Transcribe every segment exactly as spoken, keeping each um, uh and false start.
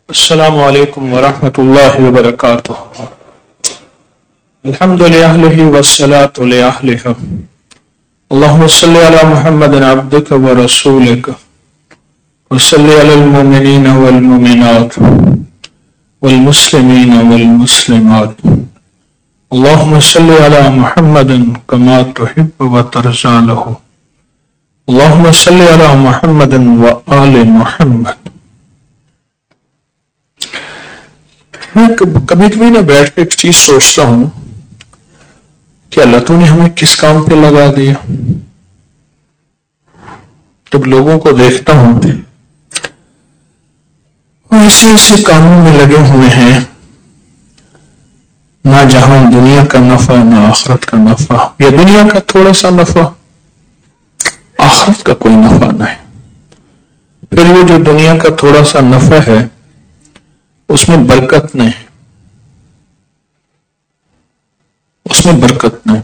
السلام علیکم ورحمۃ اللہ وبرکاتہ الحمد للہ والصلاة لأہلہ اللہم صلی علی محمد عبدک ورسولک وصلی علی المؤمنین والمؤمنات والمسلمین والمسلمات اللہم صلی علی محمد کما تحب وترضی لہ اللہم صلی علی محمد وآل محمد۔ میں کبھی کبھی نہ بیٹھ کے ایک چیز سوچتا ہوں کہ اللہ تو نے ہمیں کس کام پہ لگا دیا۔ جب لوگوں کو دیکھتا ہوں وہ ایسے ایسے کاموں میں لگے ہوئے ہیں، نہ جہاں دنیا کا نفع نہ آخرت کا نفع، یا دنیا کا تھوڑا سا نفع، آخرت کا کوئی نفع نہیں۔ پھر وہ جو دنیا کا تھوڑا سا نفع ہے اس میں برکت نہیں، اس میں برکت نہیں۔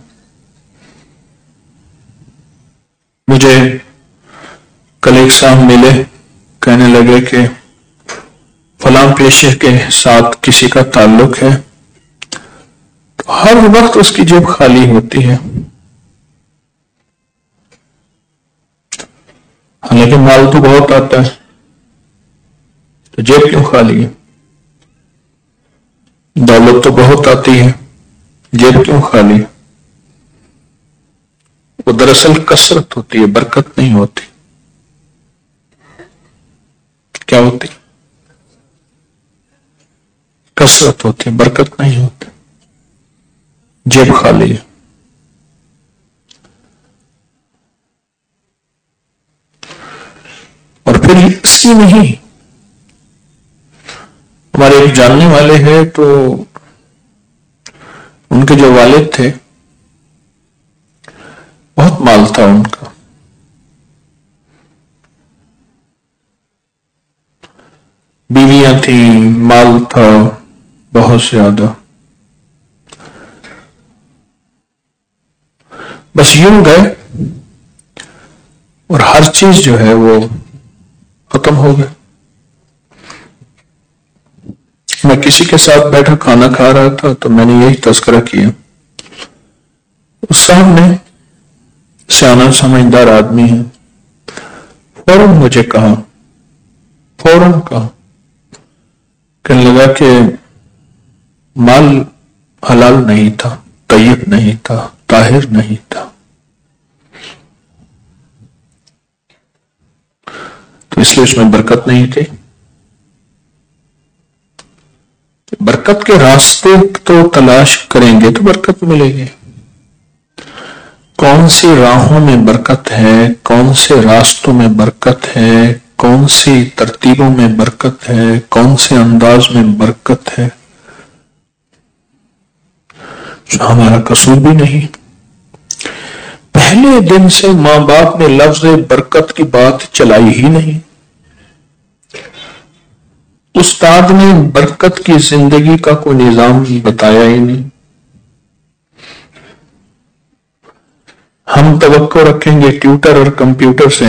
مجھے کل ایک صاحب ملے، کہنے لگے کہ فلاں پیشے کے ساتھ کسی کا تعلق ہے، تو ہر وقت اس کی جیب خالی ہوتی ہے، حالانکہ مال تو بہت آتا ہے، تو جیب کیوں خالی ہے؟ دولت تو بہت آتی ہے، جیب کیوں خالی؟ وہ دراصل کثرت ہوتی ہے، برکت نہیں ہوتی۔ کیا ہوتی؟ کثرت ہوتی ہے، برکت نہیں ہوتی، جیب خالی ہے۔ اور پھر اس کی نہیں، ہمارے ایک جاننے والے ہیں، تو ان کے جو والد تھے بہت مال تھا ان کا، بیویاں تھیں، مال تھا بہت زیادہ، بس یوں گئے اور ہر چیز جو ہے وہ ختم ہو گئی۔ میں کسی کے ساتھ بیٹھا کھانا کھا رہا تھا تو میں نے یہی تذکرہ کیا، اس صاحب نے، سیانا سمجھدار آدمی ہے، فوراً مجھے کہا، فوراً کہا، کہنے لگا کہ مال حلال نہیں تھا، طیب نہیں تھا، طاہر نہیں تھا، تو اس لیے اس میں برکت نہیں تھی۔ برکت کے راستے تو تلاش کریں گے تو برکت ملے گی۔ کون سی راہوں میں برکت ہے، کون سے راستوں میں برکت ہے، کون سی ترتیبوں میں برکت ہے، کون سے انداز میں برکت ہے، جو ہمارا قصور بھی نہیں۔ پہلے دن سے ماں باپ نے لفظ برکت کی بات چلائی ہی نہیں، استاد نے برکت کی زندگی کا کوئی نظام بتایا ہی نہیں۔ ہم توقع رکھیں گے ٹیوٹر اور کمپیوٹر سے،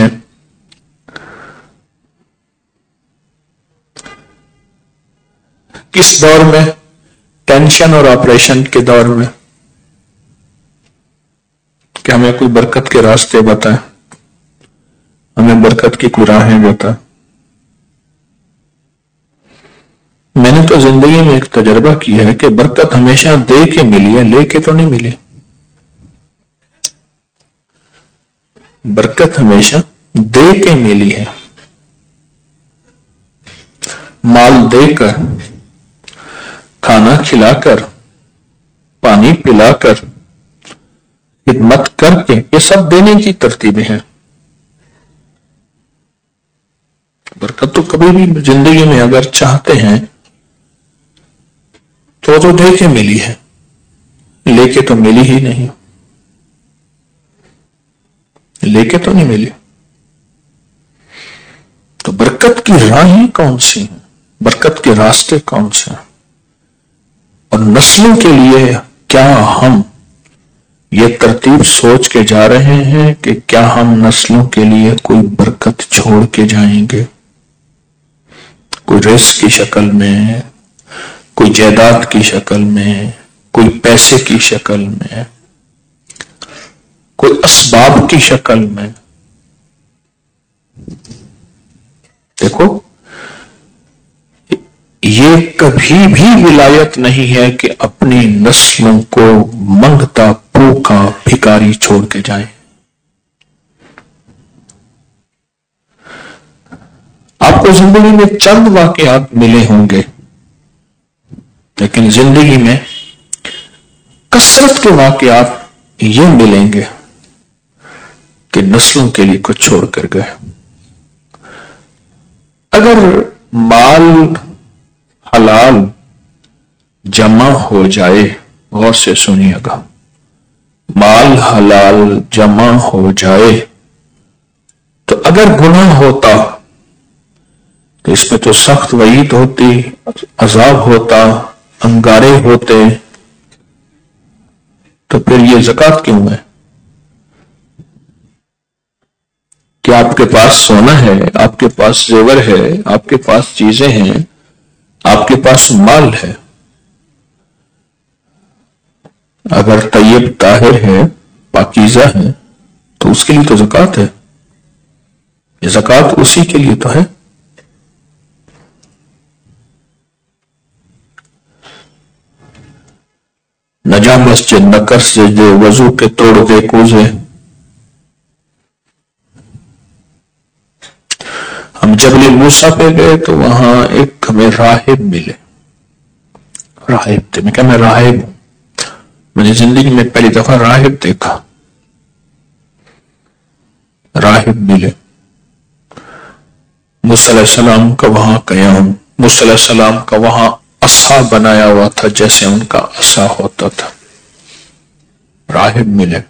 کس دور میں؟ ٹینشن اور آپریشن کے دور میں، کہ ہمیں کوئی برکت کے راستے بتائیں، ہمیں برکت کی کوئی راہیں بتائیں۔ میں نے تو زندگی میں ایک تجربہ کیا ہے کہ برکت ہمیشہ دے کے ملی ہے، لے کے تو نہیں ملی۔ برکت ہمیشہ دے کے ملی ہے، مال دے کر، کھانا کھلا کر، پانی پلا کر، خدمت کر کے، یہ سب دینے کی ترتیبیں ہیں۔ برکت تو کبھی بھی زندگی میں اگر چاہتے ہیں تو تو دے کے ملی ہے، لے کے تو ملی ہی نہیں، لے کے تو نہیں ملی۔ تو برکت کی راہیں کون سی ہیں، برکت کے راستے کون سے ہیں، اور نسلوں کے لیے کیا ہم یہ ترتیب سوچ کے جا رہے ہیں کہ کیا ہم نسلوں کے لیے کوئی برکت چھوڑ کے جائیں گے؟ کوئی رزق کی شکل میں، کوئی جائیداد کی شکل میں، کوئی پیسے کی شکل میں، کوئی اسباب کی شکل میں. دیکھو، یہ کبھی بھی ولایت نہیں ہے کہ اپنی نسلوں کو منگتا بھوکا بھکاری چھوڑ کے جائیں. آپ کو زندگی میں چند واقعات ملے ہوں گے، لیکن زندگی میں کثرت کے واقعات یہ ملیں گے کہ نسلوں کے لیے کچھ چھوڑ کر گئے. اگر مال حلال جمع ہو جائے، غور سے سنیے گا، مال حلال جمع ہو جائے تو اگر گناہ ہوتا تو اس میں تو سخت وعید ہوتی، عذاب ہوتا، انگارے ہوتے، تو پھر یہ زکوٰۃ کیوں ہے؟ کہ آپ کے پاس سونا ہے، آپ کے پاس زیور ہے، آپ کے پاس چیزیں ہیں، آپ کے پاس مال ہے، اگر طیب طاہر ہے، پاکیزہ ہے، تو اس کے لیے تو زکوٰۃ ہے. یہ زکوٰۃ اسی کے لیے تو ہے. نہ جا مسجد نہ کر سجدے، وضو کے توڑ دے کوزے. ہم جبل موسیٰ پہ گئے تو وہاں ایک ہمیں راہب ملے. راہب تھے. میں کہا میں راہب ہوں. میں نے زندگی میں پہلی دفعہ راہب دیکھا. راہب ملے. موسیٰ علیہ السلام کا وہاں قیام، موسیٰ علیہ السلام کا وہاں عصا بنایا ہوا تھا جیسے ان کا عصا ہوتا تھا. راہب ملے.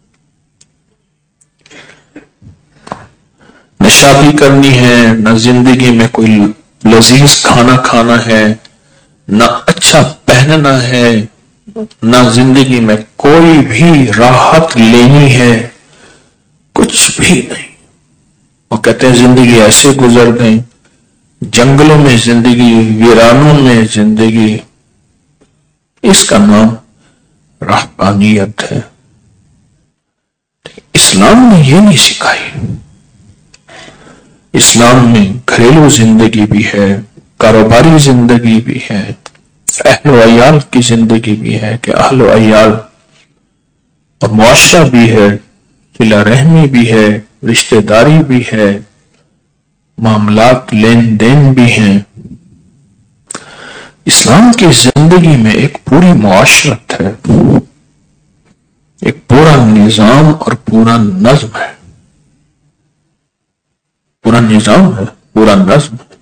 نہ شادی کرنی ہے، نہ زندگی میں کوئی لذیذ کھانا کھانا ہے، نہ اچھا پہننا ہے، نہ زندگی میں کوئی بھی راحت لینی ہے، کچھ بھی نہیں. وہ کہتے ہیں زندگی ایسے گزر گئی، جنگلوں میں زندگی، ویرانوں میں زندگی. اس کا نام رہبانیت ہے. اسلام نے یہ نہیں سکھائی. اسلام میں گھریلو زندگی بھی ہے، کاروباری زندگی بھی ہے، اہل و عیال کی زندگی بھی ہے کہ اہل و عیال اور معاشرہ بھی ہے، صلہ رحمی بھی ہے، رشتہ داری بھی ہے، معاملات لین دین بھی ہیں. اسلام کی زندگی میں ایک پوری معاشرت ہے، ایک پورا نظام اور پورا نظم ہے. پورا نظام ہے، پورا نظم ہے.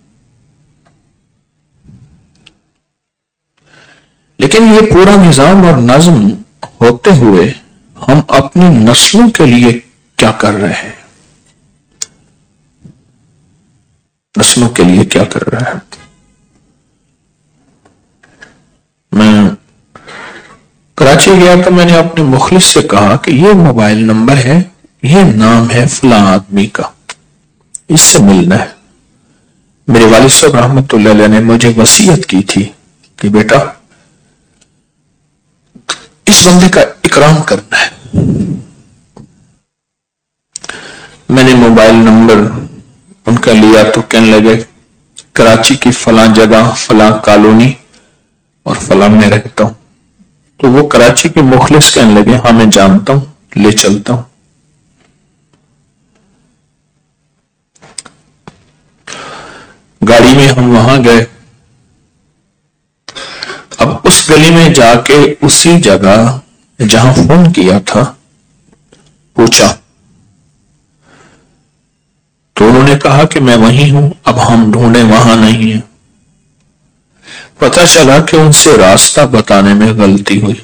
لیکن یہ پورا نظام اور نظم ہوتے ہوئے ہم اپنی نسلوں کے لیے کیا کر رہے ہیں؟ نسلوں کے لیے کیا کر رہے ہیں؟ میں کراچی گیا تو میں نے اپنے مخلص سے کہا کہ یہ موبائل نمبر ہے، یہ نام ہے فلاں آدمی کا، اس سے ملنا ہے. میرے والد صاحب رحمۃ اللہ علیہ نے مجھے وصیت کی تھی کہ بیٹا اس بندے کا اکرام کرنا ہے. میں نے موبائل نمبر ان کا لیا تو کہنے لگے کراچی کی فلاں جگہ، فلاں کالونی اور فلاں میں رہتا ہوں. تو وہ کراچی کے مخلص کہنے لگے ہاں میں جانتا ہوں، لے چلتا ہوں. گاڑی میں ہم وہاں گئے. اب اس گلی میں جا کے اسی جگہ جہاں فون کیا تھا پوچھا تو انہوں نے کہا کہ میں وہیں ہوں. اب ہم ڈھونڈے وہاں نہیں ہیں. پتہ چلا کہ ان سے راستہ بتانے میں غلطی ہوئی.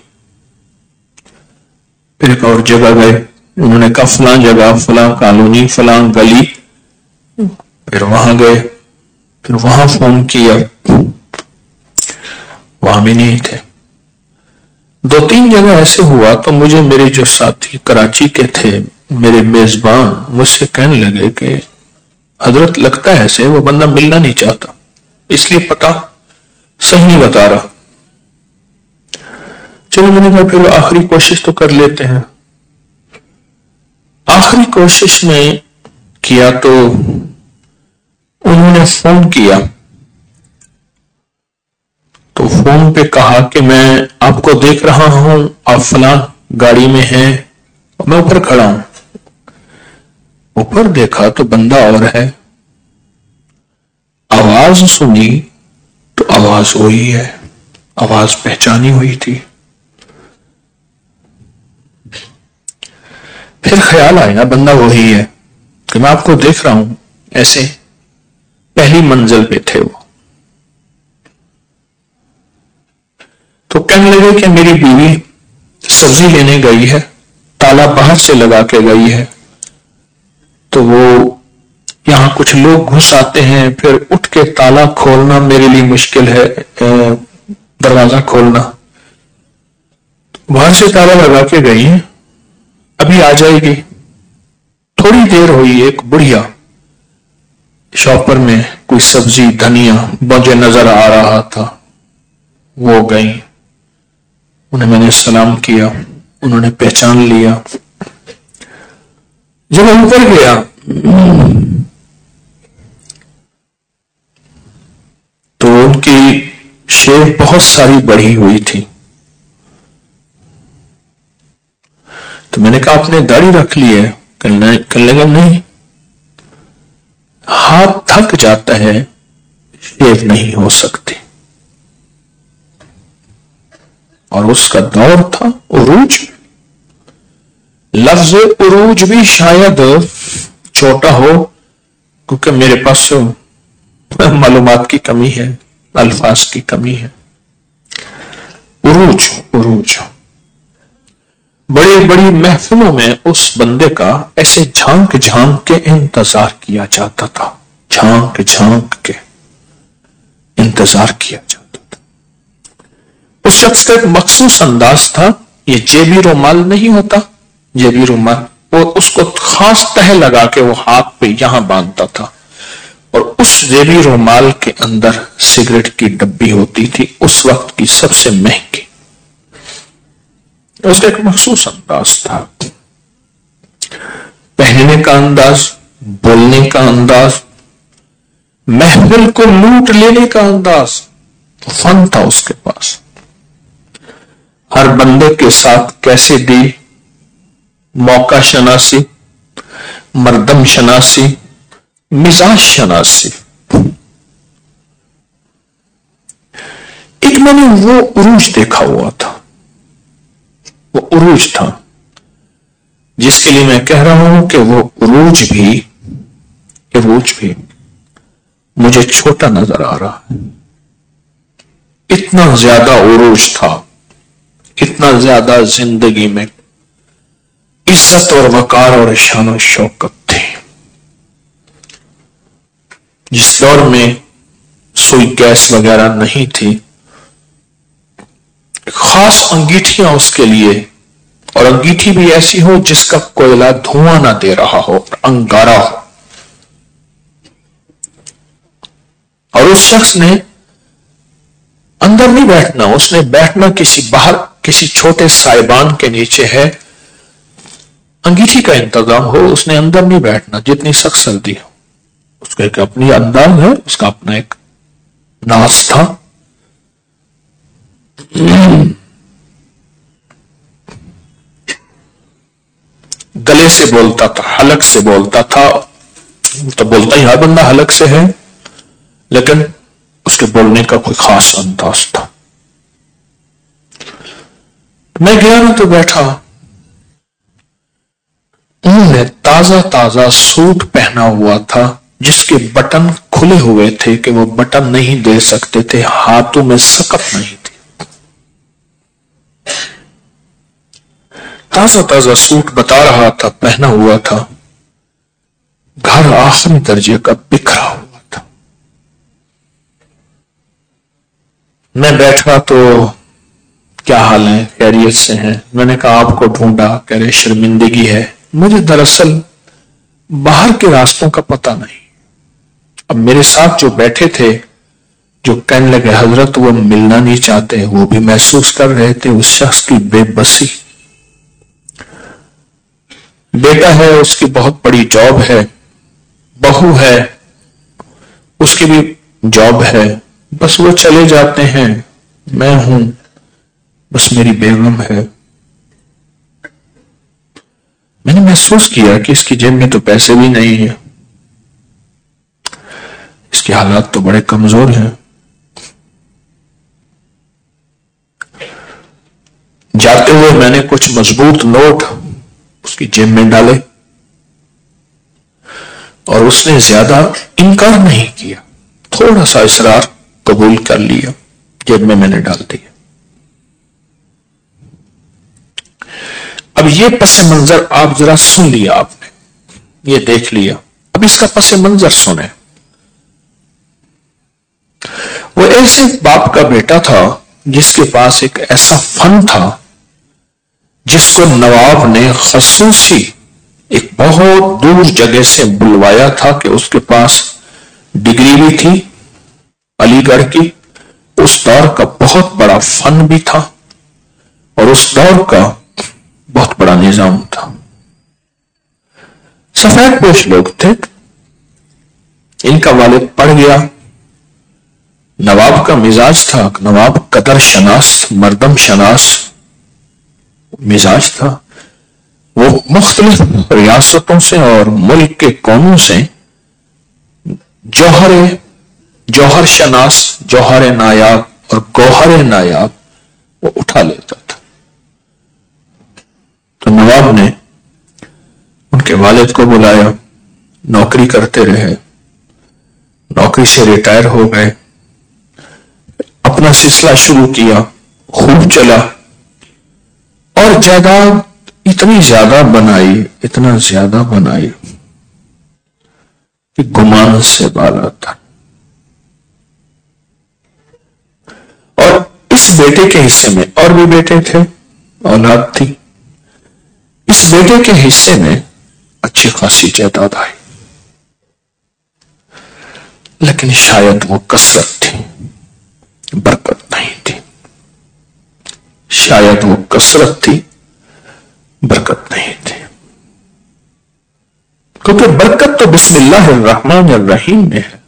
پھر ایک اور جگہ گئے، انہوں نے کہا فلاں جگہ، فلاں کالونی، فلاں گلی. پھر وہاں گئے، پھر وہاں فون کیا، وہاں بھی نہیں تھے. دو تین جگہ ایسے ہوا تو مجھے میرے جو ساتھی کراچی کے تھے، میرے میزبان، مجھ سے کہنے لگے کہ حضرت لگتا ہے ایسے وہ بندہ ملنا نہیں چاہتا. اس لیے پتا صحیح نہیں بتا رہا. چلو میں نے کہا پھر آخری کوشش تو کر لیتے ہیں. آخری کوشش میں کیا تو انہوں نے فون کیا تو فون پہ کہا کہ میں آپ کو دیکھ رہا ہوں، آپ فلاں گاڑی میں ہیں، اور میں اوپر کھڑا ہوں. اوپر دیکھا تو بندہ اور ہے. آواز سنی تو آواز وہی ہے، آواز پہچانی ہوئی تھی. پھر خیال آیا بندہ وہی ہے کہ میں آپ کو دیکھ رہا ہوں، ایسے پہلی منزل پہ تھے وہ. تو کہنے لگے کہ میری بیوی سبزی لینے گئی ہے، تالا باہر سے لگا کے گئی ہے، تو وہ یہاں کچھ لوگ گھس آتے ہیں، پھر اٹھ کے تالا کھولنا میرے لیے مشکل ہے، دروازہ کھولنا. باہر سے تالا لگا کے گئی ہے، ابھی آ جائے گی. تھوڑی دیر ہوئی، ایک بڑھیا شاپر میں کوئی سبزی دھنیا مجھے نظر آ رہا تھا، وہ گئی. انہیں میں نے سلام کیا، انہوں نے پہچان لیا. جب میں اوپر گیا تو ان کی شیو بہت ساری بڑھی ہوئی تھی. تو میں نے کہا آپ نے داڑھی رکھ لی ہے؟ کہنے لگا نہیں، ہاتھ تھک جاتا ہے، شیو نہیں ہو سکتی. اور اس کا دور تھا عروج. لفظ عروج بھی شاید چھوٹا ہو کیونکہ میرے پاس معلومات کی کمی ہے، الفاظ کی کمی ہے. عروج عروج بڑی بڑی محفلوں میں اس بندے کا ایسے جھانک جھانک کے انتظار کیا جاتا تھا، جھانک جھانک کے انتظار کیا جاتا تھا. اس شخص کا ایک مخصوص انداز تھا. یہ جیبی رومال نہیں ہوتا، جیبی رومال، وہ اس کو خاص تہ لگا کے وہ ہاتھ پہ یہاں باندھتا تھا، اور اس جیبی رومال کے اندر سگریٹ کی ڈبی ہوتی تھی، اس وقت کی سب سے مہنگی. اس کا ایک مخصوص انداز تھا، پہننے کا انداز، بولنے کا انداز، محفل کو لوٹ لینے کا انداز، فن تھا اس کے پاس. ہر بندے کے ساتھ کیسے دی، موقع شناسی، مردم شناسی، مزاج شناسی. ایک میں نے وہ عروج دیکھا ہوا تھا، وہ عروج تھا جس کے لیے میں کہہ رہا ہوں کہ وہ عروج بھی عروج بھی مجھے چھوٹا نظر آ رہا ہے. اتنا زیادہ عروج تھا، اتنا زیادہ زندگی میں عزت اور وقار اور شان و شوکت تھی. جس دور میں سوئی گیس وغیرہ نہیں تھی، خاص انگیٹھیاں اس کے لیے، اور انگیٹھی بھی ایسی ہو جس کا کوئلہ دھواں نہ دے رہا ہو، انگارا ہو. اور اس شخص نے اندر نہیں بیٹھنا، اس نے بیٹھنا کسی باہر کسی چھوٹے سائبان کے نیچے ہے، انگیٹھی کا انتظام ہو، اس نے اندر نہیں بیٹھنا جتنی سخت سردی ہو. اس کا ایک اپنی انداز ہے، اس کا اپنا ایک ناز تھا. گلے سے بولتا تھا، حلق سے بولتا تھا، تو بولتا ہی ہر بندہ حلق سے ہے، لیکن اس کے بولنے کا کوئی خاص انداز تھا. میں گیا نا تو بیٹھا، انہوں نے تازہ تازہ سوٹ پہنا ہوا تھا جس کے بٹن کھلے ہوئے تھے کہ وہ بٹن نہیں دے سکتے تھے، ہاتھوں میں سکت نہیں تھی. تازہ تازہ سوٹ بتا رہا تھا، پہنا ہوا تھا، گھر آخری درجے کا بکھرا ہوا تھا. میں بیٹھا تو کیا حال ہے، خیریت سے ہیں؟ میں نے کہا آپ کو ڈھونڈا، کہہ رہے شرمندگی ہے. مجھے دراصل باہر کے راستوں کا پتہ نہیں. اب میرے ساتھ جو بیٹھے تھے جو کہنے لگے حضرت وہ ملنا نہیں چاہتے، وہ بھی محسوس کر رہے تھے اس شخص کی بے بسی. بیٹا ہے، اس کی بہت بڑی جاب ہے، بہو ہے، اس کی بھی جاب ہے، بس وہ چلے جاتے ہیں، میں ہوں، بس میری بیگم ہے. میں نے محسوس کیا کہ اس کی جیب میں تو پیسے بھی نہیں ہیں، اس کے حالات تو بڑے کمزور ہیں. جاتے ہوئے میں نے کچھ مضبوط نوٹ اس کی جیب میں ڈالے اور اس نے زیادہ انکار نہیں کیا، تھوڑا سا اصرار قبول کر لیا، جیب میں میں نے ڈال دیا. اب یہ پس منظر آپ ذرا سن لیا، آپ نے یہ دیکھ لیا، اب اس کا پس منظر سنیں. وہ ایسے باپ کا بیٹا تھا جس کے پاس ایک ایسا فن تھا جس کو نواب نے خصوصی ایک بہت دور جگہ سے بلوایا تھا کہ اس کے پاس ڈگری بھی تھی علی گڑھ کی، اس دور کا بہت بڑا فن بھی تھا اور اس دور کا بہت بڑا نظام تھا. سفید پوش لوگ تھے. ان کا والد پڑھ گیا. نواب کا مزاج تھا، نواب قدر شناس، مردم شناس مزاج تھا. وہ مختلف ریاستوں سے اور ملک کے کونوں سے جوہر جوہر شناس، جوہر نایاب اور گوہر نایاب وہ اٹھا لیتا تھا. تو نواب نے ان کے والد کو بلایا، نوکری کرتے رہے، نوکری سے ریٹائر ہو گئے، اپنا سلسلہ شروع کیا، خوب چلا اور جائیداد اتنی زیادہ بنائی، اتنا زیادہ بنائی کہ گمان سے بالا تھا. اور اس بیٹے کے حصے میں اور بھی بیٹے تھے، اولاد تھی، اس بیٹے کے حصے میں اچھی خاصی جائیداد آئی، لیکن شاید وہ کثرت تھی، برکت نہیں تھی. شاید وہ کثرت تھی، برکت نہیں تھی. کیونکہ برکت تو بسم اللہ الرحمن الرحیم میں ہے،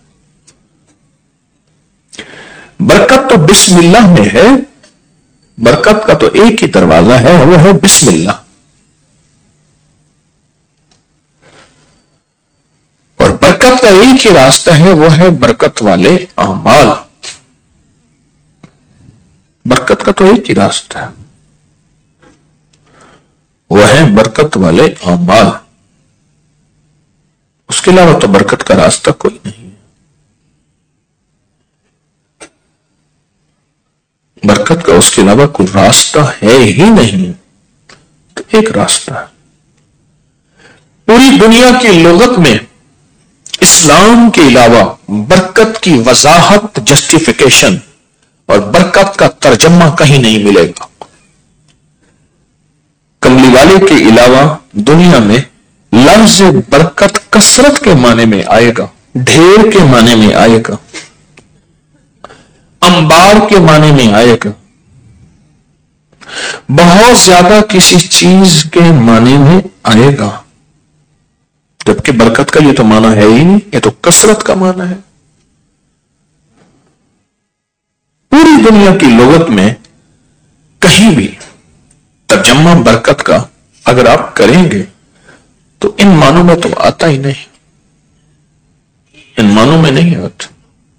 برکت تو بسم اللہ میں ہے. برکت کا تو ایک ہی دروازہ ہے، وہ ہے بسم اللہ. اور برکت کا ایک ہی راستہ ہے، وہ ہے برکت والے اعمال. برکت کا تو ایک ہی راستہ ہے، وہ ہے برکت والے اعمال. اس کے علاوہ تو برکت کا راستہ کوئی نہیں ہے. برکت کا اس کے علاوہ کوئی راستہ ہے ہی نہیں. تو ایک راستہ ہے. پوری دنیا کی لغت میں اسلام کے علاوہ برکت کی وضاحت، جسٹیفیکیشن اور برکت کا ترجمہ کہیں نہیں ملے گا. کملی والے کے علاوہ دنیا میں لفظ برکت کثرت کے معنی میں آئے گا، ڈھیر کے معنی میں آئے گا، انبار کے معنی میں آئے گا، بہت زیادہ کسی چیز کے معنی میں آئے گا. جبکہ برکت کا یہ تو معنی ہے ہی نہیں، یہ تو کثرت کا معنی ہے. پوری دنیا کی لغت میں کہیں بھی ترجمہ برکت کا اگر آپ کریں گے تو ان معنوں میں تو آتا ہی نہیں، ان معنوں میں نہیں آتا.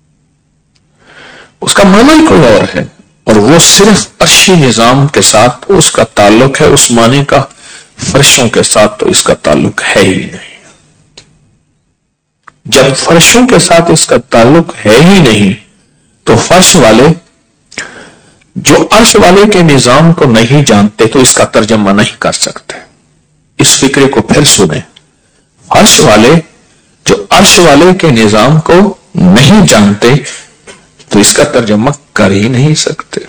اس کا معنی کوئی اور ہے، اور وہ صرف عرشی نظام کے ساتھ اس کا تعلق ہے. اس معنی کا فرشوں کے ساتھ تو اس کا تعلق ہے ہی نہیں. جب فرشوں کے ساتھ اس کا تعلق ہے ہی نہیں تو فرش والے جو عرش والے کے نظام کو نہیں جانتے تو اس کا ترجمہ نہیں کر سکتے. اس فکرے کو پھر سنیں. فرش والے جو عرش والے کے نظام کو نہیں جانتے تو اس کا ترجمہ کر ہی نہیں سکتے.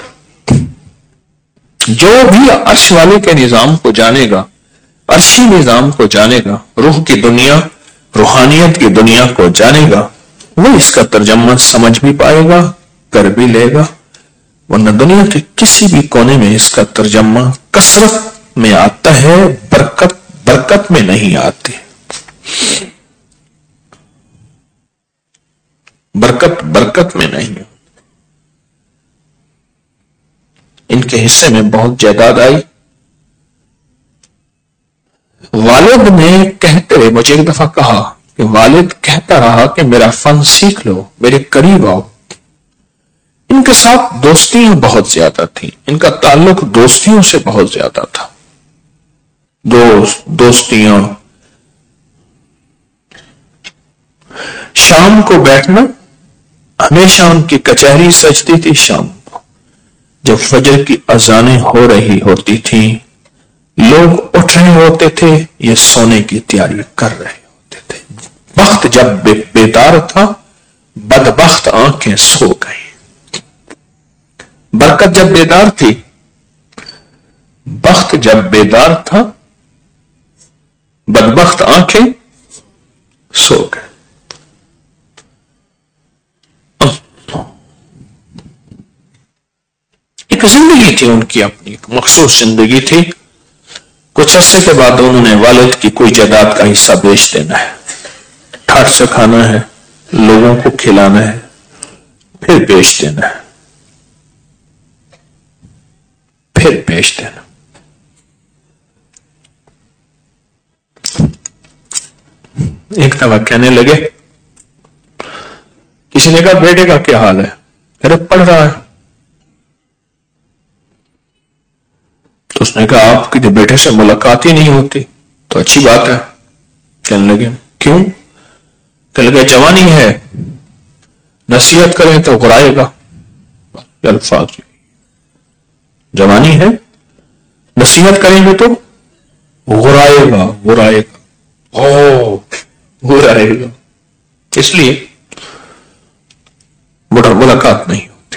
جو بھی عرش والے کے نظام کو جانے گا، عرشی نظام کو جانے گا، روح کی دنیا، روحانیت کی دنیا کو جانے گا، وہ اس کا ترجمہ سمجھ بھی پائے گا कर भी लेगा, वरना दुनिया के किसी भी कोने में इसका तर्जमा कसरत में आता है, बरकत बरकत में नहीं आती। बरकत बरकत में नहीं आती। इनके हिस्से में बहुत जायदाद आई। वालिद ने कहते हुए मुझे एक दफा कहा कि वालिद कहता रहा कि मेरा फन सीख लो, मेरे करीब आओ। इनके साथ दोस्तियां बहुत ज्यादा थी, इनका ताल्लुक दोस्तियों से बहुत ज्यादा था। दोस्त दोस्तियां, शाम को बैठना, हमेशा उनकी कचहरी सजती थी शाम को। जब फजर की अजानें हो रही होती थी, लोग उठ रहे होते थे, ये सोने की तैयारी कर रहे होते थे। वक्त जब बे, बेदार था, बदबख्त आंखें सो गई। बरकत जब बेदार थी, वक्त जब बेदार था, बदबख्त आंखें सो गए। एक जिंदगी थी उनकी, अपनी एक मखसूस जिंदगी थी। कुछ अरसे के बाद उन्होंने वालिद की कोई जायदाद का हिस्सा बेच देना है, ठाट से खाना है, लोगों को खिलाना है, फिर बेच देना है, फिर बेच देना। एक दफा कहने लगे, किसी ने कहा बेटे का क्या हाल है? अरे पढ़ रहा है। तो उसने कहा आपकी तो बेटे से मुलाकात ही नहीं होती। तो अच्छी बात है। कहने लगे क्यों? कहने लगे जवानी है, नसीहत करें तो गुराएगा। अल्फाज, जवानी है, नसीहत करेंगे तो गुराएगा गुराएगा ओ गुराएगा। इसलिए मुलाकात नहीं होती।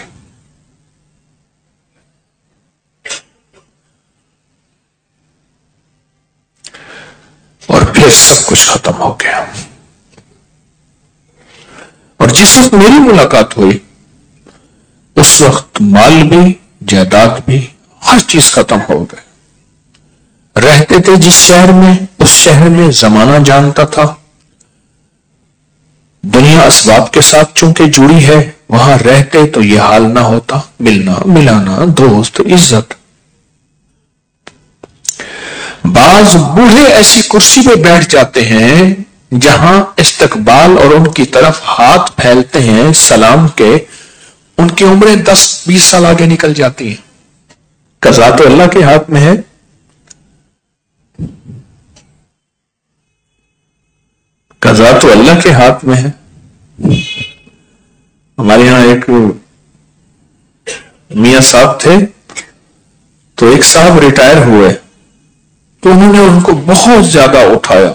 और फिर सब कुछ खत्म हो गया। और जिस वक्त मेरी मुलाकात हुई, उस वक्त माल भी, जायदाद भी, हर चीज खत्म हो गई। रहते थे जिस शहर में, उस शहर में जमाना जानता था। दुनिया असबाब के साथ चूंकि जुड़ी है, वहां रहते तो यह हाल ना होता। मिलना मिलाना, दोस्त, इज्जत। बाज बूढ़े ऐसी कुर्सी पे बैठ जाते हैं जहां इस्तकबाल और उनकी तरफ हाथ फैलते हैं सलाम के, उनकी उम्रें दस बीस साल आगे निकल जाती हैं। कज़ा तो अल्लाह के हाथ में है। कज़ा तो अल्लाह के हाथ में है। हमारे यहां एक मियां साहब थे, तो एक साहब रिटायर हुए, तो उन्होंने उनको बहुत ज्यादा उठाया,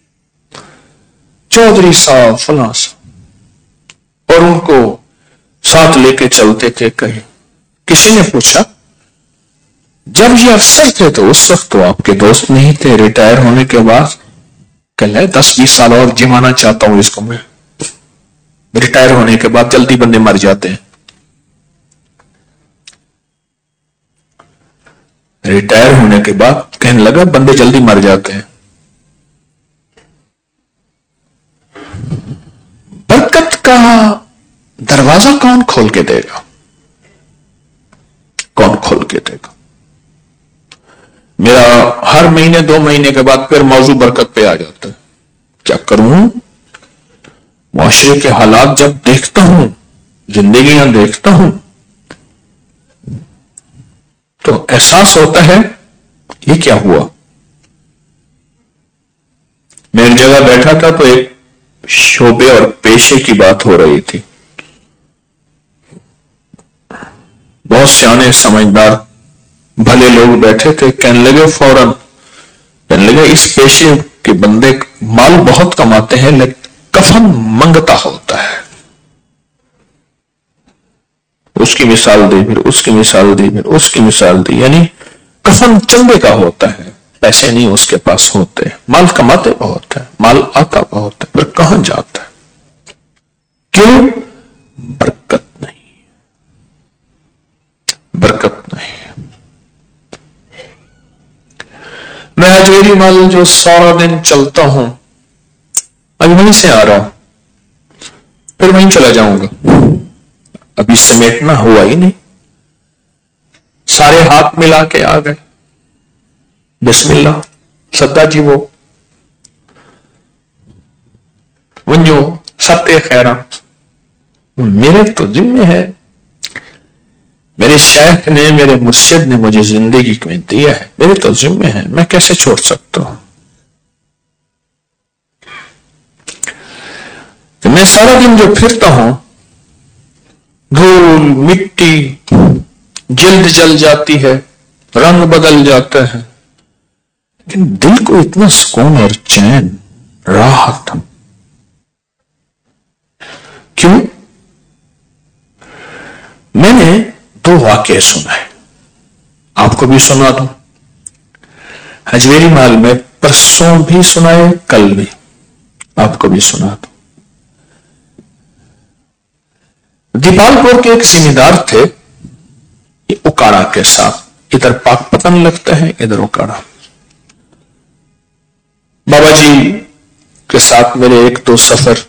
चौधरी साहब फलां साहब, और उनको साथ लेके चलते थे कहीं। किसी ने पूछा जब ये अफसर थे तो उस वक्त तो आपके दोस्त नहीं थे, रिटायर होने के बाद? कह रहे दस बीस साल और जिमाना चाहता हूं इसको मैं। रिटायर होने के बाद जल्दी बंदे मर जाते हैं। रिटायर होने के बाद कहने लगा बंदे जल्दी मर जाते हैं। बरकत का दरवाजा कौन खोल के देगा? कौन खोल के देगा? मेरा हर महीने दो महीने के बाद फिर मौजू बरकत पे आ जाता है। क्या करूं? मुआशरे के हालात जब देखता हूं, जिंदगियां देखता हूं, तो एहसास होता है ये क्या हुआ। मैं एक जगह बैठा था तो एक शोबे और पेशे की बात हो रही थी। बहुत सियाने समझदार भले लोग बैठे थे। कहने लगे फौरन, कहने लगे इस पेशे के बंदे माल बहुत कमाते हैं लेकिन कफन मंगता होता है। उसकी मिसाल दी, फिर उसकी मिसाल दी, फिर उसकी मिसाल दी। यानी कफन चंदे का होता है, पैसे नहीं उसके पास होते। माल कमाते बहुत है, माल आता बहुत है, फिर कहां जाता है? क्यों? बरकत नहीं। برکت نہیں. میں حجویری مال جو سارا دن چلتا ہوں، ابھی وہیں سے آ رہا ہوں، پھر وہیں چلا جاؤں گا. ابھی سمیٹنا ہوا ہی نہیں، سارے ہاتھ ملا کے آ گئے. بسم اللہ سدا جی وہ ونجو ستیہ خیرہ میرے تو ذمہ ہے، میرے شیخ نے، میرے مرشد نے مجھے زندگی میں دیا ہے، میرے تو ذمہ ہے، میں کیسے چھوڑ سکتا ہوں؟ کہ میں سارا دن جو پھرتا ہوں، دھول مٹی، جلد جل جاتی ہے، رنگ بدل جاتا ہے، لیکن دل کو اتنا سکون اور چین، راحت. کیوں؟ میں نے دو واقعے سنا ہے، آپ کو بھی سنا دوں. حجویری مال میں پرسوں بھی سنائے، کل بھی آپ کو بھی سنا دوں. دیپال پور کے ایک ذمہ دار تھے، یہ اکاڑا کے ساتھ، ادھر پاک پتن لگتا ہے، ادھر اکاڑا. بابا جی کے ساتھ میرے ایک دو سفر،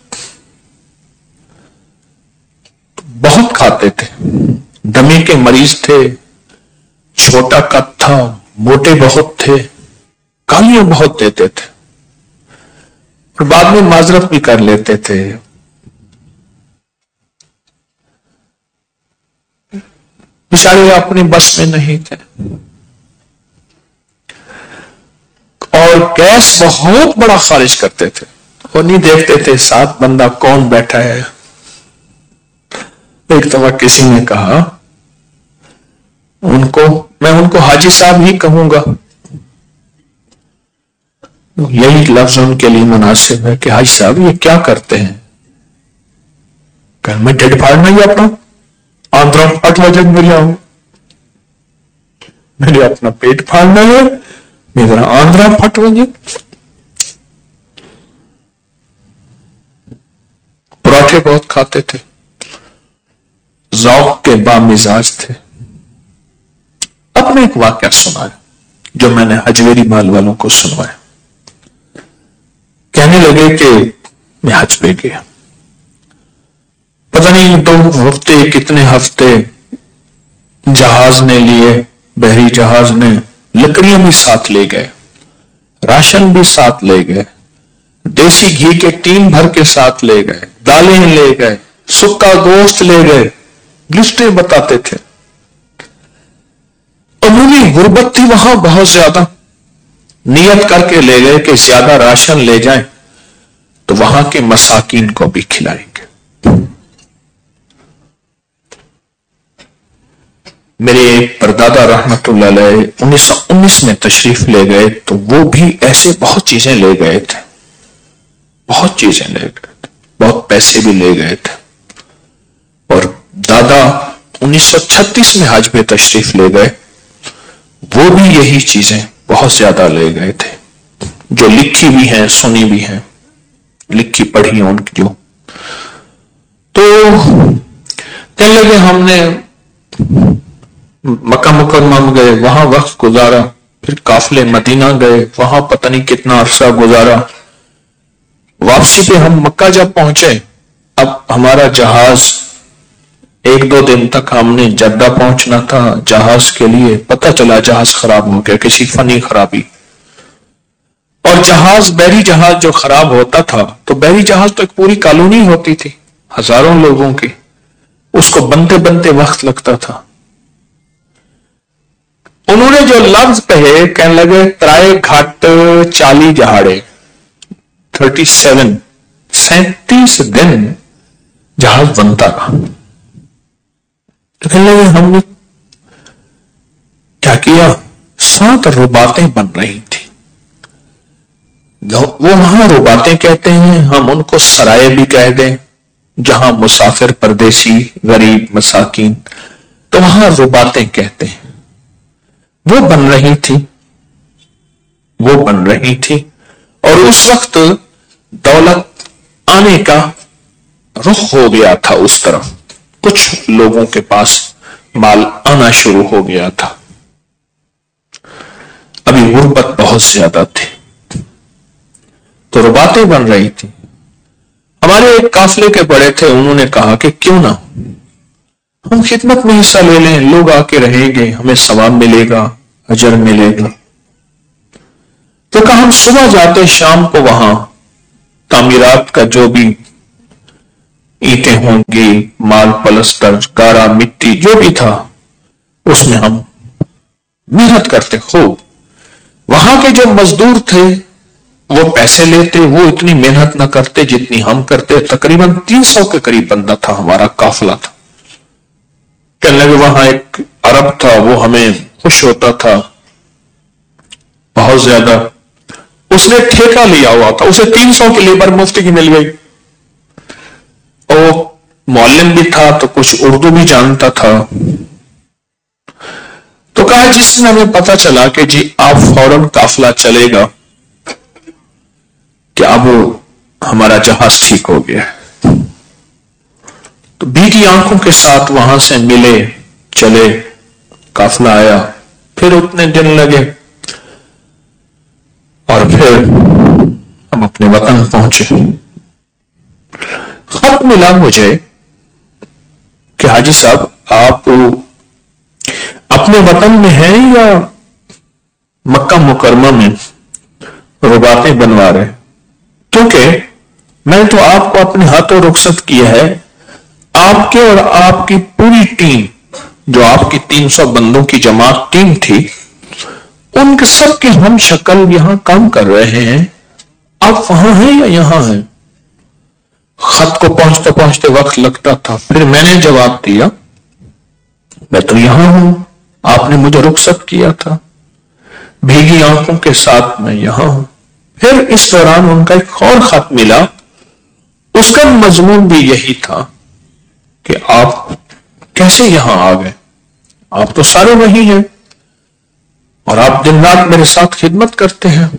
بہت کھاتے تھے، دمے کے مریض تھے، چھوٹا قد تھا، موٹے بہت تھے، گالیاں بہت دیتے تھے، اور بعد میں معذرت بھی کر لیتے تھے. بیچارے اپنی بس میں نہیں تھے، اور گیس بہت بڑا خارج کرتے تھے، وہ نہیں دیکھتے تھے ساتھ بندہ کون بیٹھا ہے. ایک دفعہ کسی نے کہا ان کو، میں ان کو حاجی صاحب ہی کہوں گا، یہی لفظ ان کے لیے مناسب ہے کہ حاجی صاحب یہ کیا کرتے ہیں؟ کہ میں ڈیڈ پھاڑنا ہی اپنا آندرا پھٹ وجن میں لاؤں، میں نے اپنا پیٹ پھاڑنا ہے، میرا آندرا پھٹ وجن. پراٹھے بہت کھاتے تھے، ذوق کے بامزاج تھے. اپنے ایک واقعہ سنا ہے جو میں نے حجویری مال والوں کو سنوایا. کہنے لگے کہ میں حج پہ گیا، پتہ نہیں دو ہفتے کتنے ہفتے جہاز نے لیے، بحری جہاز نے، لکڑیاں بھی ساتھ لے گئے، راشن بھی ساتھ لے گئے، دیسی گھی کے ٹین بھر کے ساتھ لے گئے، دالیں لے گئے، سکا گوشت لے گئے، لسٹیں بتاتے تھے. عمومی غربت تھی وہاں بہت زیادہ، نیت کر کے لے گئے کہ زیادہ راشن لے جائیں تو وہاں کے مساکین کو بھی کھلائیں گے. میرے پردادا رحمت اللہ علیہ انیس سو انیس میں تشریف لے گئے تو وہ بھی ایسے بہت چیزیں لے گئے تھے، بہت چیزیں لے گئے تھے، بہت پیسے بھی لے گئے تھے. اور دادا انیس سو چھتیس میں حج پہ تشریف لے گئے، وہ بھی یہی چیزیں بہت زیادہ لے گئے تھے، جو لکھی بھی ہیں، سنی بھی ہیں، لکھی پڑھی ان کی. جو تو کہنے لگے ہم نے مکہ مکرمہ میں گئے، وہاں وقت گزارا، پھر قافلے مدینہ گئے، وہاں پتہ نہیں کتنا عرصہ گزارا. واپسی پہ ہم مکہ جب پہنچے، اب ہمارا جہاز ایک دو دن تک ہم نے جدہ پہنچنا تھا، جہاز کے لیے پتہ چلا جہاز خراب ہو گیا، کسی فنی خرابی. اور جہاز، بحری جہاز جو خراب ہوتا تھا، تو بحری جہاز تو ایک پوری کالونی ہوتی تھی ہزاروں لوگوں کی، اس کو بنتے بنتے وقت لگتا تھا. انہوں نے جو لفظ کہے، کہنے لگے ترائے گھاٹ چالی جہاڑے، تھرٹی سیون سینتیس دن جہاز بنتا رہا. تو کہنے لگے ہم نے کیا کیا؟ سات رباتیں بن رہی تھی. وہ وہاں رباتیں کہتے ہیں، ہم ان کو سرائے بھی کہہ دیں، جہاں مسافر پردیسی غریب مساکین، تو وہاں رباتیں کہتے ہیں. وہ بن رہی تھی، وہ بن رہی تھی اور اس وقت دولت آنے کا رخ ہو گیا تھا اس طرف. کچھ لوگوں کے پاس مال آنا شروع ہو گیا تھا. ابھی غربت بہت زیادہ تھی تو رباتیں بن رہی تھی. ہمارے ایک قافلے کے بڑے تھے, انہوں نے کہا کہ کیوں نہ ہم خدمت میں حصہ لے لیں, لوگ آ کے رہیں گے, ہمیں ثواب ملے گا, اجر ملے گا. تو کہا ہم صبح جاتے, شام کو وہاں تعمیرات کا جو بھی اینٹیں ہوں گی, مال پلستر, گارا, مٹی جو بھی تھا اس میں ہم محنت کرتے. خوب وہاں کے جو مزدور تھے وہ پیسے لیتے, وہ اتنی محنت نہ کرتے جتنی ہم کرتے. تقریباً تین سو کے قریب بندہ تھا ہمارا قافلہ تھا. کہنے لگے وہاں ایک عرب تھا, وہ ہمیں خوش ہوتا تھا بہت زیادہ. اس نے ٹھیکہ لیا ہوا تھا, اسے تین سو کی لیبر مفت کی مل گئی. اور معلم بھی تھا تو کچھ اردو بھی جانتا تھا. تو کہا جس دن ہمیں پتا چلا کہ جی آپ فوراً قافلہ چلے گا کہ اب ہمارا جہاز ٹھیک ہو گیا. تو بھیگی آنکھوں کے ساتھ وہاں سے ملے, چلے, قافلہ آیا. پھر اتنے دن لگے اور پھر ہم اپنے وطن پہنچے. خط ملا مجھے کہ حاجی صاحب آپ اپنے وطن میں ہیں یا مکہ مکرمہ میں رباطیں بنوا رہے, کیونکہ میں تو آپ کو اپنے ہاتھوں رخصت کیا ہے. آپ کے اور آپ کی پوری ٹیم, جو آپ کی تین سو بندوں کی جماعت ٹیم تھی, ان کے سب کے ہم شکل یہاں کام کر رہے ہیں. آپ وہاں ہیں یا یہاں ہیں؟ خط کو پہنچتے پہنچتے وقت لگتا تھا. پھر میں نے جواب دیا میں تو یہاں ہوں, آپ نے مجھے رخصت کیا تھا. بھیگی آنکھوں کے ساتھ میں یہاں ہوں. پھر اس دوران ان کا ایک اور خط ملا, اس کا مضمون بھی یہی تھا کہ آپ کیسے یہاں آ گئے, آپ تو سارے وہی ہیں اور آپ دن رات میرے ساتھ خدمت کرتے ہیں.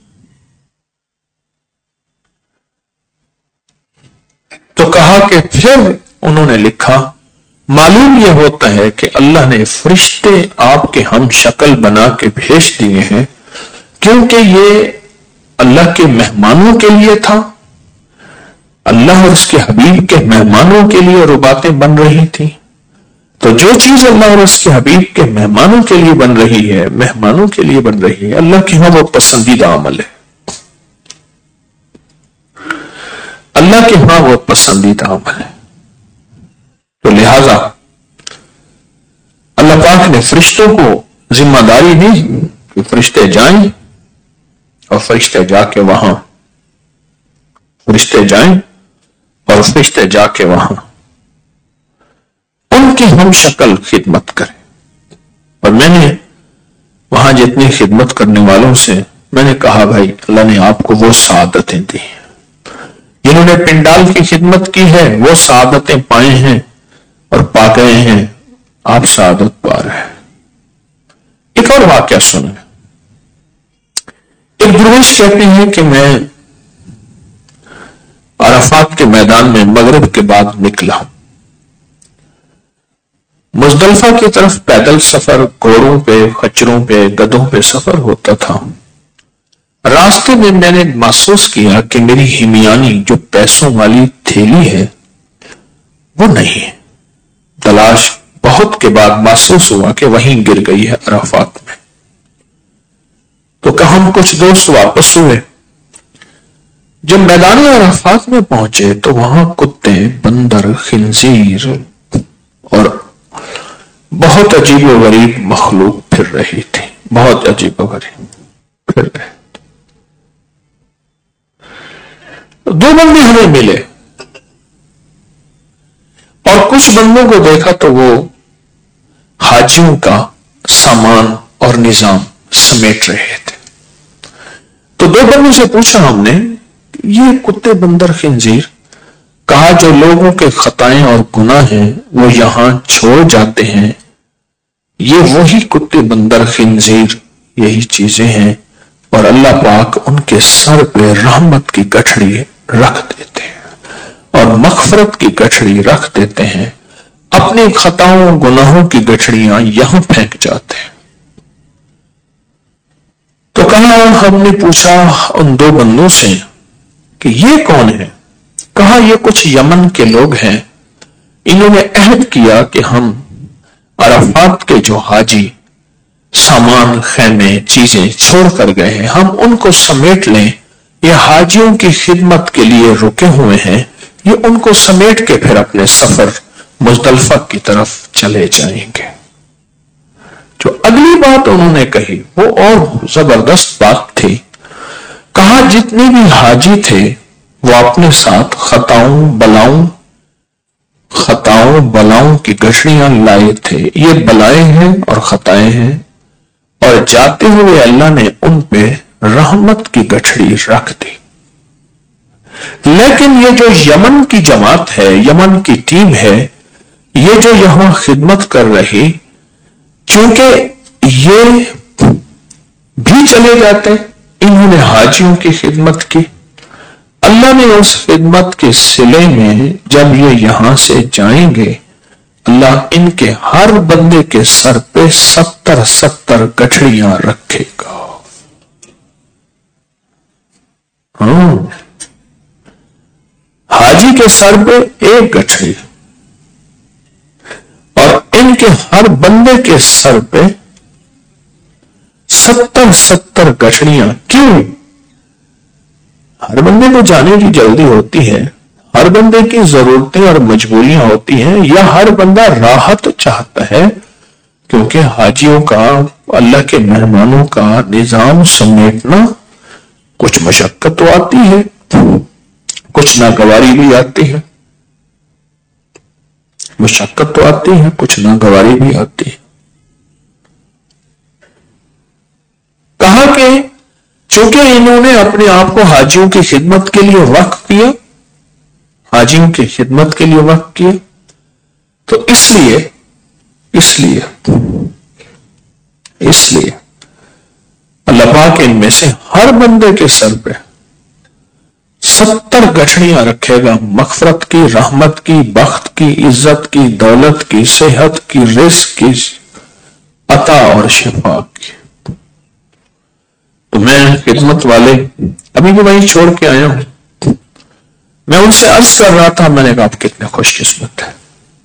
تو کہا کہ پھر انہوں نے لکھا معلوم یہ ہوتا ہے کہ اللہ نے فرشتے آپ کے ہم شکل بنا کے بھیج دیے ہیں, کیونکہ یہ اللہ کے مہمانوں کے لیے تھا. اللہ اور اس کے حبیب کے مہمانوں کے لیے رباطیں بن رہی تھی. تو جو چیز اللہ اور اس کے حبیب کے مہمانوں کے لیے بن رہی ہے, مہمانوں کے لیے بن رہی ہے, اللہ کے ہاں وہ پسندیدہ عمل ہے. اللہ کے ہاں وہ پسندیدہ عمل ہے. تو لہذا اللہ پاک نے فرشتوں کو ذمہ داری دی کہ فرشتے جائیں اور فرشتے جا کے وہاں فرشتے جائیں اور فرشتے جا کے وہاں ان کی ہم شکل خدمت کریں. اور میں نے وہاں جتنی خدمت کرنے والوں سے میں نے کہا بھائی اللہ نے آپ کو وہ سعادتیں دی ہیں, جنہوں نے پنڈال کی خدمت کی ہے وہ سعادتیں پائے ہیں اور پا گئے ہیں, آپ سعادت پا رہے ہیں. ایک اور واقعہ سنیں. ایک درویش کہتے ہیں کہ میں عرفات کے میدان میں مغرب کے بعد نکلا. مزدلفہ کی طرف پیدل سفر, گھوڑوں پہ, خچروں پہ, گدھوں پہ سفر ہوتا تھا. راستے میں میں نے محسوس کیا کہ میری ہمیانی جو پیسوں والی تھیلی ہے وہ نہیں ہے. تلاش بہت کے بعد محسوس ہوا کہ وہیں گر گئی ہے عرفات میں. تو کہ ہم کچھ دوست واپس ہوئے. جب میدان عرفات میں پہنچے تو وہاں کتے, بندر, خنزیر اور بہت عجیب و غریب مخلوق پھر رہی تھی. بہت عجیب و غریب پھر رہے. دو بندے ہمیں ملے اور کچھ بندوں کو دیکھا تو وہ حاجیوں کا سامان اور نظام سمیٹ رہے تھے. تو دو بندوں سے پوچھا ہم نے یہ کتے, بندر, خنزیر, کہا جو لوگوں کے خطائیں اور گناہ ہیں وہ یہاں چھوڑ جاتے ہیں, یہ وہی کتے, بندر, خنزیر یہی چیزیں ہیں, اور اللہ پاک ان کے سر پہ رحمت کی گٹھڑی رکھ دیتے ہیں اور مغفرت کی گٹھڑی رکھ دیتے ہیں. اپنی خطاؤں گناہوں کی گٹھڑیاں یہاں پھینک جاتے ہیں۔ تو کہا ہم نے پوچھا ان دو بندوں سے کہ یہ کون ہے؟ کہا یہ کچھ یمن کے لوگ ہیں، انہوں نے عہد کیا کہ ہم عرفات کے جو حاجی سامان خیمے چیزیں چھوڑ کر گئے ہیں ہم ان کو سمیٹ لیں، یہ حاجیوں کی خدمت کے لیے رکے ہوئے ہیں، یہ ان کو سمیٹ کے پھر اپنے سفر مزدلفہ کی طرف چلے جائیں گے۔ جو اگلی بات انہوں نے کہی وہ اور زبردست بات تھی۔ کہا جتنے بھی حاجی تھے وہ اپنے ساتھ خطاؤں بلاؤں خطاؤں بلاؤں کی گٹھڑیاں لائے تھے، یہ بلائیں ہیں اور خطائیں ہیں، اور جاتے ہوئے اللہ نے ان پہ رحمت کی گٹھڑی رکھ دی۔ لیکن یہ جو یمن کی جماعت ہے، یمن کی ٹیم ہے، یہ جو یہاں خدمت کر رہی، چونکہ یہ بھی چلے جاتے، انہوں نے حاجیوں کی خدمت کی، اللہ نے اس خدمت کے صلے میں جب یہ یہاں سے جائیں گے اللہ ان کے ہر بندے کے سر پہ ستر ستر گٹھڑیاں رکھے گا۔ ہاں، حاجی کے سر پہ ایک گٹھڑی اور ان کے ہر بندے کے سر پہ ستر ستر گٹھڑیاں۔ کیوں؟ ہر بندے کو جانے کی جلدی ہوتی ہے، ہر بندے کی ضرورتیں اور مجبوریاں ہوتی ہیں، یا ہر بندہ راحت چاہتا ہے، کیونکہ حاجیوں کا اللہ کے مہمانوں کا نظام سمیٹنا کچھ مشقت تو آتی ہے، کچھ ناگواری بھی آتی ہے، مشقت تو آتی ہے، کچھ ناگواری بھی آتی ہے۔ کہا کہ چونکہ انہوں نے اپنے آپ کو حاجیوں کی خدمت کے لیے وقف کیا، حاجیوں کی خدمت کے لیے وقف کیا، تو اس لیے اس لیے اس لیے اللہ پاک ان میں سے ہر بندے کے سر پہ ستر گٹھڑیاں رکھے گا، مغفرت کی، رحمت کی، بخت کی، عزت کی، دولت کی، صحت کی، رزق کی، عطا اور شفا کی۔ تو میں خدمت والے ابھی بھی وہیں چھوڑ کے آیا ہوں، میں ان سے عرض کر رہا تھا، میں نے کہا آپ کتنے خوش قسمت ہیں،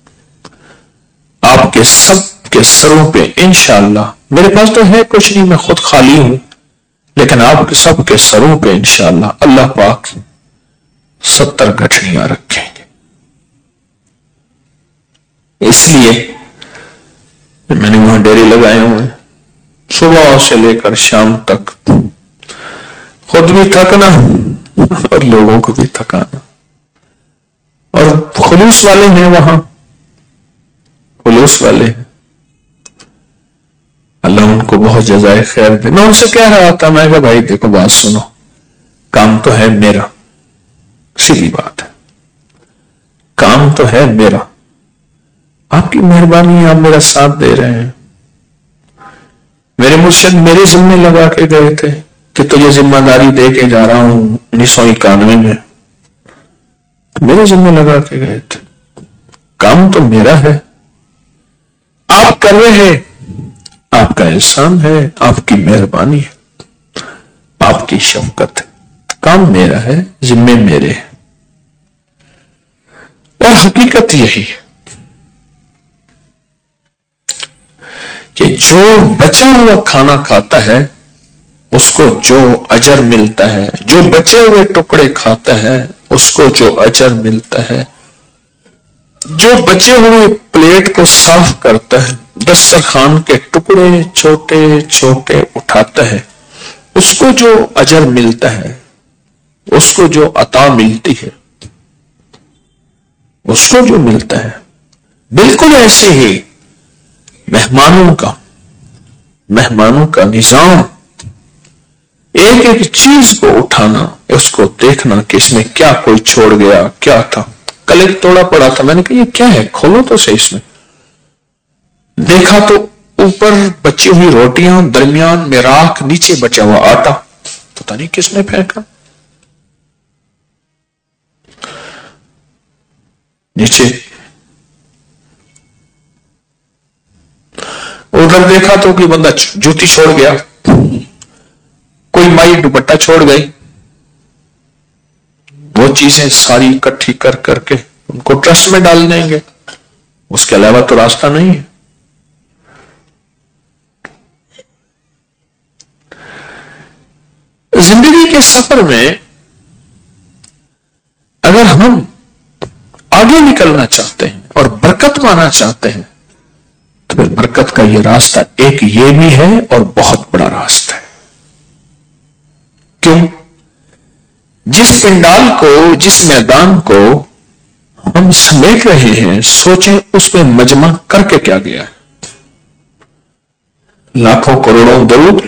آپ کے سب کے سروں پہ انشاءاللہ، میرے پاس تو ہے کچھ نہیں، میں خود خالی ہوں، لیکن آپ کے سب کے سروں پہ انشاءاللہ اللہ پاک ستر گٹھڑیاں رکھیں گے۔ اس لیے میں نے وہاں ڈیرے لگائے ہوئے، صبح سے لے کر شام تک خود بھی تھکنا اور لوگوں کو بھی تھکانا، اور خلوص والے ہیں وہاں، خلوص والے ہیں، اللہ ان کو بہت جزائے خیر دے۔ میں ان سے کہہ رہا تھا، میں کہا بھائی دیکھو بات سنو، کام تو ہے میرا، سیدھی بات ہے، کام تو ہے میرا، آپ کی مہربانی آپ میرا ساتھ دے رہے ہیں، میرے مرشد میرے ذمہ لگا کے گئے تھے کہ تجھے ذمہ داری دے کے جا رہا ہوں انیس سو اکانوے میں، میرے ذمہ لگا کے گئے تھے، کام تو میرا ہے، آپ کر رہے ہیں، آپ کا احسان ہے، آپ کی مہربانی ہے، آپ کی شفقت ہے، کام میرا ہے، ذمے میرے ہیں۔ اور حقیقت یہی ہے کہ جو بچا ہوا کھانا کھاتا ہے اس کو جو اجر ملتا ہے، جو بچے ہوئے ٹکڑے کھاتا ہے اس کو جو اجر ملتا ہے، جو بچے ہوئے پلیٹ کو صاف کرتا ہے، دسترخوان کے ٹکڑے چھوٹے چھوٹے اٹھاتا ہے، اس کو جو اجر ملتا ہے، اس کو جو عطا ملتی ہے، اس کو جو ملتا ہے، بالکل ایسے ہی مہمانوں کا مہمانوں کا نظام، ایک ایک چیز کو اٹھانا، اس کو دیکھنا کہ اس میں کیا کوئی چھوڑ گیا، کیا تھا، کل ایک توڑا پڑا تھا، میں نے کہا یہ کیا ہے، کھولو تو صحیح، اس میں دیکھا تو اوپر بچی ہوئی روٹیاں، درمیان میں راکھ، نیچے بچا ہوا آٹا، پتہ نہیں کس نے پھینکا، نیچے उधर देखा तो कोई बंदा जूती छोड़ गया, कोई माई दुपट्टा छोड़ गई, वो चीजें सारी इकट्ठी कर करके उनको ट्रस्ट में डाल देंगे, उसके अलावा तो रास्ता नहीं है। जिंदगी के सफर में अगर हम आगे निकलना चाहते हैं और बरकत पाना चाहते हैं तो फिर बरकत का ये रास्ता एक ये भी है और बहुत बड़ा रास्ता है। क्यों? जिस पंडाल को, जिस मैदान को हम समेट रहे हैं, सोचें उसमें मजमा करके क्या गया है। लाखों करोड़ों दरूद,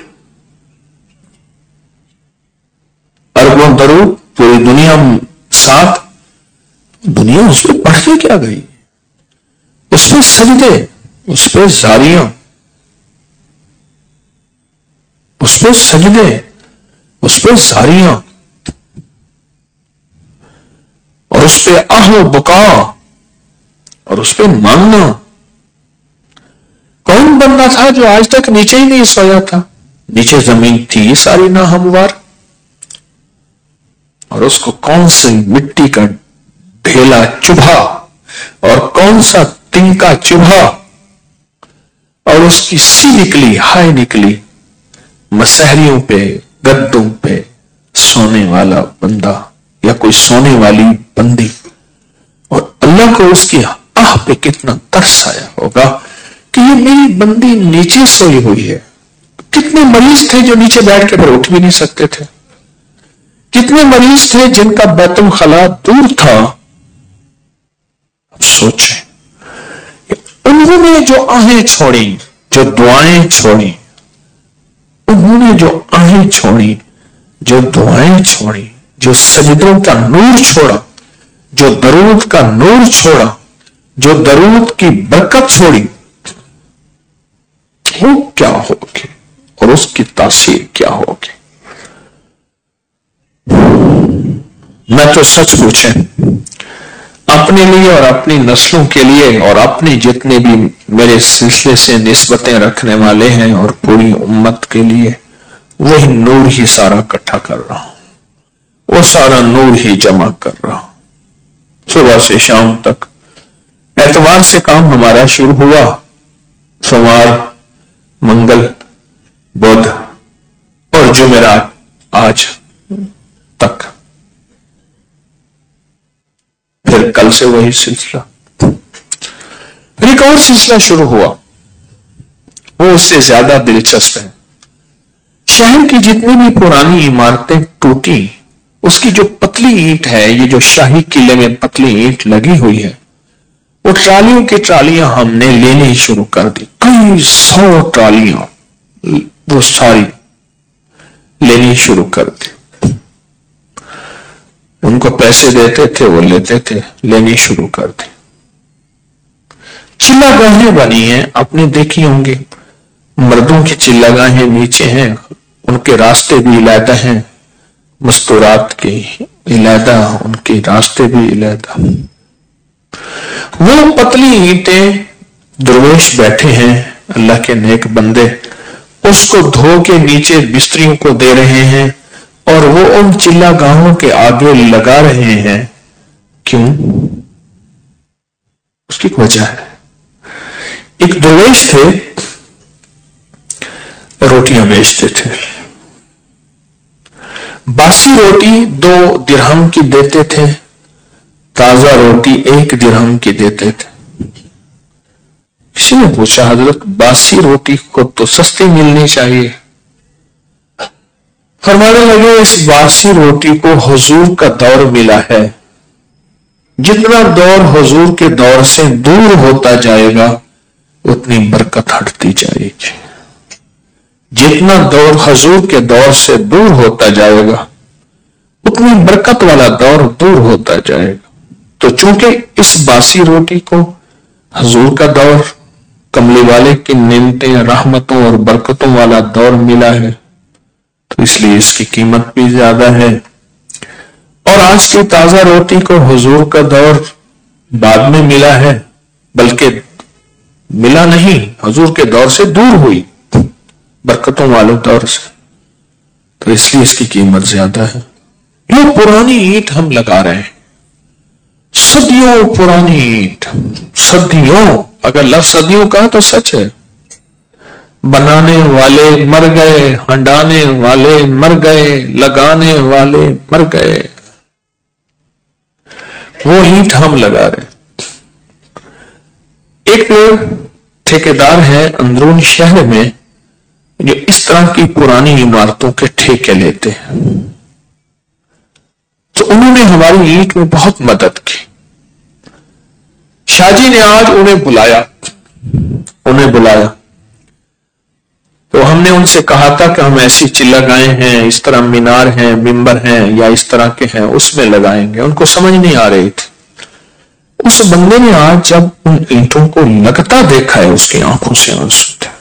अरबों दरूद, पूरी दुनिया साथ, दुनिया उस पर पढ़ के क्या गई, उस पर सजदे, उस पर जारियां, उस पर सजदे, उस पर जारियां, और उस पर आहो बुका, और उस पर मांगना। कौन बंदा था जो आज तक नीचे ही नहीं सोया था? नीचे जमीन थी सारी ना हमवार, और उसको कौन सी मिट्टी का ढेला चुभा और कौन सा तिनका चुभा, और उसकी सी निकली, हाय निकली, मसहरियों पे, गद्दों पे सोने वाला बंदा या कोई सोने वाली बंदी। और अल्लाह को उसकी आह पे कितना तरस आया होगा कि ये मेरी बंदी नीचे सोई हुई है। कितने मरीज थे जो नीचे बैठ के फिर उठ भी नहीं सकते थे, कितने मरीज थे जिनका बैतुल खला दूर था। अब सोचें, उन्होंने जो आहें छोड़ी, जो दुआएं छोड़ी, उन्होंने जो आहें छोड़ी, जो दुआएं छोड़ी, जो सजदों का नूर छोड़ा, जो दरूद का नूर छोड़ा, जो दरूद की बरकत छोड़ी, वो क्या होगी और उसकी तासीर क्या होगी। मैं तो सच पूछें, अपने लिए और अपनी नस्लों के लिए और अपने जितने भी मेरे सिलसिले से निस्बतें रखने वाले हैं और पूरी उम्मत के लिए वही नूर ही सारा इकट्ठा कर रहा हूं, वो सारा नूर ही जमा कर रहा हूं। सुबह से शाम तक, एतवार से काम हमारा शुरू हुआ, सोमवार, मंगल, बुध और जुमेरात आज तक, फिर कल से वही सिलसिला, फिर एक और सिलसिला शुरू हुआ, वो उससे ज्यादा दिलचस्प है। शहर की जितनी भी पुरानी इमारतें टूटी, उसकी जो पतली ईंट है, ये जो शाही किले में पतली ईंट लगी हुई है, वो ट्रालियों की ट्रालियां हमने लेनी शुरू कर दी। कई सौ ट्रालियां वो सारी लेनी शुरू कर दी। उनको पैसे देते थे, वो लेते थे, लेनी शुरू कर दी। चिल्लागाहें बनी हैं, आपने देखी होंगी, मर्दों की चिल्लागाहें नीचे हैं, उनके रास्ते भी इलादा हैं, मस्तूरात की इलादा, उनके रास्ते भी इलादा। वो पतली ईंटें दरवेश बैठे हैं, अल्लाह के नेक बंदे, उसको धो के नीचे बिस्तरियों को दे रहे हैं और वो उन चिल्लागाहों के आगे लगा रहे हैं। क्यों? उसकी वजह है, एक दरवेश थे, रोटियां बेचते थे। बासी रोटी दो दिरहम की देते थे, ताजा रोटी एक दिरहम की देते थे। किसी ने पूछा, हजरत बासी रोटी को तो सस्ती मिलनी चाहिए। फरमाने लगे, इस बासी रोटी को हुजूर का दौर मिला है, जितना दौर हुजूर के दौर से दूर होता जाएगा उतनी बरकत हटती जाएगी। जितना दौर हुजूर के दौर से दूर होता जाएगा उतनी बरकत वाला दौर दूर होता जाएगा। तो चूंकि इस बासी रोटी को हुजूर का दौर, कमली वाले की नेमतें, रहमतों और बरकतों वाला दौर मिला है, तो इसलिए इसकी कीमत भी ज्यादा है। और आज की ताजा रोटी को हुजूर का दौर बाद में मिला है, बल्कि ملا نہیں، حضور کے دور سے دور ہوئی، برکتوں والے دور سے، تو اس لیے اس کی قیمت زیادہ ہے۔ یہ پرانی اینٹ ہم لگا رہے ہیں، صدیوں پرانی اینٹ، صدیوں، اگر لفظ صدیوں کہا تو سچ ہے۔ بنانے والے مر گئے، ہنڈانے والے مر گئے، لگانے والے مر گئے، وہ اینٹ ہم لگا رہے ہیں۔ ایک ٹھیکیدار ہے اندرون شہر میں جو اس طرح کی پرانی عمارتوں کے ٹھیکے لیتے ہیں، تو انہوں نے ہماری اینٹ میں بہت مدد کی۔ شاہ جی نے آج انہیں بلایا انہیں بلایا تو ہم نے ان سے کہا تھا کہ ہم ایسی چیز لگائے ہیں، اس طرح مینار ہیں، ممبر ہیں یا اس طرح کے ہیں، اس میں لگائیں گے۔ ان کو سمجھ نہیں آ رہی تھی۔ اس بندے نے آج جب ان اینٹوں کو لگتا دیکھا ہے، اس کی آنکھوں سے آنسو تھے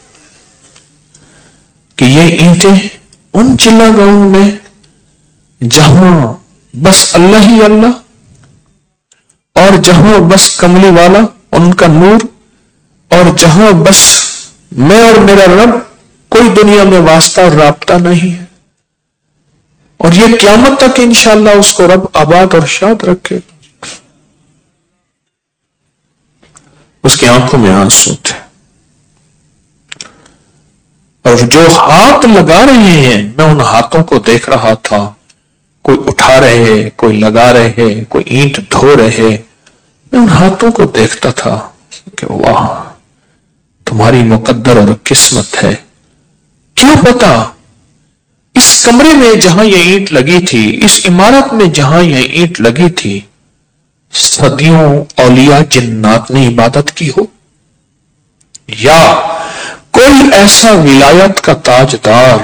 کہ یہ اینٹیں ان چلا گاؤں میں جہاں بس اللہ ہی اللہ، اور جہاں بس کملی والا ان کا نور، اور جہاں بس میں اور میرا رب، کوئی دنیا میں واسطہ اور رابطہ نہیں ہے، اور یہ قیامت تک انشاءاللہ اس کو رب آباد اور شاد رکھے۔ اس کی آنکھوں میں آنسو تھے، اور جو ہاتھ لگا رہے ہیں میں ان ہاتھوں کو دیکھ رہا تھا، کوئی اٹھا رہے، کوئی لگا رہے، کوئی اینٹ دھو رہے، میں ان ہاتھوں کو دیکھتا تھا کہ واہ تمہاری مقدر اور قسمت ہے۔ کیا پتا اس کمرے میں جہاں یہ اینٹ لگی تھی، اس عمارت میں جہاں یہ اینٹ لگی تھی، صدیوں اولیاء جنات نے عبادت کی ہو، یا کوئی ایسا ولایت کا تاجدار،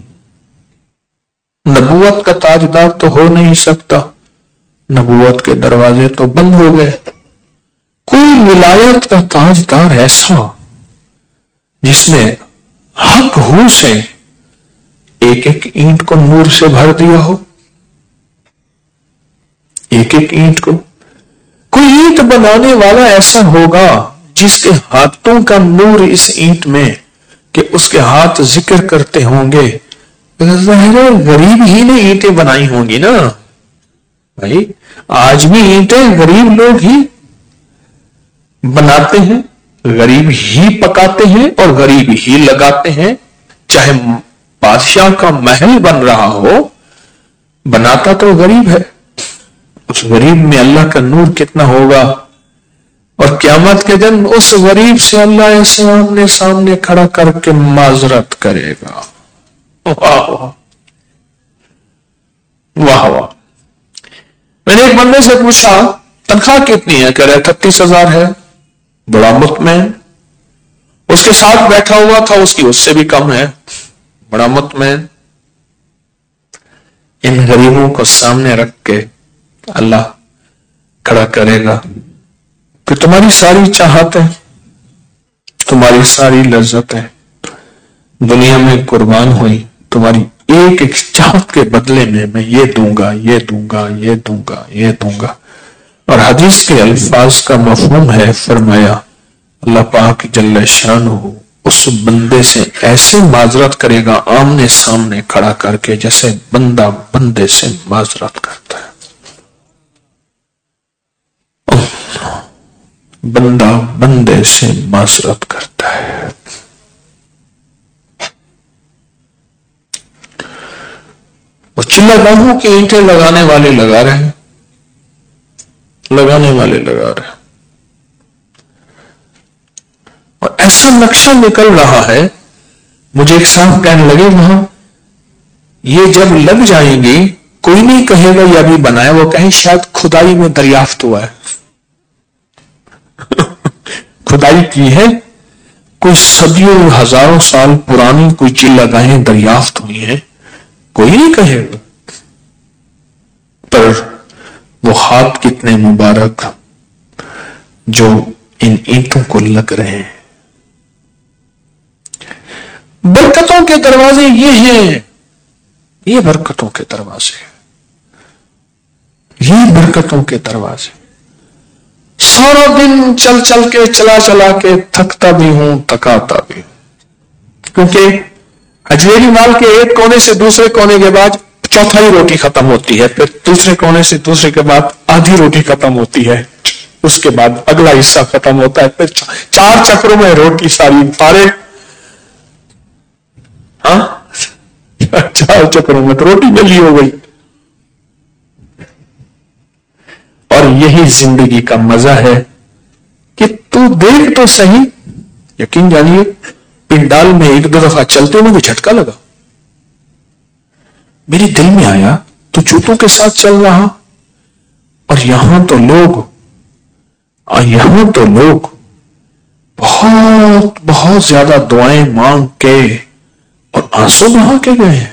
نبوت کا تاجدار تو ہو نہیں سکتا، نبوت کے دروازے تو بند ہو گئے، کوئی ولایت کا تاجدار ایسا جس نے حق ہو سے ایک ایک اینٹ کو نور سے بھر دیا ہو، ایک ایک اینٹ کو، کوئی اینٹ بنانے والا ایسا ہوگا جس کے ہاتھوں کا نور اس اینٹ میں کہ اس کے ہاتھ ذکر کرتے ہوں گے۔ ظاہر غریب ہی نے اینٹیں بنائی ہوں گی نا بھائی، آج بھی اینٹیں غریب لوگ ہی بناتے ہیں، غریب ہی پکاتے ہیں اور غریب ہی لگاتے ہیں۔ چاہے بادشاہ کا محل بن رہا ہو، بناتا تو غریب ہے، اس غریب میں اللہ کا نور کتنا ہوگا، اور قیامت کے دن اس غریب سے اللہ ایسے آمنے سامنے کھڑا کر کے معذرت کرے گا۔ واہ واہ واہ واہ۔ میں نے ایک بندے سے پوچھا تنخواہ کتنی ہے، کہہ رہے تھتیس ہزار ہے، بڑا مطمئن۔ اس کے ساتھ بیٹھا ہوا تھا، اس کی اس سے بھی کم ہے، بڑا مطمئن۔ ان غریبوں کو سامنے رکھ کے اللہ کھڑا کرے گا کہ تمہاری ساری چاہتیں، تمہاری ساری لذتیں دنیا میں قربان ہوئی، تمہاری ایک ایک چاہت کے بدلے میں میں یہ دوں گا، یہ دوں گا، یہ دوں گا، یہ دوں گا۔ اور حدیث کے الفاظ کا مفہوم ہے، فرمایا اللہ پاک جل شانہ اس بندے سے ایسے معذرت کرے گا آمنے سامنے کھڑا کر کے جیسے بندہ بندے سے معذرت کرتا ہے، بندہ بندے سے معذرت کرتا ہے۔ اور چلا گاہوں کی اینٹیں لگانے والے لگا رہے ہیں، لگانے والے لگا رہے ہیں، اور ایسا نقشہ نکل رہا ہے۔ مجھے ایک صاحب کہنے لگے وہاں یہ جب لگ جائیں گی کوئی نہیں کہے گا یہ ابھی بنایا، وہ کہیں شاید کھدائی میں دریافت ہوا ہے، کھدائی کی ہے، کوئی صدیوں ہزاروں سال پرانی کوئی چیز لگائیں دریافت ہوئی ہے، کوئی نہیں کہے گا۔ پر وہ ہاتھ کتنے مبارک جو ان اینٹوں کو لگ رہے ہیں۔ برکتوں کے دروازے یہ ہیں، یہ برکتوں کے دروازے، یہ برکتوں کے دروازے۔ سارا دن چل چل کے چلا چلا کے تھکتا بھی ہوں تھکاتا بھی ہوں، کیونکہ اجمیری مال کے ایک کونے سے دوسرے کونے کے بعد چوتھائی روٹی ختم ہوتی ہے، پھر دوسرے کونے سے دوسرے کے بعد آدھی روٹی ختم ہوتی ہے، اس کے بعد اگلا حصہ ختم ہوتا ہے، پھر چار چکروں میں روٹی ساری پارے، ہاں چار چکروں میں تو روٹی جلی ہو گئی۔ اور یہی زندگی کا مزہ ہے کہ تو دیکھ تو صحیح، یقین جانیے پنڈال میں ایک دو دفعہ چلتے مجھے جھٹکا لگا، میرے دل میں آیا تو جوتوں کے ساتھ چل رہا، اور یہاں تو لوگ اور یہاں تو لوگ بہت بہت زیادہ دعائیں مانگ کے اور آنسو بہا کے گئے ہیں،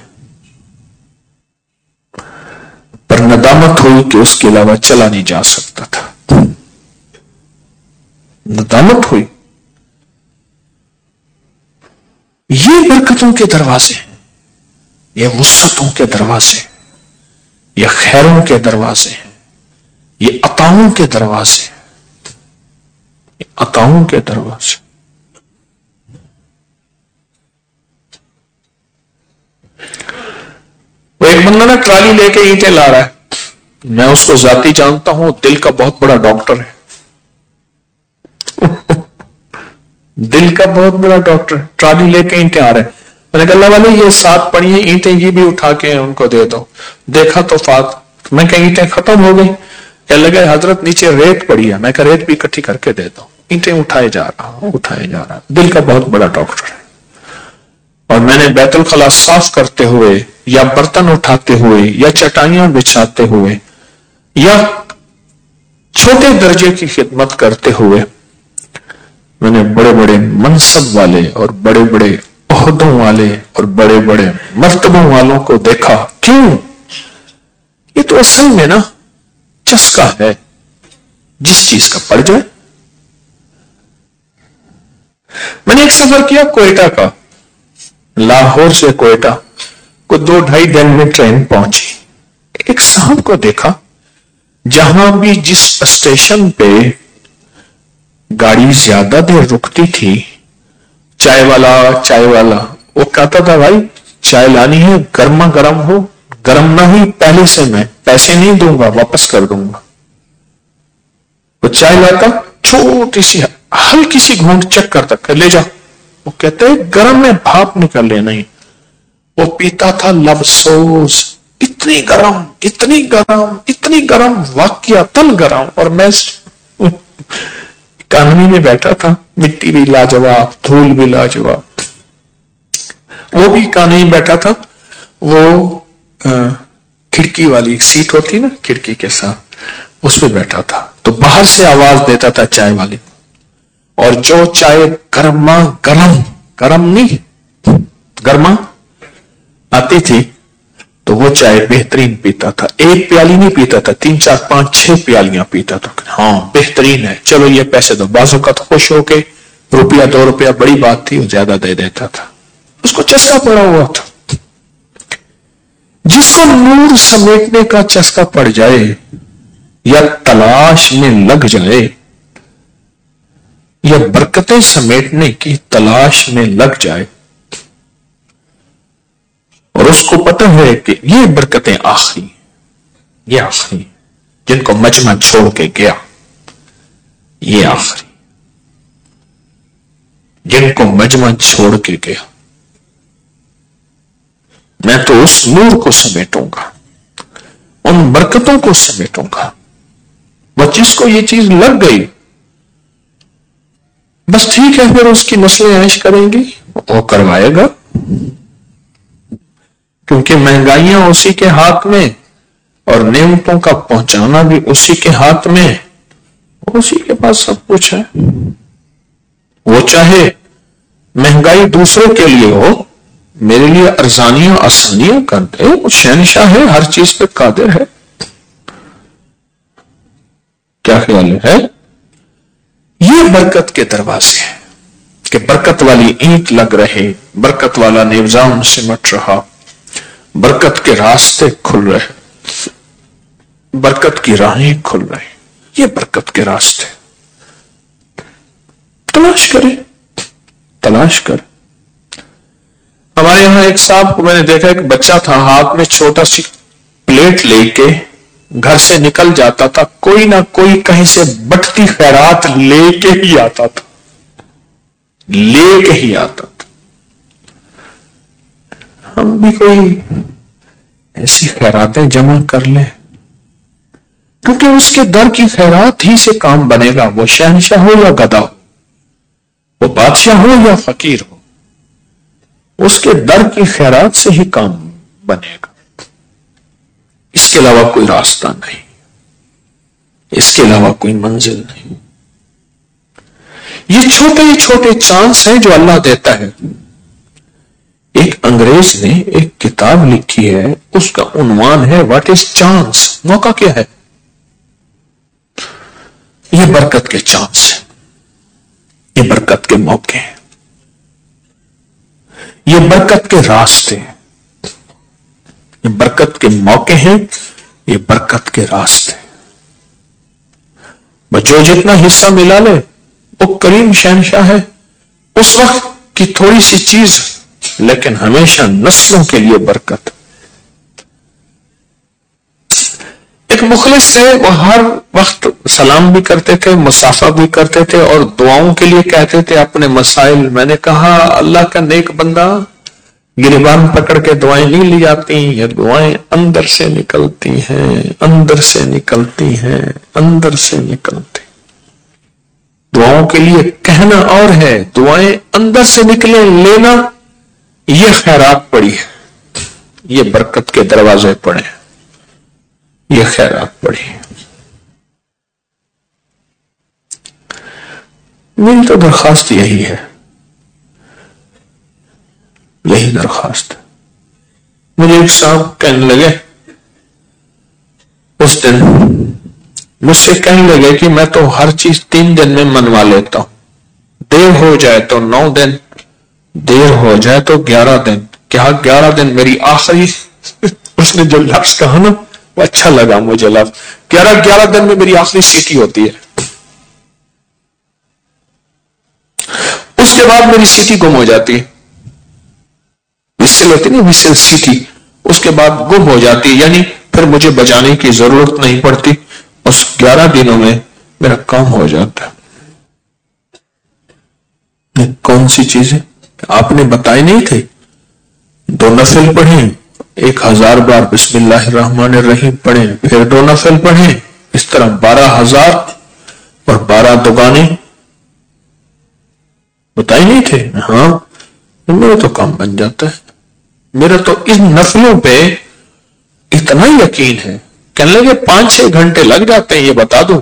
پر ندامت ہوئی کہ اس کے علاوہ چلا نہیں جا سکتا تھا، ندامت ہوئی۔ یہ برکتوں کے دروازے ہیں، یہ وسعتوں کے دروازے ہیں، یہ خیروں کے دروازے ہیں، یہ عطاؤں کے دروازے ہیں، یہ عطاؤں کے دروازے۔ وہ ایک بندہ نا ٹرالی لے کے اینٹیں لا رہا ہے، میں اس کو ذاتی جانتا ہوں، دل کا بہت بڑا ڈاکٹر ہے، دل کا بہت بڑا ڈاکٹر، ٹرالی لے کے اینٹیں آ رہے ہیں، میں نے کہا اللہ والے یہ ساتھ پڑی ہیں اینٹیں، یہ بھی اٹھا کے ان کو دے دو، دیکھا تو فات میں کہ اینٹیں ختم ہو گئی، کہنے لگے حضرت نیچے ریت پڑی ہے، میں کہا ریت بھی اکٹھی کر کے دے دو، اینٹیں اٹھائے جا رہا ہوں اٹھائے جا رہا، دل کا بہت بڑا ڈاکٹر ہے۔ اور میں نے بیت الخلا صاف کرتے ہوئے یا برتن اٹھاتے ہوئے یا چٹائیاں بچھاتے ہوئے یا چھوٹے درجے کی خدمت کرتے ہوئے میں نے بڑے بڑے منصب والے اور بڑے بڑے عہدوں والے اور بڑے بڑے مرتبوں والوں کو دیکھا، کیوں؟ یہ تو اصل میں نا چسکا ہے، جس چیز کا پڑ جائے۔ میں نے ایک سفر کیا کوئٹہ کا، لاہور سے کوئٹہ کو دو ڈھائی دن میں ٹرین پہنچی، ایک صاحب کو دیکھا جہاں بھی جس اسٹیشن پہ گاڑی زیادہ دیر رکتی تھی، چائے والا چائے والا وہ کہتا تھا بھائی چائے لانی ہے گرما گرم ہو، گرم نہ ہوئی پہلے سے میں پیسے نہیں دوں گا، واپس کر دوں گا۔ وہ چائے لاتا، چھوٹی سی ہلکی سی گھونٹ چیک کرتا کہ لے جا، وہ کہتے گرم میں بھاپ نکل لے، نہیں وہ پیتا تھا لبسوس، اتنی گرم اتنی گرم اتنی گرم واقعتاً گرم، اور میں اکانوی میں بیٹھا تھا، مٹی بھی لاجواب، دھول بھی لاجواب، وہ بھی اکانوی میں بیٹھا تھا، وہ کھڑکی والی سیٹ ہوتی نا کھڑکی کے ساتھ، اس پہ بیٹھا تھا، تو باہر سے آواز دیتا تھا چائے والی، اور جو چائے گرما گرم گرم نہیں گرما آتی تھی تو وہ چائے بہترین پیتا تھا، ایک پیالی نہیں پیتا تھا، تین چار پانچ چھ پیالیاں پیتا تھا، ہاں بہترین ہے، چلو یہ پیسے دو، بعض اوقات خوش ہو کے روپیہ دو روپیہ بڑی بات تھی وہ زیادہ دے دیتا تھا، اس کو چسکا پڑا ہوا تھا۔ جس کو نور سمیٹنے کا چسکا پڑ جائے یا تلاش میں لگ جائے یا برکتیں سمیٹنے کی تلاش میں لگ جائے، اور اس کو پتہ ہے کہ یہ برکتیں آخری یہ آخری جن کو مجمع چھوڑ کے گیا، یہ آخری جن کو مجمع چھوڑ کے گیا، میں تو اس نور کو سمیٹوں گا، ان برکتوں کو سمیٹوں گا، وہ جس کو یہ چیز لگ گئی بس ٹھیک ہے، پھر اس کی نسلیں عیش کریں گی، وہ کروائے گا، کیونکہ مہنگائیاں اسی کے ہاتھ میں اور نعمتوں کا پہنچانا بھی اسی کے ہاتھ میں، اسی کے پاس سب کچھ ہے۔ وہ چاہے مہنگائی دوسروں کے لیے ہو، میرے لیے ارزانیاں آسانیاں کر دے، وہ شہنشاہ ہے، ہر چیز پہ قادر ہے۔ کیا خیال ہے؟ یہ برکت کے دروازے ہیں کہ برکت والی اینٹ لگ رہے، برکت والا نظام سمٹ رہا، برکت کے راستے کھل رہے، برکت کی راہیں کھل رہی، یہ برکت کے راستے۔ تلاش کرے تلاش کر. ہمارے یہاں ایک صاحب کو میں نے دیکھا، ایک بچہ تھا، ہاتھ میں چھوٹا سی پلیٹ لے کے گھر سے نکل جاتا تھا، کوئی نہ کوئی کہیں سے بٹتی خیرات لے کے ہی آتا تھا لے کے ہی آتا تھا. ہم بھی کوئی ایسی خیراتیں جمع کر لیں، کیونکہ اس کے در کی خیرات ہی سے کام بنے گا. وہ شہنشاہ ہو یا گدا ہو، وہ بادشاہ ہو یا فقیر ہو، اس کے در کی خیرات سے ہی کام بنے گا. اس کے علاوہ کوئی راستہ نہیں، اس کے علاوہ کوئی منزل نہیں. یہ چھوٹے چھوٹے چانس ہیں جو اللہ دیتا ہے. ایک انگریز نے ایک کتاب لکھی ہے، اس کا عنوان ہے واٹ از چانس. موقع کیا ہے؟ یہ برکت کے چانس ہیں، یہ برکت کے موقع ہیں، یہ برکت کے راستے ہیں، یہ برکت کے موقع ہیں، یہ برکت کے راستے ہیں. جو جتنا حصہ ملا لے وہ کریم شہنشاہ ہے. اس وقت کی تھوڑی سی چیز، لیکن ہمیشہ نسلوں کے لیے برکت. ایک مخلص تھے، وہ ہر وقت سلام بھی کرتے تھے، مسافہ بھی کرتے تھے، اور دعاؤں کے لیے کہتے تھے اپنے مسائل. میں نے کہا اللہ کا نیک بندہ، گریبان پکڑ کے دعائیں نہیں لی جاتی، یہ دعائیں اندر سے نکلتی ہیں، اندر سے نکلتی ہیں، اندر سے نکلتی. دعاؤں کے لیے کہنا اور ہے، دعائیں اندر سے نکلے لینا، یہ خیرات پڑی ہے، یہ برکت کے دروازے پڑے، یہ خیرات پڑی. میری تو درخواست یہی ہے، یہی درخواست. مجھے ایک صاحب کہنے لگے اس دن، مجھ سے کہنے لگے کہ میں تو ہر چیز تین دن میں منوا لیتا ہوں، دیر ہو جائے تو نو دن، دیر ہو جائے تو گیارہ دن. کیا گیارہ دن میری آخری، اس نے جو لفظ کہا نا وہ اچھا لگا مجھے لفظ، گیارہ گیارہ دن میں میری آخری سیٹی ہوتی ہے، اس کے بعد میری سیٹی گم ہو جاتی ہے. وسل ہوتی نہیں، وسل سیٹی، اس کے بعد گم ہو جاتی ہے، یعنی پھر مجھے بجانے کی ضرورت نہیں پڑتی. اس گیارہ دنوں میں میرا کام ہو جاتا ہے. کون سی چیزیں آپ نے بتائی نہیں تھے؟ دو نفل پڑھیں، ایک ہزار بار بسم اللہ الرحمن الرحیم پڑھیں، پھر دو نفل پڑھیں، اس طرح بارہ ہزار اور بارہ دوگانے بتائی نہیں تھے؟ ہاں، میرا تو کام بن جاتا ہے. میرا تو ان نفلوں پہ اتنا یقین ہے، کہنے لگے پانچ چھ گھنٹے لگ جاتے ہیں یہ بتا دوں.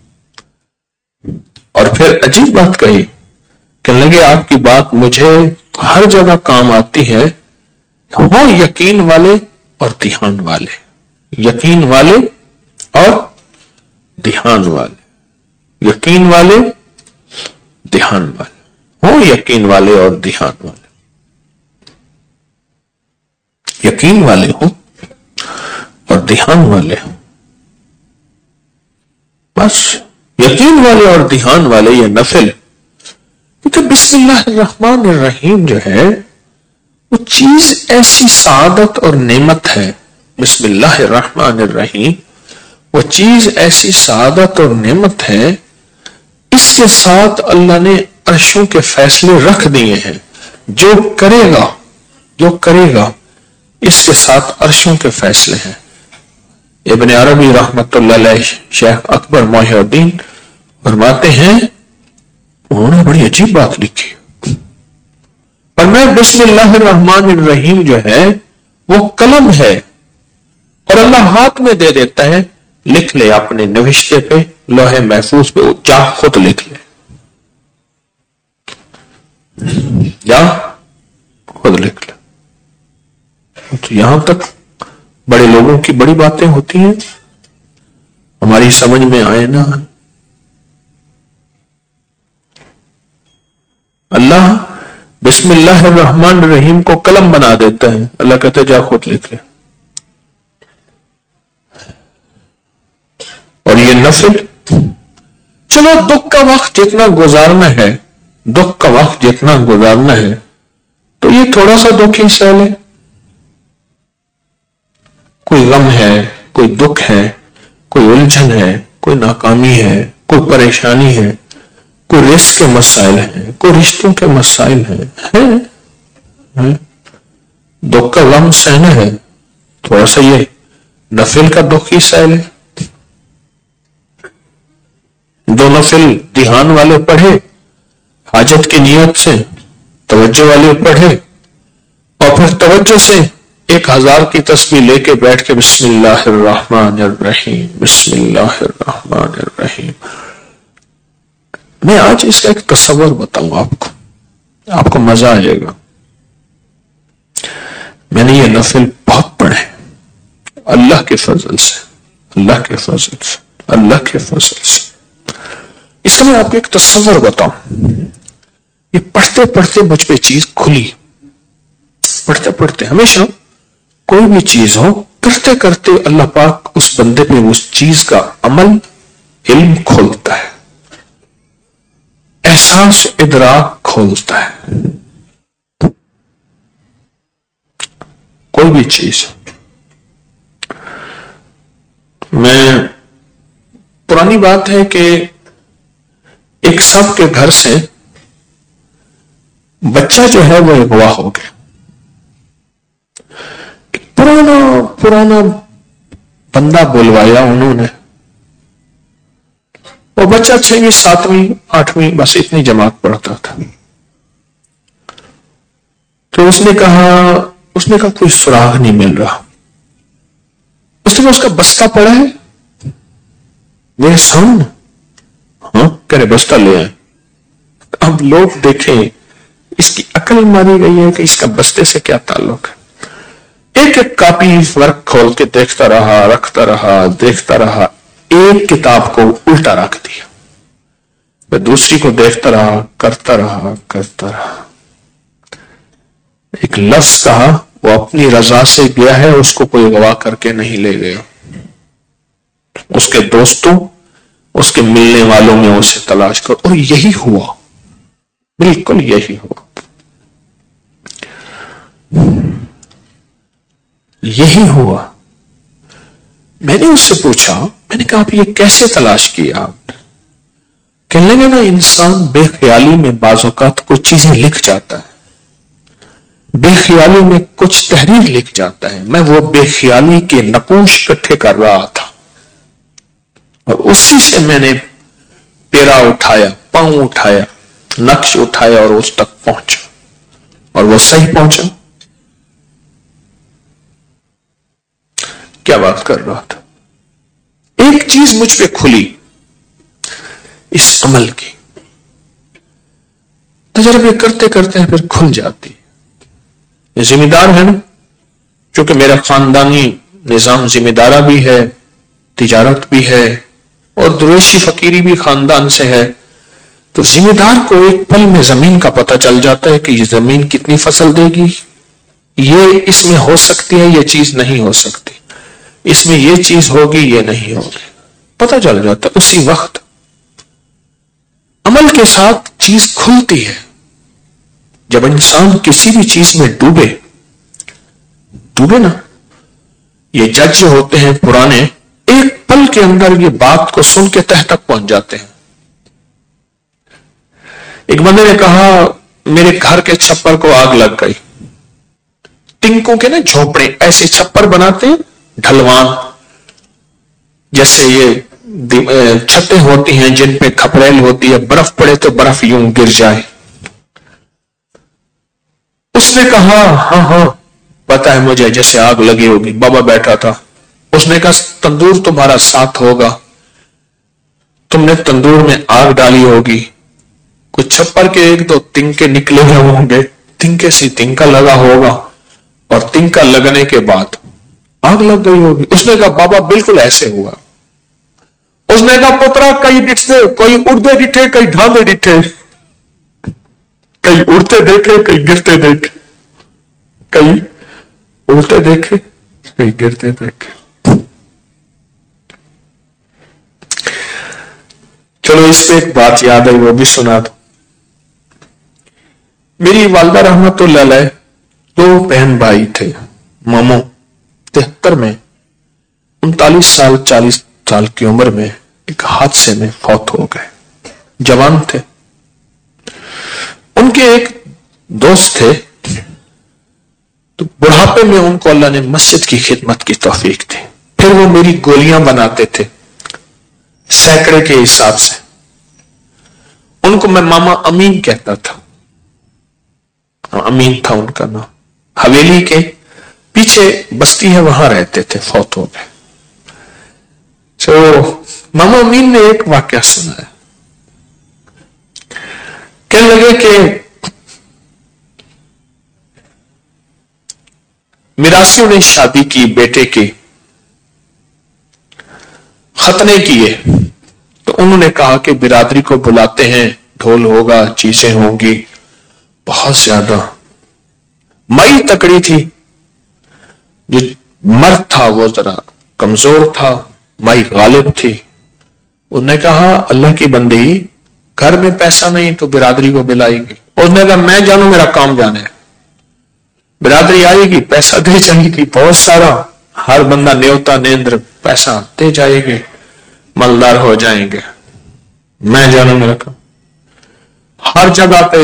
اور پھر عجیب بات کہی، کہنے لگے آپ کی بات مجھے ہر جگہ کام آتی ہے. ہو یقین والے اور دھیان والے، یقین والے اور دھیان والے، یقین والے دھیان والے، ہو یقین والے اور دھیان والے. یقین والے ہوں اور دھیان والے ہوں، بس یقین والے اور دھیان والے یہ نفل. کیونکہ بسم اللہ الرحمن الرحیم جو ہے وہ چیز ایسی سعادت اور نعمت ہے. بسم اللہ الرحمن الرحیم وہ چیز ایسی سعادت اور نعمت ہے، اس کے ساتھ اللہ نے عرشوں کے فیصلے رکھ دیے ہیں. جو کرے گا جو کرے گا اس کے ساتھ عرشوں کے فیصلے ہیں. ابن عربی رحمت اللہ علیہ، شیخ اکبر محی الدین فرماتے ہیں، انہوں نے بڑی عجیب بات لکھی، پر میں بسم اللہ الرحمن الرحیم جو ہے وہ قلم ہے، اور اللہ ہاتھ میں دے دیتا ہے، لکھ لے اپنے نوشتے پہ، لوح محفوظ پہ، جا خود لکھ لے، جا خود لکھ لے. تو یہاں تک بڑے لوگوں کی بڑی باتیں ہوتی ہیں، ہماری سمجھ میں آئے نا. اللہ بسم اللہ الرحمن الرحیم کو قلم بنا دیتا ہے، اللہ کہتا ہے جا خود لکھ لے. اور یہ نفل، چلو دکھ کا وقت جتنا گزارنا ہے دکھ کا وقت جتنا گزارنا ہے تو یہ تھوڑا سا دکھ ہی سہ لے. کوئی غم ہے، کوئی دکھ ہے، کوئی الجھن ہے، کوئی ناکامی ہے، کوئی پریشانی ہے، کوئی رزق کے مسائل ہیں، کوئی رشتوں کے مسائل ہیں، ہیں دکھ کا غم سہنا ہے، تھوڑا سا یہ نفل کا دکھ ہی سہ لے. دو نفل دھیان والے پڑھے، حاجت کی نیت سے توجہ والے پڑھے، اور پھر توجہ سے ایک ہزار کی تسبیح لے کے بیٹھ کے بسم اللہ الرحمن الرحیم بسم اللہ الرحمن الرحیم. میں آج اس کا ایک تصور بتاؤں آپ کو، آپ کو مزہ آئے گا. میں نے یہ نفل بہت پڑھے اللہ کے فضل سے، اللہ کے فضل سے، اللہ کے فضل سے. اس کا میں آپ کو ایک تصور بتاؤں. یہ پڑھتے پڑھتے مجھ پہ چیز کھلی. پڑھتے پڑھتے ہمیشہ کوئی بھی چیز ہو، کرتے کرتے اللہ پاک اس بندے پہ اس چیز کا عمل علم کھولتا ہے، احساس ادراک کھولتا ہے. کوئی بھی چیز. میں پرانی بات ہے کہ ایک صاحب کے گھر سے بچہ جو ہے وہ اغوا ہو گیا. ایک پرانا پرانا بندہ بلوایا انہوں نے. وہ بچہ چھویں ساتویں آٹھویں بس اتنی جماعت پڑھتا تھا. تو اس نے کہا اس نے کہا کوئی سراغ نہیں مل رہا. اس نے کہا اس کا بستہ پڑا ہے میرے سامنے. ہاں کہہ رہے بستہ لے آئے. اب لوگ دیکھیں اس کی عقل ماری گئی ہے کہ اس کا بستے سے کیا تعلق ہے. ایک ایک کاپی ورق کھول کے دیکھتا رہا، رکھتا رہا، دیکھتا رہا. ایک کتاب کو الٹا رکھ دیا. میں دوسری کو دیکھتا رہا، کرتا رہا کرتا رہا. ایک لفظ کہا وہ اپنی رضا سے گیا ہے، اس کو کوئی اغوا کر کے نہیں لے گیا. اس کے دوستوں، اس کے ملنے والوں میں اسے تلاش کر. اور یہی ہوا، بالکل یہی ہوا، یہی ہوا. میں نے اس سے پوچھا، میں نے کہا آپ یہ کیسے تلاش کیا آپ نے؟ کہنے لگے نا انسان بے خیالی میں بعض اوقات کچھ چیزیں لکھ جاتا ہے، بے خیالی میں کچھ تحریر لکھ جاتا ہے. میں وہ بے خیالی کے نقوش اکٹھے کر رہا تھا اور اسی سے میں نے پیرا اٹھایا، پاؤں اٹھایا، نقش اٹھایا اور اس تک پہنچا، اور وہ صحیح پہنچا. کیا بات کر رہا تھا؟ ایک چیز مجھ پہ کھلی اس عمل کی. تجربے کرتے کرتے پھر کھل جاتی. یہ ذمہ دار ہے نا، چونکہ میرا خاندانی نظام ذمہ دارہ بھی ہے، تجارت بھی ہے، اور درویشی فقیری بھی خاندان سے ہے. تو ذمہ دار کو ایک پل میں زمین کا پتہ چل جاتا ہے کہ یہ زمین کتنی فصل دے گی، یہ اس میں ہو سکتی ہے، یہ چیز نہیں ہو سکتی، اس میں یہ چیز ہوگی، یہ نہیں ہوگی. پتہ چل جاتا ہے اسی وقت. عمل کے ساتھ چیز کھلتی ہے. جب انسان کسی بھی چیز میں ڈوبے ڈوبے نا، یہ جج جو ہوتے ہیں پرانے، ایک پل کے اندر یہ بات کو سن کے تہ تک پہنچ جاتے ہیں. ایک بندے نے کہا میرے گھر کے چھپر کو آگ لگ گئی. ٹنکوں کے نا جھوپڑے ایسے چھپر بناتے ہیں، ڈھلوان جیسے یہ چھتیں ہوتی ہیں جن پہ کھپریل ہوتی ہے، برف پڑے تو برف یوں گر جائے. اس نے کہا ہاں ہاں پتا ہے مجھے، جیسے آگ لگی ہوگی. بابا بیٹھا تھا. اس نے کہا تندور تمہارا ساتھ ہوگا، تم نے تندور میں آگ ڈالی ہوگی، کچھ چھپر کے ایک دو تنکے نکلے ہوئے ہوں گے، تنکے سے تنکا لگا ہوگا، اور تنکا لگنے کے بعد آگ لگ گئی ہوگی. اس نے کہا بابا بالکل ایسے ہوا. اس نے کہا پترا کئی ڈٹھے، کوئی اڑتے ڈٹھے، کئی ڈھاندے ڈٹھے، کئی اڑتے دیکھے، کئی گرتے دیکھے، کئی اڑتے دیکھے، کئی گرتے دیکھے. چلو اس پہ ایک بات یاد ہے، وہ بھی سنا دو. मेरी वालदा रहमतुल्लाह अलैह दो बहन भाई थे। मामू तिहत्तर में उनतालीस साल चालीस साल की उम्र में एक हादसे में फौत हो गए। जवान थे। उनके एक दोस्त थे, तो बुढ़ापे में उनको अल्लाह ने मस्जिद की खिदमत की तौफीक दी। फिर वो मेरी गोलियां बनाते थे सैकड़े के हिसाब से। उनको मैं मामा अमीन कहता था, अमीन था उनका नाम। हवेली के पीछे बस्ती है, वहां रहते थे, फौत हो गए। तो मामा अमीन ने एक वाकया सुनाया। कहने लगे कि मिरासियों ने शादी की, बेटे की खतने किए, तो उन्होंने कहा कि बिरादरी को बुलाते हैं, ढोल होगा, चीजें होंगी बहुत ज्यादा। मई तकड़ी थी, जो मर्द था वो जरा कमजोर था, मई गालिब थी। उसने कहा अल्लाह की बंदी, घर में पैसा नहीं तो बिरादरी को बुलाएगी। उसने कहा मैं जानू, मेरा काम जाने। बिरादरी आएगी, पैसा दे जाएगी बहुत सारा, हर बंदा न्योता नेंद्र पैसा दे जाएगी, मालदार हो जाएंगे। मैं जानू, मेरा काम। हर जगह पे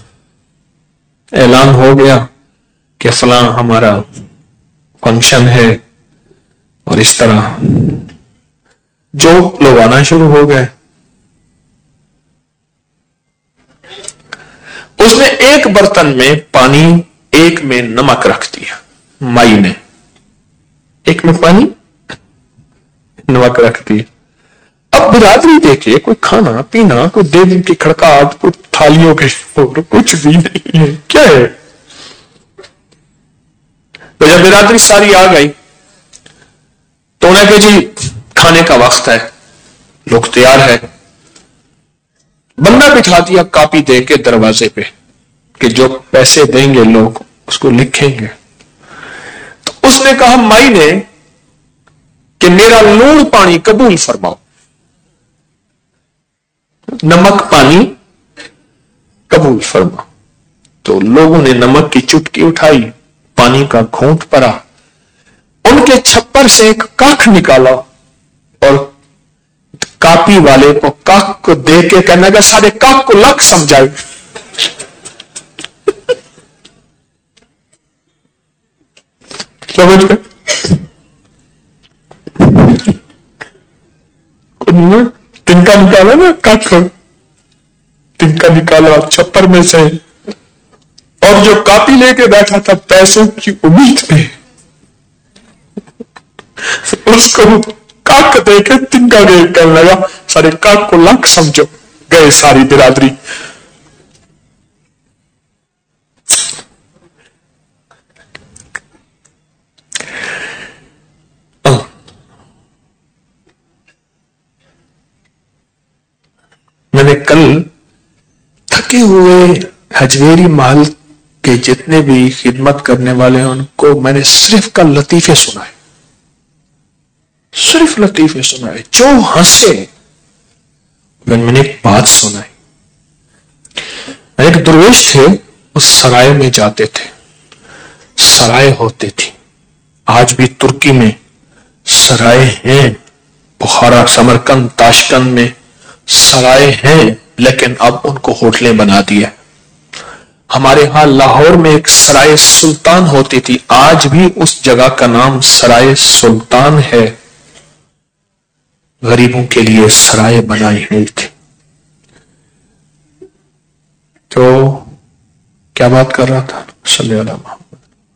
ऐलान हो गया कि फलां हमारा फंक्शन है, और इस तरह जो लोग आना शुरू हो गए। उसने एक बर्तन में पानी, एक में नमक रख दिया। माई ने एक में पानी, नमक रख दिया। अब बिरादरी देखे कोई खाना पीना, कोई देवी की खड़काहट, कोई थालियों के शोर, कुछ भी नहीं है। क्या है? तो जब बिरादरी सारी आ गई तो उन्हें कहा जी खाने का वक्त है, लोग तैयार है। बंदा बिठा दिया कापी दे के दरवाजे पे कि जो पैसे देंगे लोग उसको लिखेंगे। तो उसने कहा माई ने कि मेरा लूण पानी कबूल फरमाओ, नमक पानी कबूल फरमाओ। तो लोगों ने नमक की चुटकी उठाई, पानी का घूंट पड़ा, उनके छप्पर से एक काख निकाला और कापी वाले को काख को दे के कहने लगा सारे काख को लख समझाए। समझ गए? तिनका निकाला ना, काख तिनका निकाला छप्पर में से, और जो कापी लेके बैठा था पैसों की उम्मीद में, उसको काक देके तिनका गए कहने लगा सारे काक को लाख समझो। गए सारी बिरादरी। मैंने कल थके हुए हजवेरी महल के जितने भी खिदमत करने वाले हैं उनको मैंने सिर्फ कल लतीफे सुनाए, सिर्फ लतीफे सुनाए। जो हंसे मैंने एक बात सुनाई। एक दरवेश थे, उस सराय में जाते थे, सराय होती थी। आज भी तुर्की में सराय हैं, बुखारा, समरकंद, ताशकंद में सराय हैं, लेकिन अब उनको होटलें बना दिया। हमारे यहां लाहौर में एक सराय सुल्तान होती थी, आज भी उस जगह का नाम सराय सुल्तान है। गरीबों के लिए सराय बनाई हुई थी। तो क्या बात कर रहा था? सल्लल्लाहु अलैहि वसल्लम।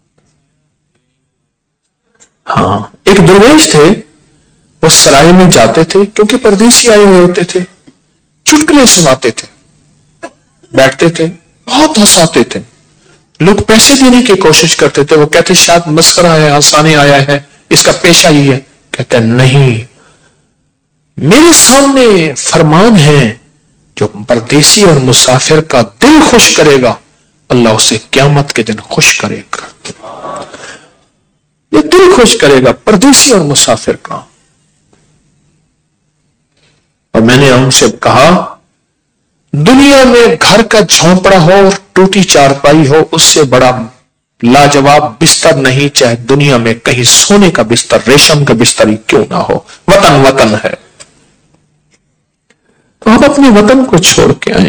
हाँ, एक दरवेश थे, वो सराय में जाते थे क्योंकि परदेसी आए हुए होते थे, चुटकुले सुनाते थे, बैठते थे, बहुत हंसाते थे। लोग पैसे देने की कोशिश करते थे, वो कहते शायद मस्करा है, हंसाने आया है, इसका पेशा ही है। कहते नहीं, मेरे सामने फरमान है, जो परदेसी और मुसाफिर का दिल खुश करेगा अल्लाह उसे क़यामत के दिन खुश करेगा। ये दिल खुश करेगा परदेसी और मुसाफिर का। और मैंने उनसे कहा दुनिया में घर का झोंपड़ा हो और ٹوٹی چارپائی ہو اس سے بڑا لاجواب بستر نہیں، چاہے دنیا میں کہیں سونے کا بستر، ریشم کا بستر ہی کیوں نہ ہو، وطن وطن ہے۔ تو ہم اپنے وطن کو چھوڑ کے آئے۔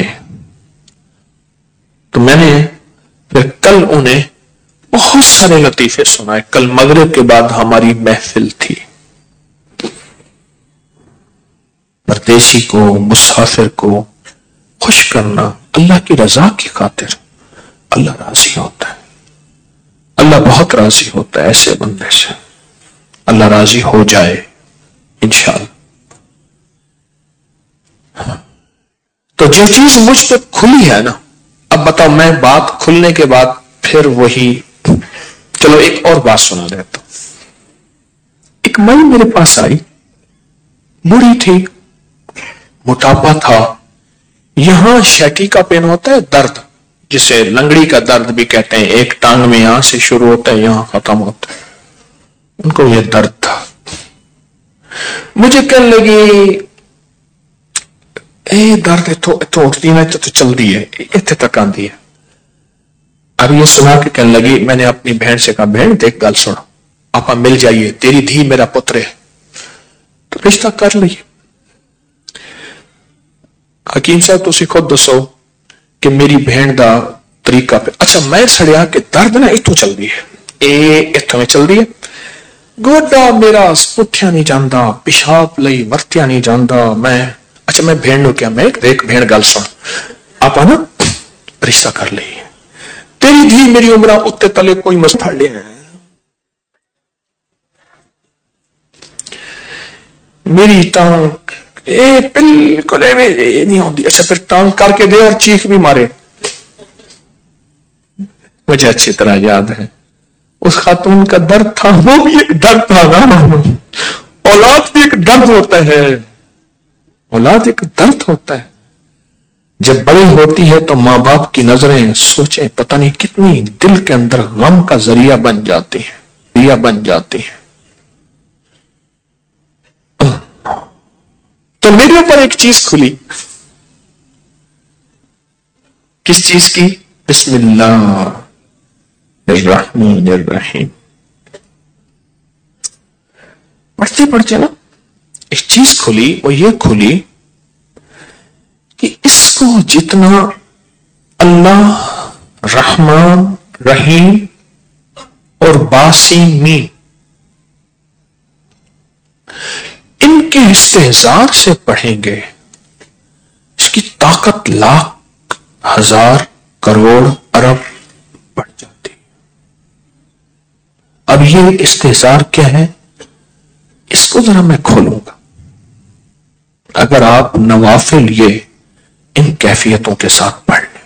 تو میں نے پھر کل انہیں بہت سارے لطیفے سنائے۔ کل مغرب کے بعد ہماری محفل تھی، پردیسی کو، مسافر کو خوش کرنا اللہ کی رضا کی خاطر۔ اللہ راضی ہوتا ہے، اللہ بہت راضی ہوتا ہے ایسے بندے سے۔ اللہ راضی ہو جائے انشاءاللہ۔ تو جو چیز مجھ پہ کھلی ہے نا، اب بتاؤ، میں بات کھلنے کے بعد پھر وہی، چلو ایک اور بات سنا دیتا ہوں۔ ایک مائی میرے پاس آئی، بوڑھی تھی، موٹاپا تھا، یہاں شیٹی کا پین ہوتا ہے درد، جسے لنگڑی کا درد بھی کہتے ہیں، ایک ٹانگ میں یہاں سے شروع ہوتا ہے یہاں ختم ہوتا ہے، ان کو یہ درد تھا۔ مجھے کہنے لگی اے درد اتو اٹھتی ہے تو چل دی ہے، اتنے تک آندھی ہے۔ اب یہ سنا کے کہنے لگی، میں نے اپنی بہن سے کہا، بہن دیکھ گل سنو، آپا مل جائیے، تیری دھی میرا پتر ہے، تو رشتہ کر لیے۔ حکیم صاحب تسی خود دسو کہ میری بہن دا طریقہ پہ، اچھا میں سڑیا کہ درد نا اتو چل دی ہے، اے اتو میں چل دی ہے، گوڈا میرا پٹھیا نہیں جاندا، پیشاب لئی ورتیا نہیں جاندا، میں اچھا میں بہن نو کیا، میں دیکھ بہن گل سن، آپ نا رشتہ کر لئی، تیری دھی میری عمرہ اتنے تلے کوئی مس پھڑ لیا ہے، میری ٹانگ اے بالکل نہیں ہوتی، اچھا پھر ٹانگ کر کے دے اور چیخ بھی مارے۔ مجھے اچھی طرح یاد ہے اس خاتون کا درد تھا، وہ بھی ایک درد تھا نا، اولاد بھی ایک درد ہوتا ہے، اولاد ایک درد ہوتا ہے۔ جب بڑی ہوتی ہے تو ماں باپ کی نظریں سوچیں پتہ نہیں کتنی دل کے اندر غم کا ذریعہ بن جاتی ہیں، ذریعہ بن جاتی ہیں۔ تو میرے اوپر ایک چیز کھلی، کس چیز کی؟ بسم اللہ الرحمن الرحیم، پڑھتے پڑھتے نا ایک چیز کھلی، وہ یہ کھلی کہ اس کو جتنا اللہ رحمان رحیم اور باسمی ان کے استحضار سے پڑھیں گے، اس کی طاقت لاکھ ہزار کروڑ ارب بڑھ جاتی۔ اب یہ استحضار کیا ہے، اس کو ذرا میں کھولوں گا۔ اگر آپ نوافل یہ ان کیفیتوں کے ساتھ پڑھ لیں،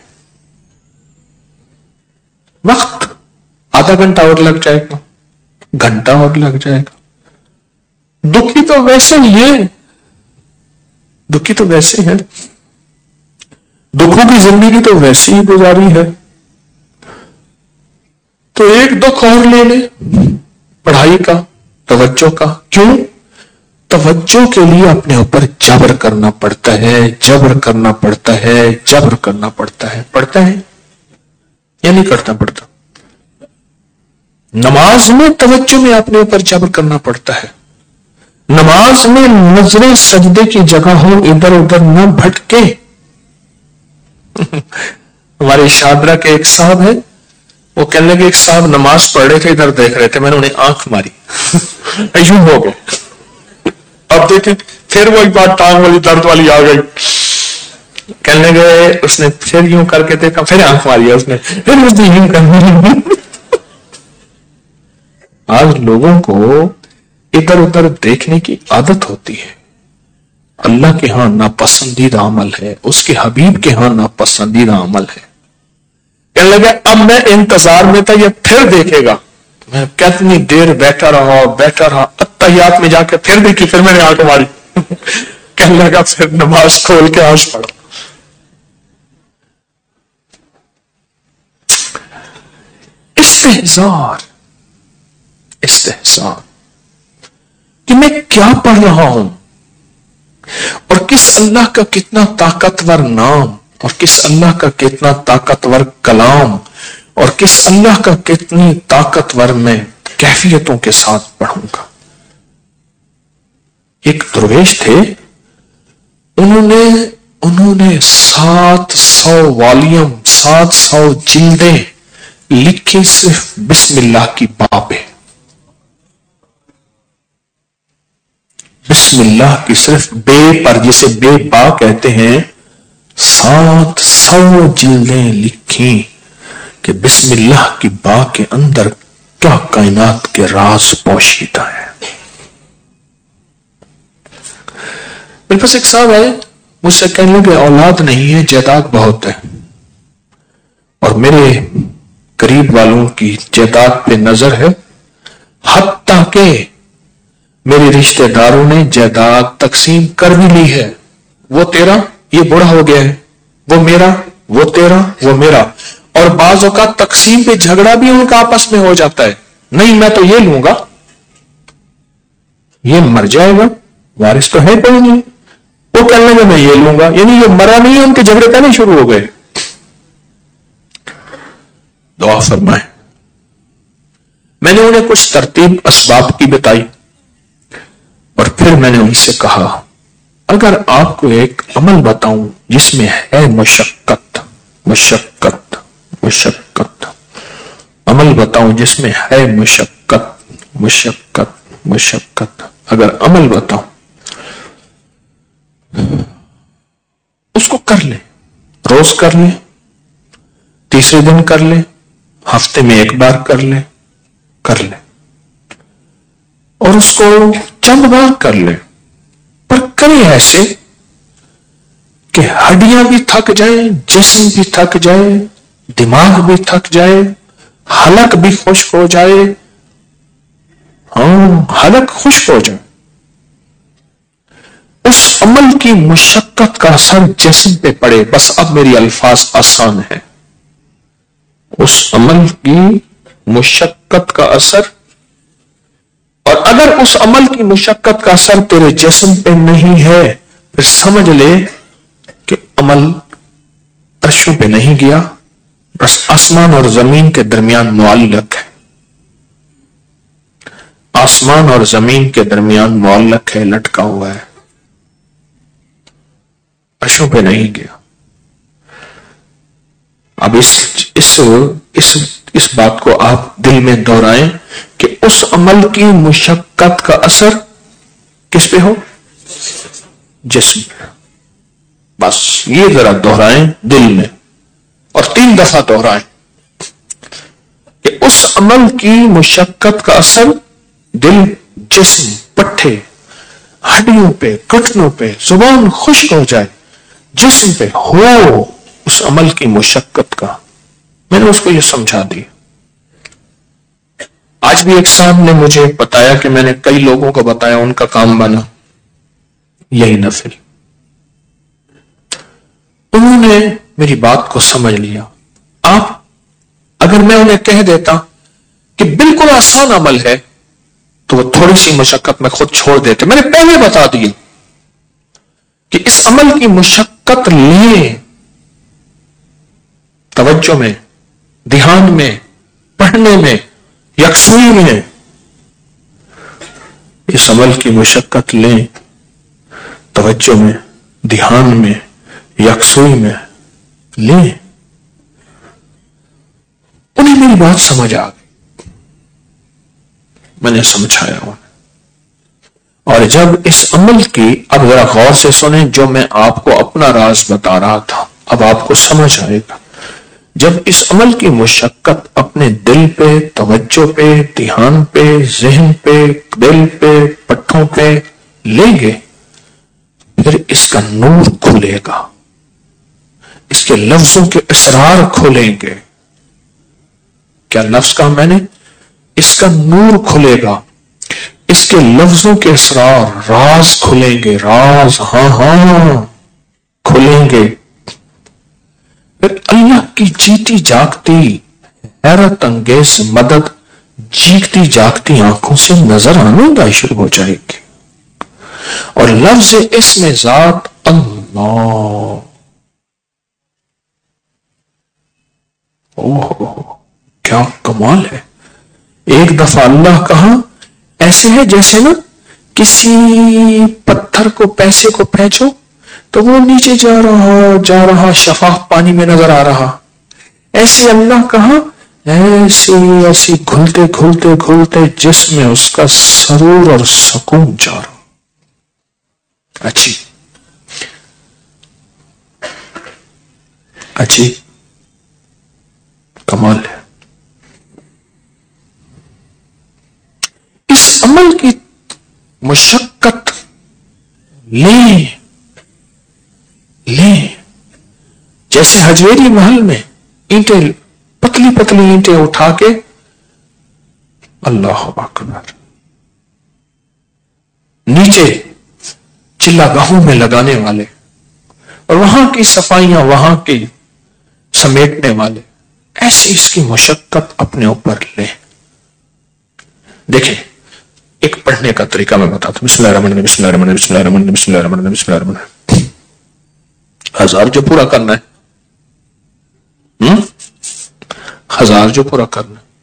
وقت آدھا گھنٹہ اور لگ جائے گا، گھنٹہ اور لگ جائے گا۔ دکھی تو ویسے ہی ہے، دکھی تو ویسے ہے، دکھوں کی زندگی تو ویسے ہی گزاری ہے، تو ایک دکھ اور لے لے پڑھائی کا، توجہ کا۔ کیوں؟ توجہ کے لیے اپنے اوپر جبر کرنا پڑتا ہے، جبر کرنا پڑتا ہے، جبر کرنا پڑتا ہے۔ پڑھتا ہے یا نہیں کرنا پڑتا؟ نماز میں توجہ میں اپنے اوپر جبر کرنا پڑتا ہے، نماز میں نظریں سجدے کی جگہ ہو، ادھر ادھر نہ بھٹکے۔ ہمارے شادرہ کے ایک صاحب ہیں، وہ کہنے لگے ایک صاحب نماز پڑھ رہے تھے، ادھر دیکھ رہے تھے، میں نے انہیں آنکھ ماری، ایوں ہو گئے۔ اب دیکھیں پھر وہی بات ٹانگ والی درد والی آ گئی، کہنے گئے اس نے پھر یوں کر کے دیکھا، پھر آنکھ ماری اس نے، پھر اس نے یوں کرنا۔ آج لوگوں کو ادھر ادھر دیکھنے کی عادت ہوتی ہے، اللہ کے ہاں ناپسندیدہ عمل ہے، اس کے حبیب کے ہاں ناپسندیدہ عمل ہے۔ کہنے لگے اب میں انتظار میں تھا، یہ پھر دیکھے گا۔ میں کتنی دیر بیٹھا رہا بیٹھا رہا اتحیات میں جا کے پھر دیکھی، پھر میں نے آنکھ ماری۔ کہنے لگا پھر نماز کھول کے آج پڑھا۔ استحضار، استحضار کہ میں کیا پڑھ رہا ہوں اور کس اللہ کا کتنا طاقتور نام اور کس اللہ کا کتنا طاقتور کلام اور کس اللہ کا کتنی طاقتور میں کیفیتوں کے ساتھ پڑھوں گا. ایک درویش تھے، انہوں نے انہوں نے سات سو والیوم سات سو جلدیں لکھی صرف بسم اللہ کی با پہ. بسم اللہ کی صرف بے پر، جسے بے با کہتے ہیں، سات سو جلدیں لکھی کہ بسم اللہ کی با کے اندر کیا کائنات کے راز پوشیدہ ہے. میرے پاس ایک صاحب آئے، مجھ سے کہنے لگے اولاد نہیں ہے، جائیداد بہت ہے، اور میرے قریب والوں کی جائیداد پہ نظر ہے، حتیٰ کہ میرے رشتہ داروں نے جائیداد تقسیم کر بھی لی ہے. وہ تیرا، یہ بوڑھا ہو گیا ہے، وہ میرا، وہ تیرا، وہ میرا. اور بعض اوقات تقسیم پہ جھگڑا بھی ان کا آپس میں ہو جاتا ہے. نہیں میں تو یہ لوں گا، یہ مر جائے گا، وارث تو ہے کوئی نہیں. وہ کہنے لگے میں یہ لوں گا، یعنی یہ مرا نہیں ہے، ان کے جھگڑے پہلے شروع ہو گئے. دعا فرمائیں. میں نے انہیں کچھ ترتیب اسباب کی بتائی، اور پھر میں نے ان سے کہا اگر آپ کو ایک عمل بتاؤں جس میں ہے مشقت مشقت مشقت عمل بتاؤں جس میں ہے مشقت مشقت مشقت اگر عمل بتاؤں اس کو کر لیں، روز کر لیں، تیسرے دن کر لیں، ہفتے میں ایک بار کر لیں کر لیں اور اس کو چند بار کر لیں، پر کریں ایسے کہ ہڈیاں بھی تھک جائیں، جسم بھی تھک جائے، دماغ بھی تھک جائے، حلق بھی خشک ہو جائے. ہاں حلق خشک ہو جائے. اس عمل کی مشقت کا اثر جسم پہ پڑے. بس اب میری الفاظ آسان ہے. اس عمل کی مشقت کا اثر، اور اگر اس عمل کی مشقت کا اثر تیرے جسم پہ نہیں ہے پھر سمجھ لے کہ عمل عرشوں پہ نہیں گیا، بس آسمان اور زمین کے درمیان معلق ہے. آسمان اور زمین کے درمیان معلق ہے، لٹکا ہوا ہے، عرشوں پہ نہیں گیا. اب اس اس اس اس بات کو آپ دل میں دہرائیں کہ اس عمل کی مشقت کا اثر کس پہ ہو؟ جسم پہ. بس یہ ذرا دہرائیں دل میں، اور تین دفعہ دہرائیں کہ اس عمل کی مشقت کا اثر دل، جسم، پٹھے، ہڈیوں پہ، گھٹنوں پہ، زبان خشک ہو جائے، جسم پہ ہو اس عمل کی مشقت کا. میں نے اس کو یہ سمجھا دی. آج بھی ایک صاحب نے مجھے بتایا کہ میں نے کئی لوگوں کو بتایا، ان کا کام بنا یہی نفل. انہوں نے میری بات کو سمجھ لیا. آپ اگر میں انہیں کہہ دیتا کہ بالکل آسان عمل ہے تو وہ تھوڑی سی مشقت میں خود چھوڑ دیتے. میں نے پہلے بتا دیا کہ اس عمل کی مشقت لیں، توجہ میں، دھیان میں، پڑھنے میں، یکسوئی میں. اس عمل کی مشقت لیں، توجہ میں، دھیان میں، یکسوئی میں لیں. انہیں میری بات سمجھ آ گئی، میں نے سمجھایا انہیں. اور جب اس عمل کی، اب ذرا غور سے سنیں جو میں آپ کو اپنا راز بتا رہا تھا، اب آپ کو سمجھ آئے گا. جب اس عمل کی مشقت اپنے دل پہ، توجہ پہ، دھیان پہ، ذہن پہ، دل پہ، پٹھوں پہ لیں گے، پھر اس کا نور کھلے گا، اس کے لفظوں کے اسرار کھلیں گے. کیا لفظ کہا میں نے؟ اس کا نور کھلے گا، اس کے لفظوں کے اسرار، راز کھلیں گے، راز ہاں ہاں کھلیں گے. پھر اللہ کی جیتی جاگتی حیرت انگیز مدد جیگتی جاگتی آنکھوں سے نظر آنے کا شروع ہو جائے گی. اور لفظ اسم ذات اللہ اوہ کیا کمال ہے. ایک دفعہ اللہ کہا ایسے ہے جیسے نا کسی پتھر کو پیسے کو پھینچو تو وہ نیچے جا رہا جا رہا شفاف پانی میں نظر آ رہا. ایسے اللہ کہا ایسی ایسی گھلتے گھلتے گھلتے جس میں اس کا سرور اور سکون جا رہا. اچھی اچھی کمال ہے. اس عمل کی مشقت لیں لیں جیسے حجویری محل میں اینٹیں پتلی پتلی اینٹیں اٹھا کے اللہ اکبر نیچے چلا گاہوں میں لگانے والے اور وہاں کی صفائیاں وہاں کی سمیٹنے والے، ایسی اس کی مشقت اپنے اوپر لیں. دیکھیں ایک پڑھنے کا طریقہ میں بتاتا ہوں. بسم اللہ الرحمن الرحیم بسم اللہ الرحمن الرحیم بسم اللہ الرحمن الرحیم بسم اللہ الرحمن الرحیم بسم اللہ الرحمن الرحیم. ہزار جو پورا کرنا ہے ہم؟ ہزار جو پورا کرنا ہے.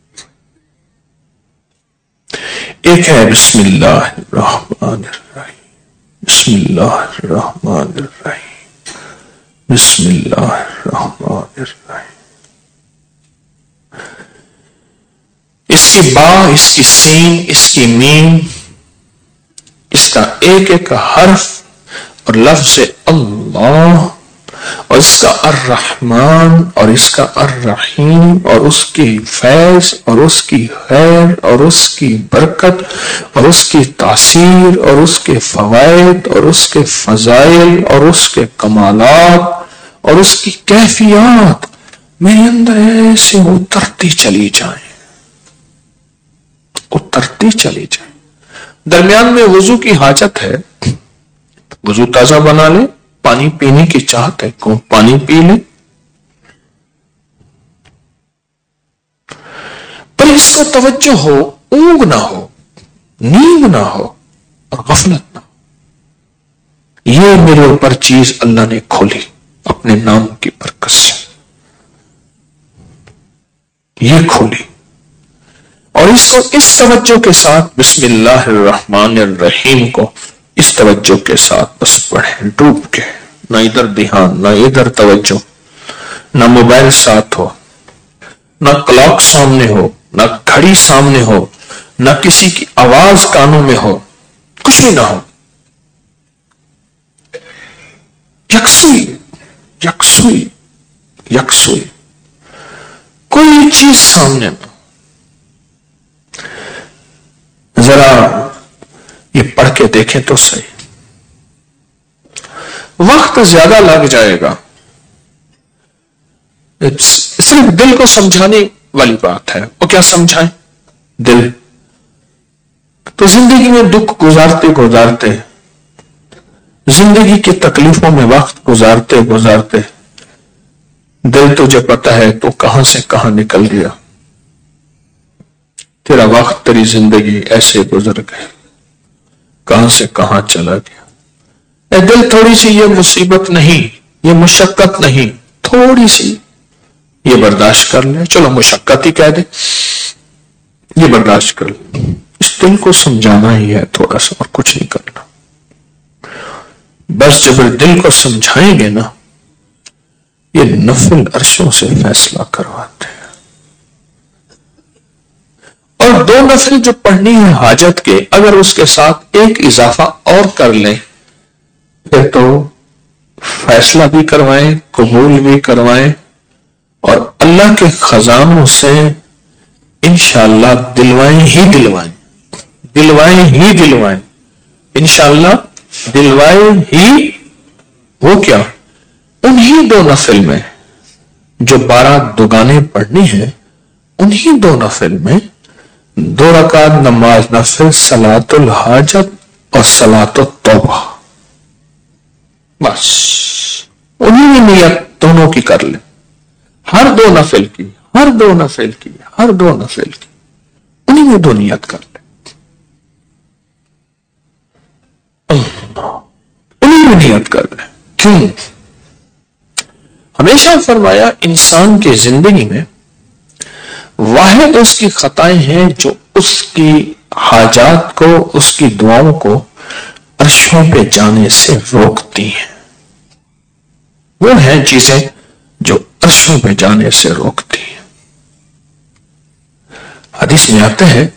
ایک ہے بسم اللہ الرحمن الرحیم بسم اللہ الرحمن الرحیم بسم اللہ الرحمن الرحیم. اس کی با، اس کی سین، اس کی میم، اس کا ایک ایک حرف اور لفظ اللہ اور اس کا الرحمن اور اس کا الرحیم اور اس کی فیض اور اس کی خیر اور اس کی برکت اور اس کی تاثیر اور اس کے فوائد اور اس کے فضائل اور اس کے کمالات اور اس کی کیفیات میرے اندر ایسے اترتی چلی جائیں اترتی چلی جائیں. درمیان میں وضو کی حاجت ہے، وضو تازہ بنا لے، پانی پینے کی چاہت ہے کو پانی پی لے، پر اس کو توجہ ہو، اونگ نہ ہو، نیند نہ ہو اور غفلت نہ ہو. یہ میرے اوپر چیز اللہ نے کھولی اپنے نام کی برکت سے، یہ کھولی. اور اس کو اس توجہ کے ساتھ بسم اللہ الرحمن الرحیم کو اس توجہ کے ساتھ بس پڑھیں ڈوب کے، نہ ادھر دھیان نہ ادھر توجہ، نہ موبائل ساتھ ہو، نہ کلاک سامنے ہو، نہ گھڑی سامنے ہو، نہ کسی کی آواز کانوں میں ہو، کچھ بھی نہ ہو. یکسوئی یکسوئی یکسوئی کوئی چیز سامنے نہ. ذرا یہ پڑھ کے دیکھیں تو صحیح. وقت زیادہ لگ جائے گا، صرف دل کو سمجھانے والی بات ہے. وہ کیا سمجھائیں؟ دل تو زندگی میں دکھ گزارتے گزارتے، زندگی کی تکلیفوں میں وقت گزارتے گزارتے دل تجھے پتا ہے تو کہاں سے کہاں نکل گیا. تیرا وقت تیری زندگی ایسے گزر گئے، کہاں سے کہاں چلا گیا. اے دل تھوڑی سی یہ مصیبت نہیں، یہ مشقت نہیں، تھوڑی سی یہ برداشت کر لے. چلو مشقت ہی کہہ دے، یہ برداشت کر لے. اس دل کو سمجھانا ہی ہے تھوڑا سا، اور کچھ نہیں کرنا. بس جب دل کو سمجھائیں گے نا، یہ نفل عرشوں سے فیصلہ کرواتے ہیں. اور دو نفل جو پڑھنی ہے حاجت کے، اگر اس کے ساتھ ایک اضافہ اور کر لیں پھر تو فیصلہ بھی کروائیں، قبول بھی کروائیں، اور اللہ کے خزانوں سے انشاءاللہ دلوائیں ہی دلوائیں دلوائیں ہی دلوائیں انشاءاللہ دلوائیں ہی. وہ کیا؟ انہی دو نفل میں جو بارہ دگانے پڑھنی ہیں، انہی دو نفل میں دو رکعت نماز نفل، صلاۃ الحاجت اور صلاۃ التوبہ، بس انہی میں نیت دونوں کی کر لیں. ہر دو نفل کی ہر دو نفل کی ہر دو نفل کی انہی میں دو نیت کر لیں. انہی میں نیت کر لیں. کیوں؟ ہمیشہ فرمایا انسان کی زندگی میں واحد اس کی خطائیں ہیں جو اس کی حاجات کو، اس کی دعاؤں کو عرشوں پہ جانے سے روکتی ہیں. وہ ہیں چیزیں جو عرشوں پہ جانے سے روکتی ہیں. حدیث میں آتا ہے،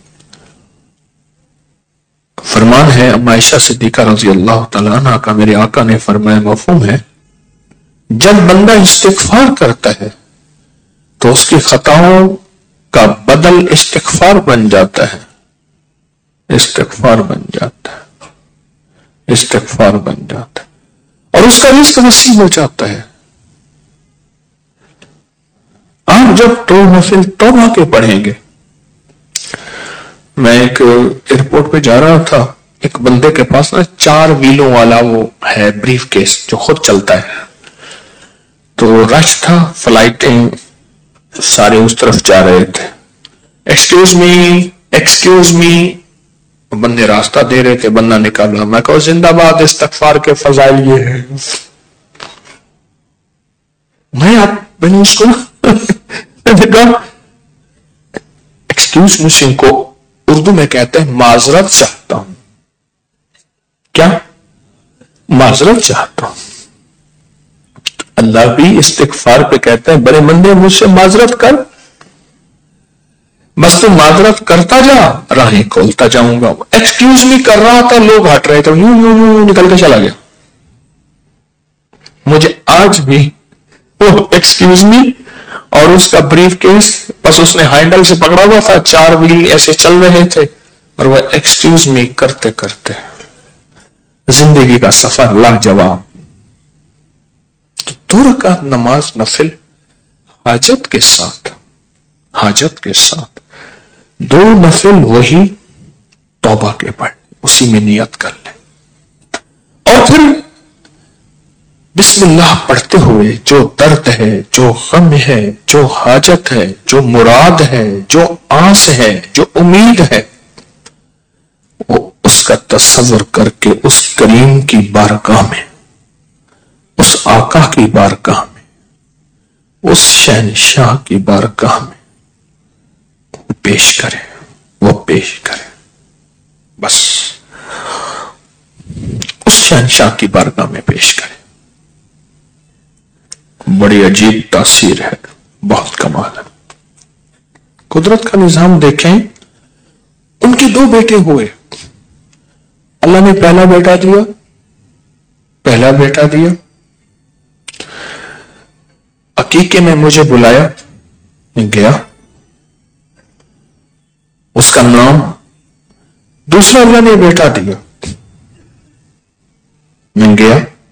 فرمان ہے اما عائشہ صدیقہ رضی اللہ تعالیٰ عنہ کا، میرے آقا نے فرمایا، مفہوم ہے، جب بندہ استغفار کرتا ہے تو اس کی خطاؤں کا بدل استغفار بن جاتا ہے. استغفار بن جاتا ہے استغفار بن جاتا ہے اور اس کا رزق نصیب ہو جاتا ہے. آپ جب دو نفل توبہ کے پڑھیں گے، میں ایک ایئرپورٹ پہ جا رہا تھا، ایک بندے کے پاس نا چار ویلوں والا وہ ہے بریف کیس جو خود چلتا ہے، تو رش تھا، فلائٹیں سارے اس طرف جا رہے تھے. ایکسکیوز می ایکسکیوز می بندے راستہ دے رہے تھے، بندہ نکالا، میں کہو زندہ باد، استغفار کے فضائل یہ ہے. میں آپ میں نے اس کو ایکسکیوز می کو اردو میں کہتے ہیں معذرت چاہتا ہوں. کیا؟ معذرت چاہتا ہوں. اللہ بھی استغفار پہ کہتے ہیں بڑے بندے مجھ سے معذرت کر، بس تو معذرت کرتا جا، راہیں کھولتا جاؤں گا. ایکسکیوز می کر رہا تھا، لوگ ہٹ رہے تھے، یوں یوں یوں نکل کے چلا گیا. مجھے آج بھی وہ ایکسکیوز می اور اس کا بریف کیس، بس اس نے ہینڈل سے پکڑا ہوا تھا، چار ویل ایسے چل رہے تھے، اور وہ ایکسکیوز می کرتے کرتے زندگی کا سفر لاجواب. تو دو رکعت نماز نفل حاجت کے ساتھ حاجت کے ساتھ دو نفل وہی توبہ کے پڑھ، اسی میں نیت کر لیں، اور پھر بسم اللہ پڑھتے ہوئے جو درد ہے، جو غم ہے، جو حاجت ہے، جو مراد ہے، جو آس ہے، جو امید ہے، وہ اس کا تصور کر کے اس کریم کی بارگاہ میں، اس آقا کی بارگاہ میں، اس شہنشاہ کی بارگاہ میں پیش کرے، وہ پیش کرے. بس اس شہنشاہ کی بارگاہ میں پیش کرے. بڑی عجیب تاثیر ہے، بہت کمال ہے. قدرت کا نظام دیکھیں، ان کے دو بیٹے ہوئے، اللہ نے پہلا بیٹا دیا پہلا بیٹا دیا عقیقے میں مجھے بلایا، میں گیا، اس کا نام، دوسرا اللہ نے بیٹا دیا، میں گیا،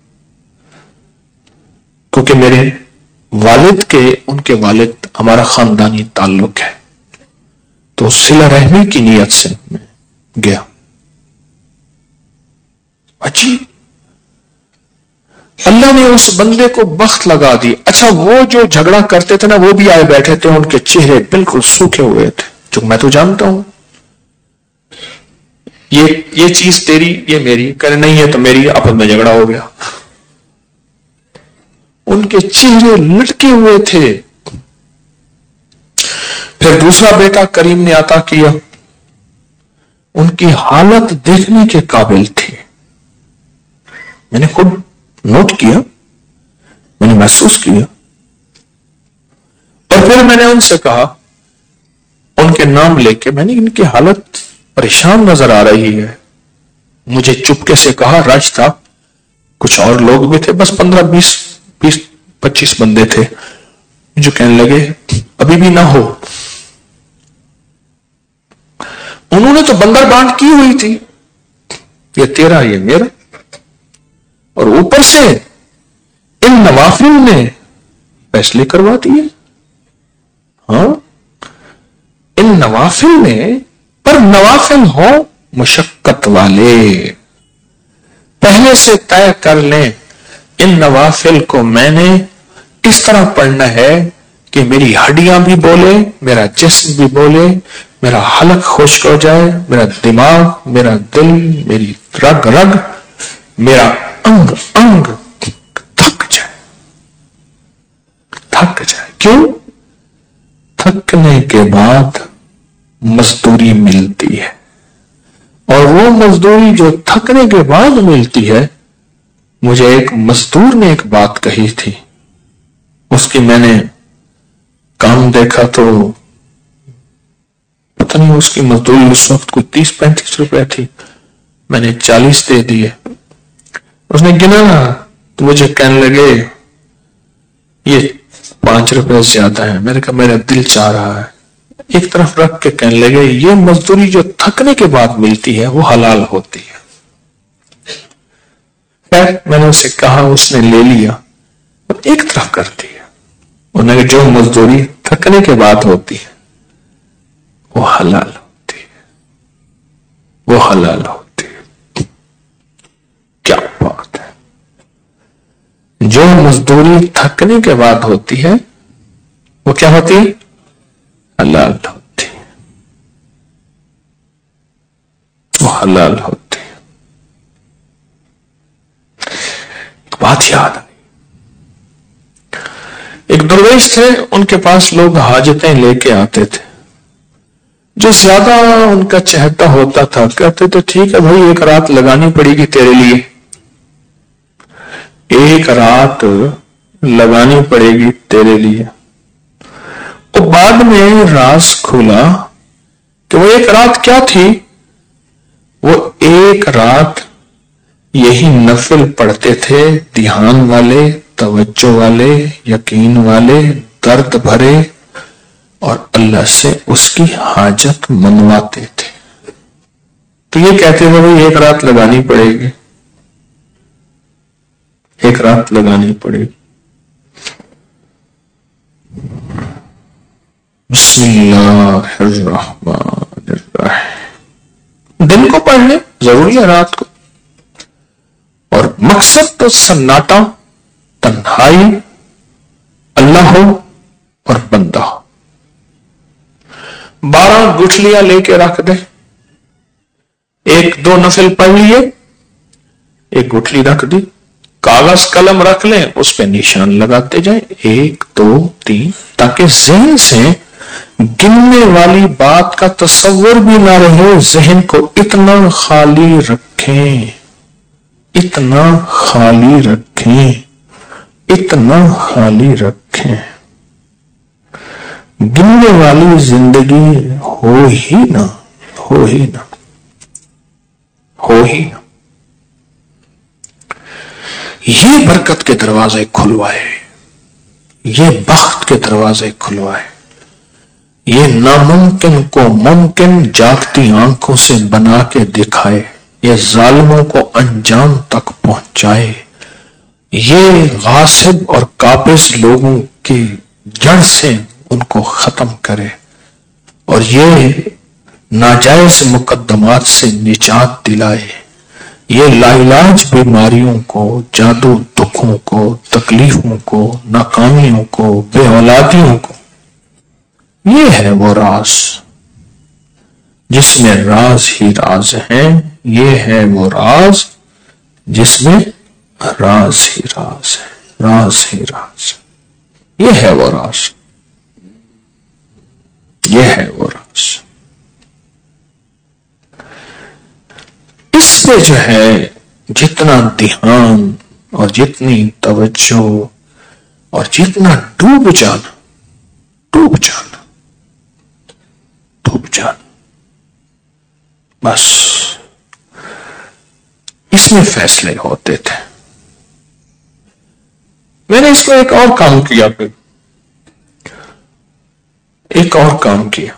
کیونکہ میرے والد کے ان کے والد ہمارا خاندانی تعلق ہے، تو صلہ رحمی کی نیت سے میں گیا. عجیب، اللہ نے اس بندے کو بخت لگا دی. اچھا، وہ جو جھگڑا کرتے تھے نا، وہ بھی آئے بیٹھے تھے، ان کے چہرے بالکل سوکھے ہوئے تھے، جو میں تو جانتا ہوں یہ یہ چیز تیری، یہ میری، کہ نہیں ہے تو میری، آپس میں جھگڑا ہو گیا. ان کے چہرے لٹکے ہوئے تھے. پھر دوسرا بیٹا کریم نے عطا کیا، ان کی حالت دیکھنے کے قابل تھی. میں نے خود نوٹ کیا، میں نے محسوس کیا، اور پھر میں نے ان سے کہا، ان کے نام لے کے، میں نے ان کی حالت پریشان نظر آ رہی ہے. مجھے چپکے سے کہا، راج تھا، کچھ اور لوگ بھی تھے، بس پندرہ بیس بیس پچیس بندے تھے، جو کہنے لگے ابھی بھی نہ ہو. انہوں نے تو بندر بانٹ کی ہوئی تھی، یہ تیرا یہ میرا، اور اوپر سے ان نوافل نے فیصلے کروا دیے. ہاں، ان نوافل نے، پر نوافل ہو مشقت والے، پہلے سے طے کر لیں ان نوافل کو میں نے اس طرح پڑھنا ہے کہ میری ہڈیاں بھی بولے، میرا جسم بھی بولے، میرا حلق خشک ہو جائے، میرا دماغ، میرا دل، میری رگ رگ، میرا انگ انگ تھک جائے تھک جائے کیوں؟ تھکنے کے بعد مزدوری ملتی ہے، اور وہ مزدوری جو تھکنے کے بعد ملتی ہے، مجھے ایک مزدور نے ایک بات کہی تھی، اس کی میں نے کام دیکھا تو پتہ نہیں اس کی مزدوری اس وقت کوئی تیس پینتیس روپے تھی، میں نے چالیس دے دیے۔ اس نے گنا تو مجھے کہنے لگے یہ پانچ روپے زیادہ ہیں۔ میں نے کہا میرا دل چاہ رہا ہے، ایک طرف رکھ کے کہنے لگے یہ مزدوری جو تھکنے کے بعد ملتی ہے وہ حلال ہوتی ہے۔ خیر میں نے اسے کہا، اس نے لے لیا اور ایک طرف کر دیا۔ انہوں نے جو مزدوری تھکنے کے بعد ہوتی ہے وہ حلال ہوتی ہے، وہ حلال ہوتی ہے۔ کیا بات ہے! جو مزدوری تھکنے کے بعد ہوتی ہے وہ کیا ہوتی ہے؟ حلال ہوتی ہے، وہ حلال ہوتی ہے۔ بات یاد آئی، ایک درویش تھے، ان کے پاس لوگ حاجتیں لے کے آتے تھے، جو زیادہ ان کا چہتا ہوتا تھا کہتے تھے ٹھیک ہے بھائی ایک رات لگانی پڑے گی تیرے لیے، ایک رات لگانی پڑے گی تیرے لیے۔ اور بعد میں راز کھلا کہ وہ ایک رات کیا تھی، وہ ایک رات یہی نفل پڑھتے تھے، دھیان والے، توجہ والے، یقین والے، درد بھرے، اور اللہ سے اس کی حاجت منواتے تھے۔ تو یہ کہتے تھے بھائی ایک رات لگانی پڑے گی، ایک رات لگانی پڑے گی۔ بسم اللہ الرحمن الرحیم۔ دن کو پڑھ لیں، ضروری ہے رات کو، اور مقصد تو سناٹا، تنہائی، اللہ ہو اور بندہ ہو۔ بارہ گٹھلیاں لے کے رکھ دیں، ایک دو نفل پڑھ لیے، ایک گٹھلی رکھ دی، کاغذ قلم رکھ لیں، اس پہ نشان لگاتے جائیں، ایک دو تین، تاکہ ذہن سے گننے والی بات کا تصور بھی نہ رہے، ذہن کو اتنا خالی رکھیں، اتنا خالی رکھیں، اتنا خالی رکھیں، گننے والی زندگی ہو ہی نہ، ہو ہی نہ، ہو ہی نہ۔ یہ برکت کے دروازے کھلوائے، یہ بخت کے دروازے کھلوائے، یہ ناممکن کو ممکن جاگتی آنکھوں سے بنا کے دکھائے، یہ ظالموں کو انجام تک پہنچائے، یہ غاصب اور قابض لوگوں کی جڑ سے ان کو ختم کرے، اور یہ ناجائز مقدمات سے نجات دلائے، یہ لا علاج بیماریوں کو، جادو دکھوں کو، تکلیفوں کو، ناکامیوں کو، بے اولادیوں کو۔ یہ ہے وہ راز جس میں راز ہی راز ہیں، یہ ہے وہ راز جس میں راز ہی راز ہے، راز ہی راز ہے، یہ ہے وہ راز، یہ ہے وہ راز۔ اس پہ جو ہے جتنا دھیان اور جتنی توجہ اور جتنا ڈوب جانا، ڈوب جانا، ڈوب جانا، بس اس میں فیصلے ہوتے تھے۔ میں نے اس کو ایک اور کام کیا، پھر ایک اور کام کیا،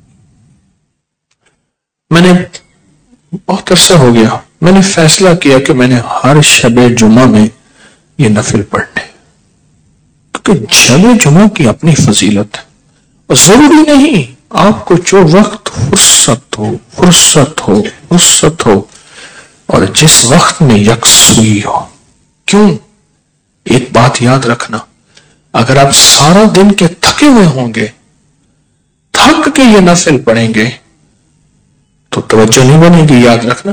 میں نے بہت عرصہ ہو گیا، میں نے فیصلہ کیا کہ میں نے ہر شب جمعہ میں یہ نفل پڑھنے، کیونکہ شب جمعہ کی اپنی فضیلت ہے، اور ضروری نہیں آپ کو جو وقت فرصت ہو، فرصت ہو، فرصت ہو، اور جس وقت میں یکسوئی ہو۔ کیوں؟ ایک بات یاد رکھنا، اگر آپ سارا دن کے تھکے ہوئے ہوں گے، تھک کے یہ نفل پڑھیں گے تو توجہ نہیں بنے گی، یاد رکھنا۔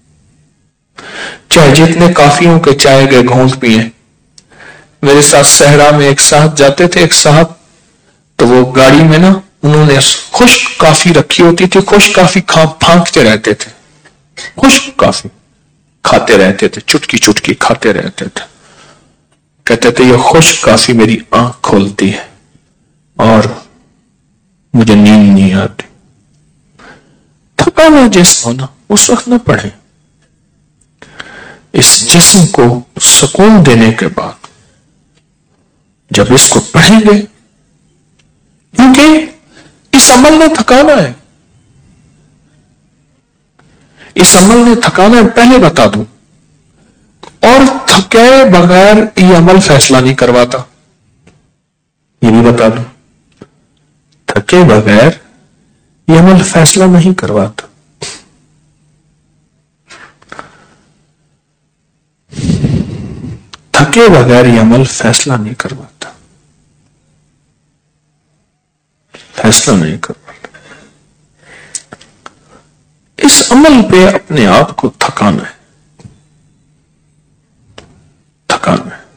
چاہے جتنے کافیوں کے چائے گئے گھونٹ پیئے، میرے ساتھ صحرا میں ایک صاحب جاتے تھے، ایک صاحب تو وہ گاڑی میں نا انہوں نے خشک کافی رکھی ہوتی تھی، خشک کافی پھانکتے رہتے تھے، خشک کافی کھاتے رہتے تھے، چٹکی چٹکی کھاتے رہتے تھے. کہتے تھے یہ خشک کافی میری آنکھ کھولتی ہے اور مجھے نیند نہیں آتی. تھکا ہوا جسم ہونا اس وقت نہ پڑھیں. اس جسم کو سکون دینے کے بعد جب اس کو پڑھیں گے، کیونکہ اس عمل نے تھکانا ہے، اس عمل نے تھکانا ہے. پہلے بتا دوں، اور تھکے بغیر یہ عمل فیصلہ نہیں کرواتا. یہ بھی بتا دوں، تھکے بغیر یہ عمل فیصلہ نہیں کرواتا. تھکے بغیر یہ عمل فیصلہ نہیں کرواتا، فیصلہ نہیں کرواتا. اس عمل پہ اپنے آپ کو تھکانا ہے، تھکانا ہے.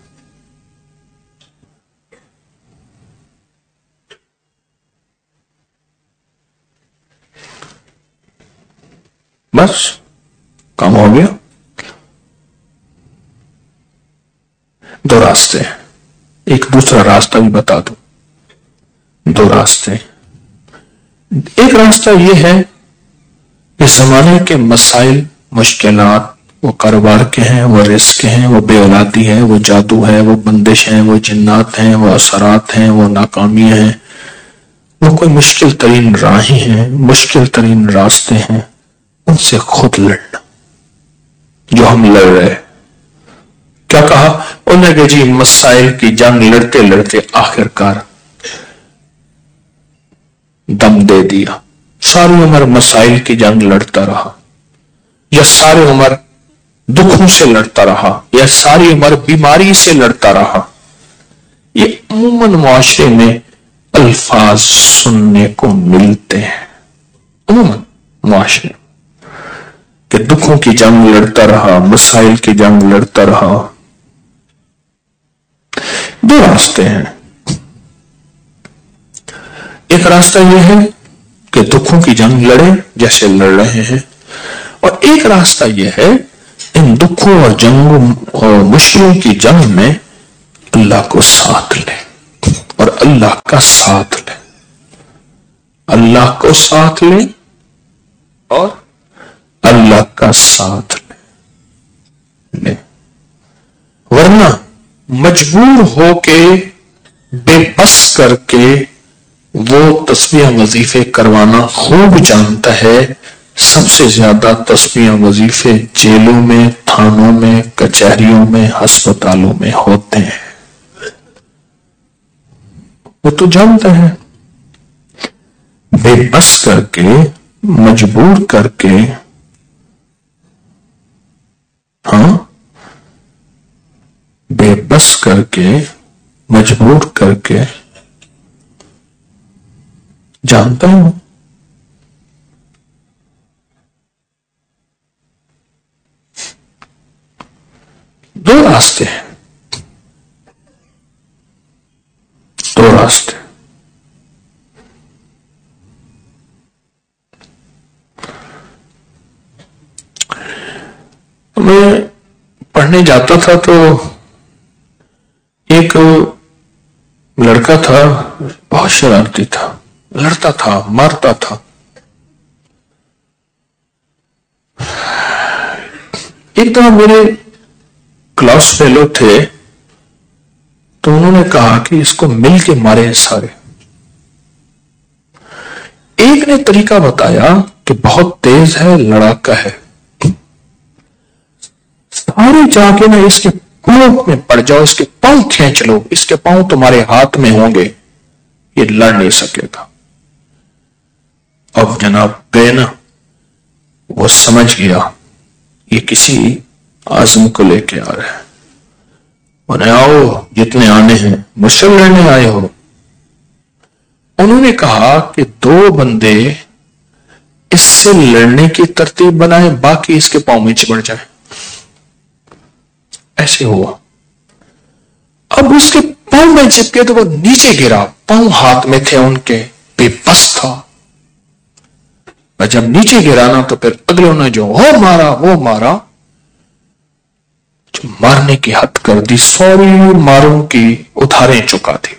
بس کام ہو گیا. دو راستے ہیں، ایک دوسرا راستہ بھی بتا دوں. دو راستے. ایک راستہ یہ ہے کہ زمانے کے مسائل، مشکلات، وہ کاروبار کے ہیں، وہ رزق کے ہیں، وہ بے اولادی ہے، وہ جادو ہے، وہ بندش ہیں، وہ جنات ہیں، وہ اثرات ہیں، وہ ناکامیاں ہیں، وہ کوئی مشکل ترین راہیں ہیں، مشکل ترین راستے ہیں، ان سے خود لڑنا. جو ہم لڑ رہے ہیں، کیا کہا انہوں نے کہ جی مسائل کی جنگ لڑتے لڑتے آخر کار دم دے دیا. ساری عمر مسائل کی جنگ لڑتا رہا، یا ساری عمر دکھوں سے لڑتا رہا، یا ساری عمر بیماری سے لڑتا رہا. یہ عموماً معاشرے میں الفاظ سننے کو ملتے ہیں، عموماً معاشرے کہ دکھوں کی جنگ لڑتا رہا، مسائل کی جنگ لڑتا رہا. دو راستے ہیں. ایک راستہ یہ ہے کہ دکھوں کی جنگ لڑے جیسے لڑ رہے ہیں، اور ایک راستہ یہ ہے ان دکھوں اور جنگوں اور مشکلوں کی جنگ میں اللہ کو ساتھ لے اور اللہ کا ساتھ لے، اللہ کو ساتھ لے اور اللہ کا ساتھ لے. ورنہ مجبور ہو کے بے بس کر کے وہ تسبیح وظیفے کروانا خوب جانتا ہے. سب سے زیادہ تسبیح وظیفے جیلوں میں، تھانوں میں، کچہریوں میں، ہسپتالوں میں ہوتے ہیں. وہ تو جانتا ہے. بے بس کر کے، مجبور کر کے، ہاں بے بس کر کے، مجبور کر کے جانتا ہوں. دو راستے ہیں، دو راستے. میں پڑھنے جاتا تھا تو ایک لڑکا تھا، بہت شرارتی تھا، لڑتا تھا، مارتا تھا. ایک دفعہ میرے کلاس فیلو تھے تو انہوں نے کہا کہ اس کو مل کے مارے سارے. ایک نے طریقہ بتایا کہ بہت تیز ہے، لڑاکا ہے، سارے جا کے نا اس کے پاؤں میں پڑ جاؤ، اس کے پاؤں کھینچ لو، اس کے پاؤں تمہارے ہاتھ میں ہوں گے، یہ لڑ نہیں سکے گا. اب جناب گئے نا، وہ سمجھ گیا یہ کسی عزم کو لے کے آ رہے ہیں. انہیں آؤ جتنے آنے ہیں، مجھ سے لڑنے آئے ہو. انہوں نے کہا کہ دو بندے اس سے لڑنے کی ترتیب بنائے، باقی اس کے پاؤں میں چبڑ جائے. ایسے ہوا. اب اس کے पांव में चिपके तो वो नीचे गिरा, पांव हाथ में थे उनके, बेबस था। और जब नीचे गिरा ना तो फिर अगले ने जो हो मारा वो मारा, जो मारने की हद कर दी, सॉरी मारों की उधारें चुका दी।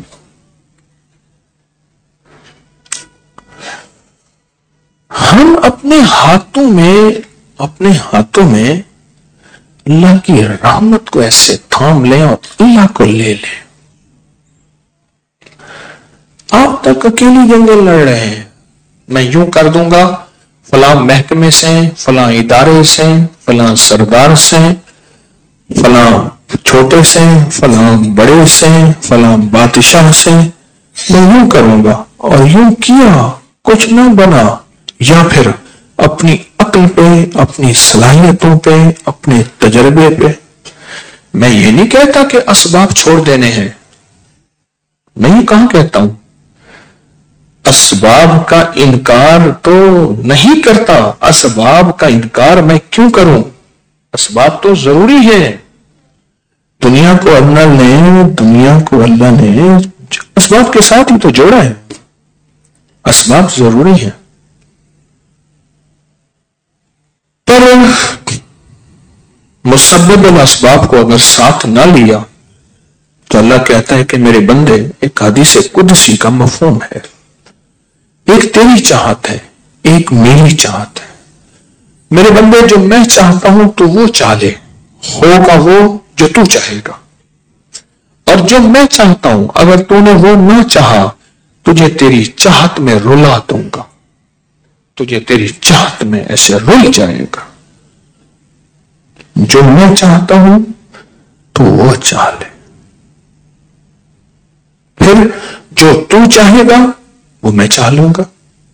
हम अपने हाथों में अपने हाथों में अल्लाह की रहमत को ऐसे थाम लें और अल्लाह को ले लें। आप तक अकेली जंगल लड़ रहे हैं, मैं यूं कर दूंगा, फलां महकमे से, फलां इदारे से, फलां सरदार से, फलां छोटे से, फलां बड़े से, फलां बादशाह से मैं यूं करूंगा, और यूं किया कुछ ना बना, या फिर अपनी अक्ल पे, अपनी सलाहियतों पे, अपने तजर्बे पे। मैं ये नहीं कहता कि असबाब छोड़ देने हैं, मैं ये कहां कहता हूं, असबाब का इनकार तो नहीं करता, असबाब का इनकार मैं क्यों करूं, असबाब तो जरूरी है। दुनिया को अल्लाह ने दुनिया को अल्लाह ने असबाब के साथ ही तो जोड़ा है, असबाब जरूरी है। पर मुसब्बिब अल असबाब को अगर साथ ना लिया तो अल्लाह कहता है कि मेरे बंदे, एक हदीस कुदसी का मफहूम है, एक तेरी चाहत है, एक मेरी चाहत है। मेरे बंदे, जो मैं चाहता हूं तो वो चाहे, होगा वो जो तू चाहेगा, और जो मैं चाहता हूं अगर तूने वो ना चाहा, तुझे तेरी चाहत में रुला दूंगा, तुझे तेरी चाहत में ऐसे रुल जाएगा। जो मैं चाहता हूं तो वो चाह ले, फिर जो तू चाहेगा वो मैं चाह लूंगा।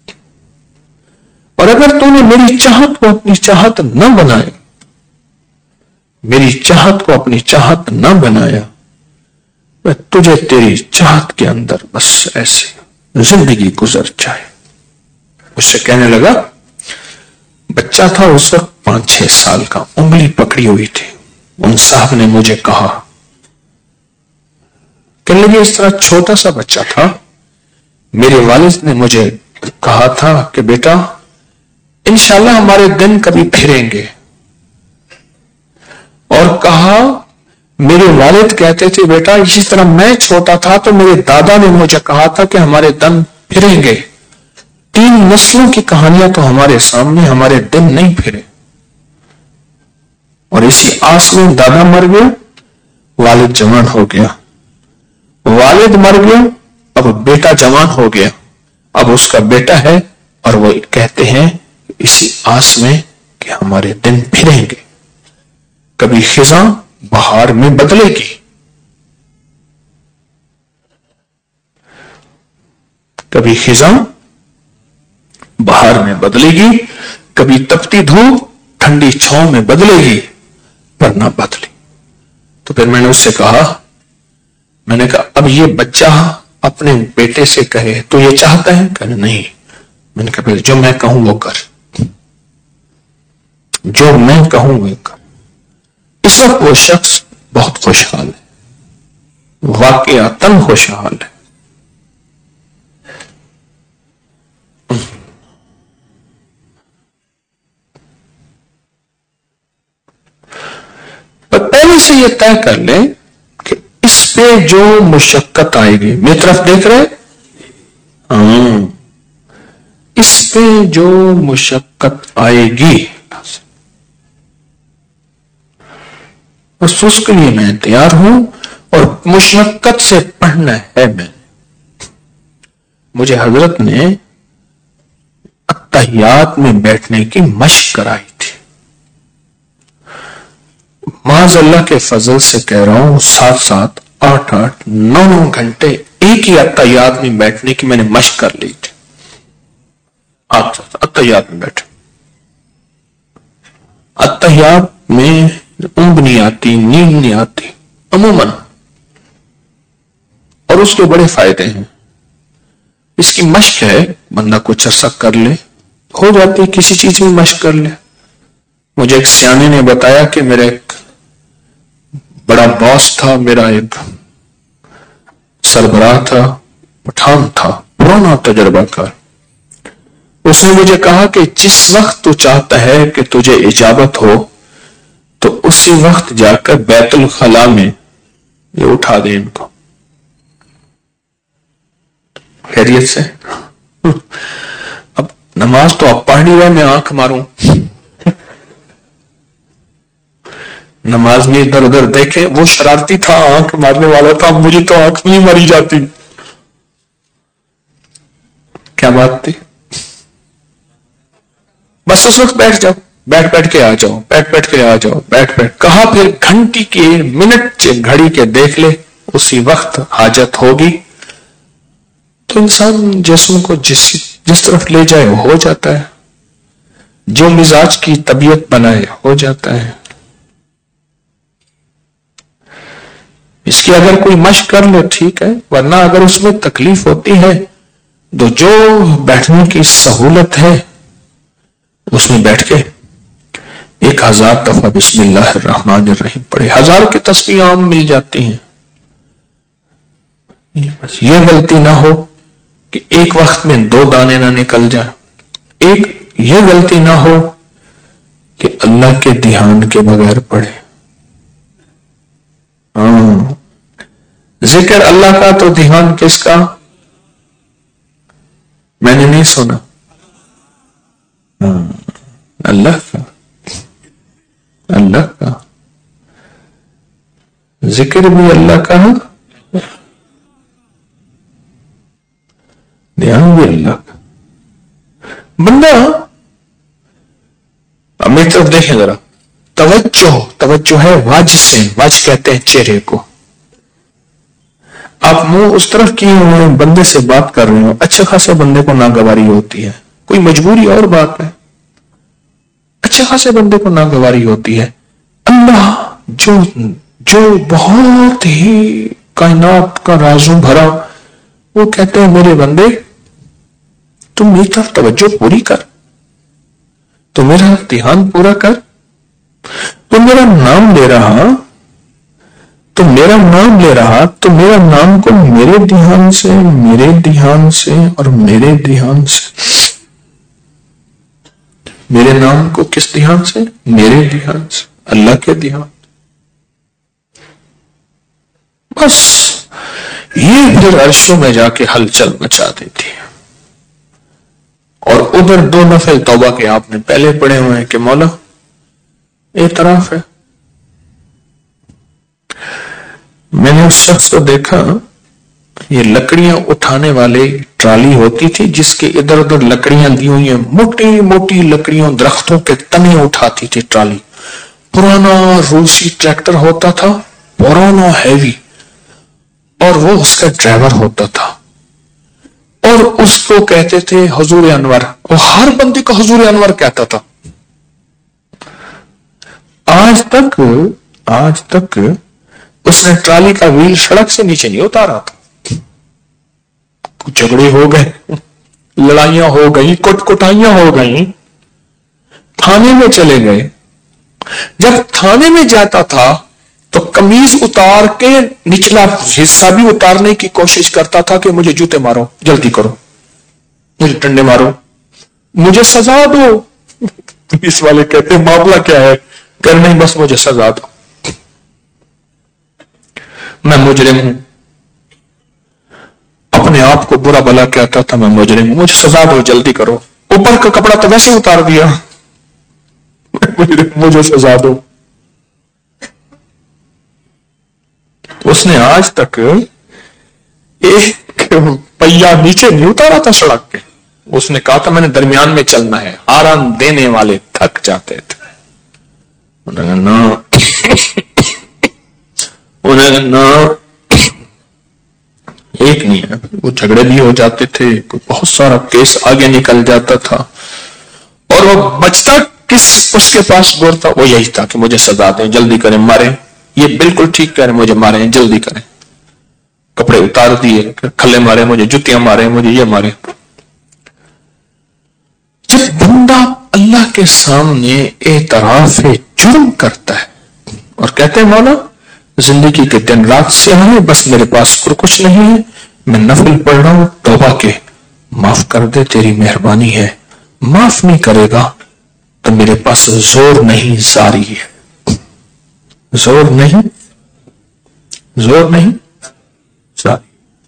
और अगर तूने मेरी चाहत को अपनी चाहत न बनाए, मेरी चाहत को अपनी चाहत न बनाया, मैं तुझे तेरी चाहत के अंदर बस ऐसे जिंदगी गुजर जाए। उससे कहने लगा, बच्चा था उस वक्त पांच छह साल का, उंगली पकड़ी हुई थी। उन साहब ने मुझे कहा, कहने लगे इस तरह छोटा सा बच्चा था, मेरे वालिद ने मुझे कहा था कि बेटा इंशाल्लाह हमारे दिन कभी फिरेंगे, और कहा मेरे वालिद कहते थे बेटा इसी तरह मैं छोटा था तो मेरे दादा ने मुझे कहा था कि हमारे दिन फिरेंगे। तीन नस्लों की कहानियां तो हमारे सामने, हमारे दिन नहीं फिरे। और इसी आस में दादा मर गया, वालिद जवान हो गया, वालिद मर गया, अब बेटा जवान हो गया, अब उसका बेटा है, और वो कहते हैं इसी आस में कि हमारे दिन फिरेंगे। कभी खिजा बहार में बदलेगी, कभी खिजा बहार में बदलेगी, कभी तपती धूप ठंडी छांव में बदलेगी, पर ना बदली। तो फिर मैंने उससे कहा, मैंने कहा अब ये बच्चा अपने बेटे से कहे तो ये चाहता है? कहने नहीं। मैंने कहा जो मैं कहूं वो कर, जो मैं कहूं वो कर। इस वक्त वो शख्स बहुत खुशहाल है, वाकयातन खुशहाल है। पर पहले से ये तय कर ले कि इस पे जो मुशक्कत आएगी, मेरी तरफ देख रहे, हाँ, इस पे जो मुशक्कत आएगी बस उसके लिए मैं तैयार हूं, और मुशक्कत से पढ़ना है। मैं मुझे हजरत ने अत्तहियात में बैठने की मशक कराई थी। माज़ अल्लाह के फजल से कह रहा हूं, साथ साथ आठ आठ नौ नौ घंटे एक ही अत्तहियात में बैठने की मैंने मशक कर ली थी। आप अत्तहियात में बैठे, अत्तहियात में ऊंघ नहीं आती, नींद नहीं आती अमूमन, और उसके बड़े फायदे हैं। इसकी मशक है, बंदा कुछ अरसा कर ले, हो जाती, किसी चीज में मशक कर ले। मुझे एक सियाने ने बताया कि मेरा एक बड़ा बॉस था, मेरा एक सरबराह था, पठान था, पुराना तजर्बा कार। उसने मुझे कहा कि जिस वक्त तू चाहता है कि तुझे इजाबत हो तो उसी वक्त जाकर बैतुल खला में ये उठा दे इनको। खैरियत से? अब नमाज तो आप पढ़ नहीं रहे, मैं आंख मारूं? नमाज में इधर उधर देखे, वो शरारती था, आंख मारने वाला था, मुझे तो आंख नहीं मारी जाती। क्या बात थी? बस उस वक्त बैठ जाओ, बैठ बैठ के आ जाओ, बैठ बैठ के आ जाओ, बैठ बैठ कहा। फिर घंटी के मिनट घड़ी के देख ले, उसी वक्त हाजत होगी। तो इंसान जिस्म को जिस जिस तरफ ले जाए हो जाता है, जो मिजाज की तबीयत बनाए हो जाता है। इसकी अगर कोई मशक कर ले ठीक है, वरना अगर उसमें तकलीफ होती है तो जो बैठने की सहूलत है उसमें बैठ के एक हजार दफा बिस्मिल्लाहिर्रहमानिर्रहीम पढ़े, हजार की तस्बीह आम मिल जाती हैं। बस ये गलती ना हो कि एक वक्त में दो दाने ना निकल जाए। एक ये गलती ना हो कि अल्लाह के ध्यान के बगैर पढ़े। हाँ, जिक्र अल्लाह का तो ध्यान किसका? मैंने नहीं सुना। हाँ, अल्लाह का, अल्लाह का जिक्र भी अल्लाह का है, ध्यान भी अल्लाह का। बंदा अब मेरी तरफ देखें जरा, तवज्जो तवज्जो है वाज से, वाज कहते हैं चेहरे को। आप मुंह उस तरफ किए हुए बंदे से बात कर रहे हो, अच्छे खासे बंदे को नागवारी होती है, कोई मजबूरी और बात है, अच्छे खासे बंदे को नागवारी होती है। अल्लाह जो जो बहुत ही कायनात का राजों भरा, वो कहते हैं मेरे बंदे तुम मेरी तरफ तवज्जो पूरी कर, तो मेरा ध्यान पूरा कर। तो मेरा नाम ले रहा तो मेरा नाम ले रहा तो मेरा नाम को मेरे ध्यान से, मेरे ध्यान से और मेरे ध्यान से, मेरे नाम को किस ध्यान से? मेरे ध्यान से, अल्लाह के ध्यान। बस ये फिर अर्शों में जाके हलचल मचा देती है। और उधर दो नफल तौबा के आपने पहले पढ़े हुए हैं कि मौला एतराफ है। मैंने उस शख्स को देखा, ये लकड़ियां उठाने वाले ट्राली होती थी जिसके इधर उधर लकड़ियां दी हुई हैं, मोटी मोटी लकड़ियों दरख्तों के तने उठाती थी ट्राली। पुराना रूसी ट्रैक्टर होता था, पुराना हैवी, और वो उसका ड्राइवर होता था और उसको कहते थे हुजूर अनवर। वो हर बंदे को हुजूर अनवर कहता था। आज तक आज तक उसने ट्राली का व्हील सड़क से नीचे नहीं उतारा था। झगड़े हो गए, लड़ाइयां हो गई, कुटकुटाइयां हो गई, थाने में चले गए। जब थाने में जाता था तो कमीज उतार के निचला हिस्सा भी उतारने की कोशिश करता था कि मुझे जूते मारो, जल्दी करो, मुझे डंडे मारो, मुझे सजा दो। पुलिस वाले कहते मामला क्या है? कर नहीं, बस मुझे सजा दो, मैं मुजरिम हूं। अपने आप को बुरा भला कहता था, मैं मुजरिम हूं, मुझे सजा दो, जल्दी करो। ऊपर का कपड़ा तो वैसे उतार दिया, मुझे सजा दो। उसने आज तक एक पहिया नीचे नहीं उतारा था सड़क के। उसने कहा था मैंने दरमियान में चलना है। आराम देने वाले थक जाते थे। उन्होंने ना उन्हें ना एक नहीं है, वो झगड़े भी हो जाते थे, बहुत सारा केस आगे निकल जाता था। और वो बचता किस उसके पास बोलता, वो यही था कि मुझे सजा दें, जल्दी करें, मारें। ये बिल्कुल ठीक कह रहे, मुझे मारें, जल्दी करें। कपड़े उतार दिए, खल्ले मारे मुझे, जुतियां मारे मुझे, ये मारे। जब बंदा अल्लाह के सामने एतराफ़ जुर्म करता है और कहते हैं मौला زندگی کے دن رات سے آئے، بس میرے پاس اور کچھ نہیں ہے، میں نفل پڑھ رہا ہوں، توبہ کے معاف کر دے، تیری مہربانی ہے، معاف نہیں کرے گا تو میرے پاس زور نہیں، زاری ہے، زور نہیں، زور نہیں، زاری۔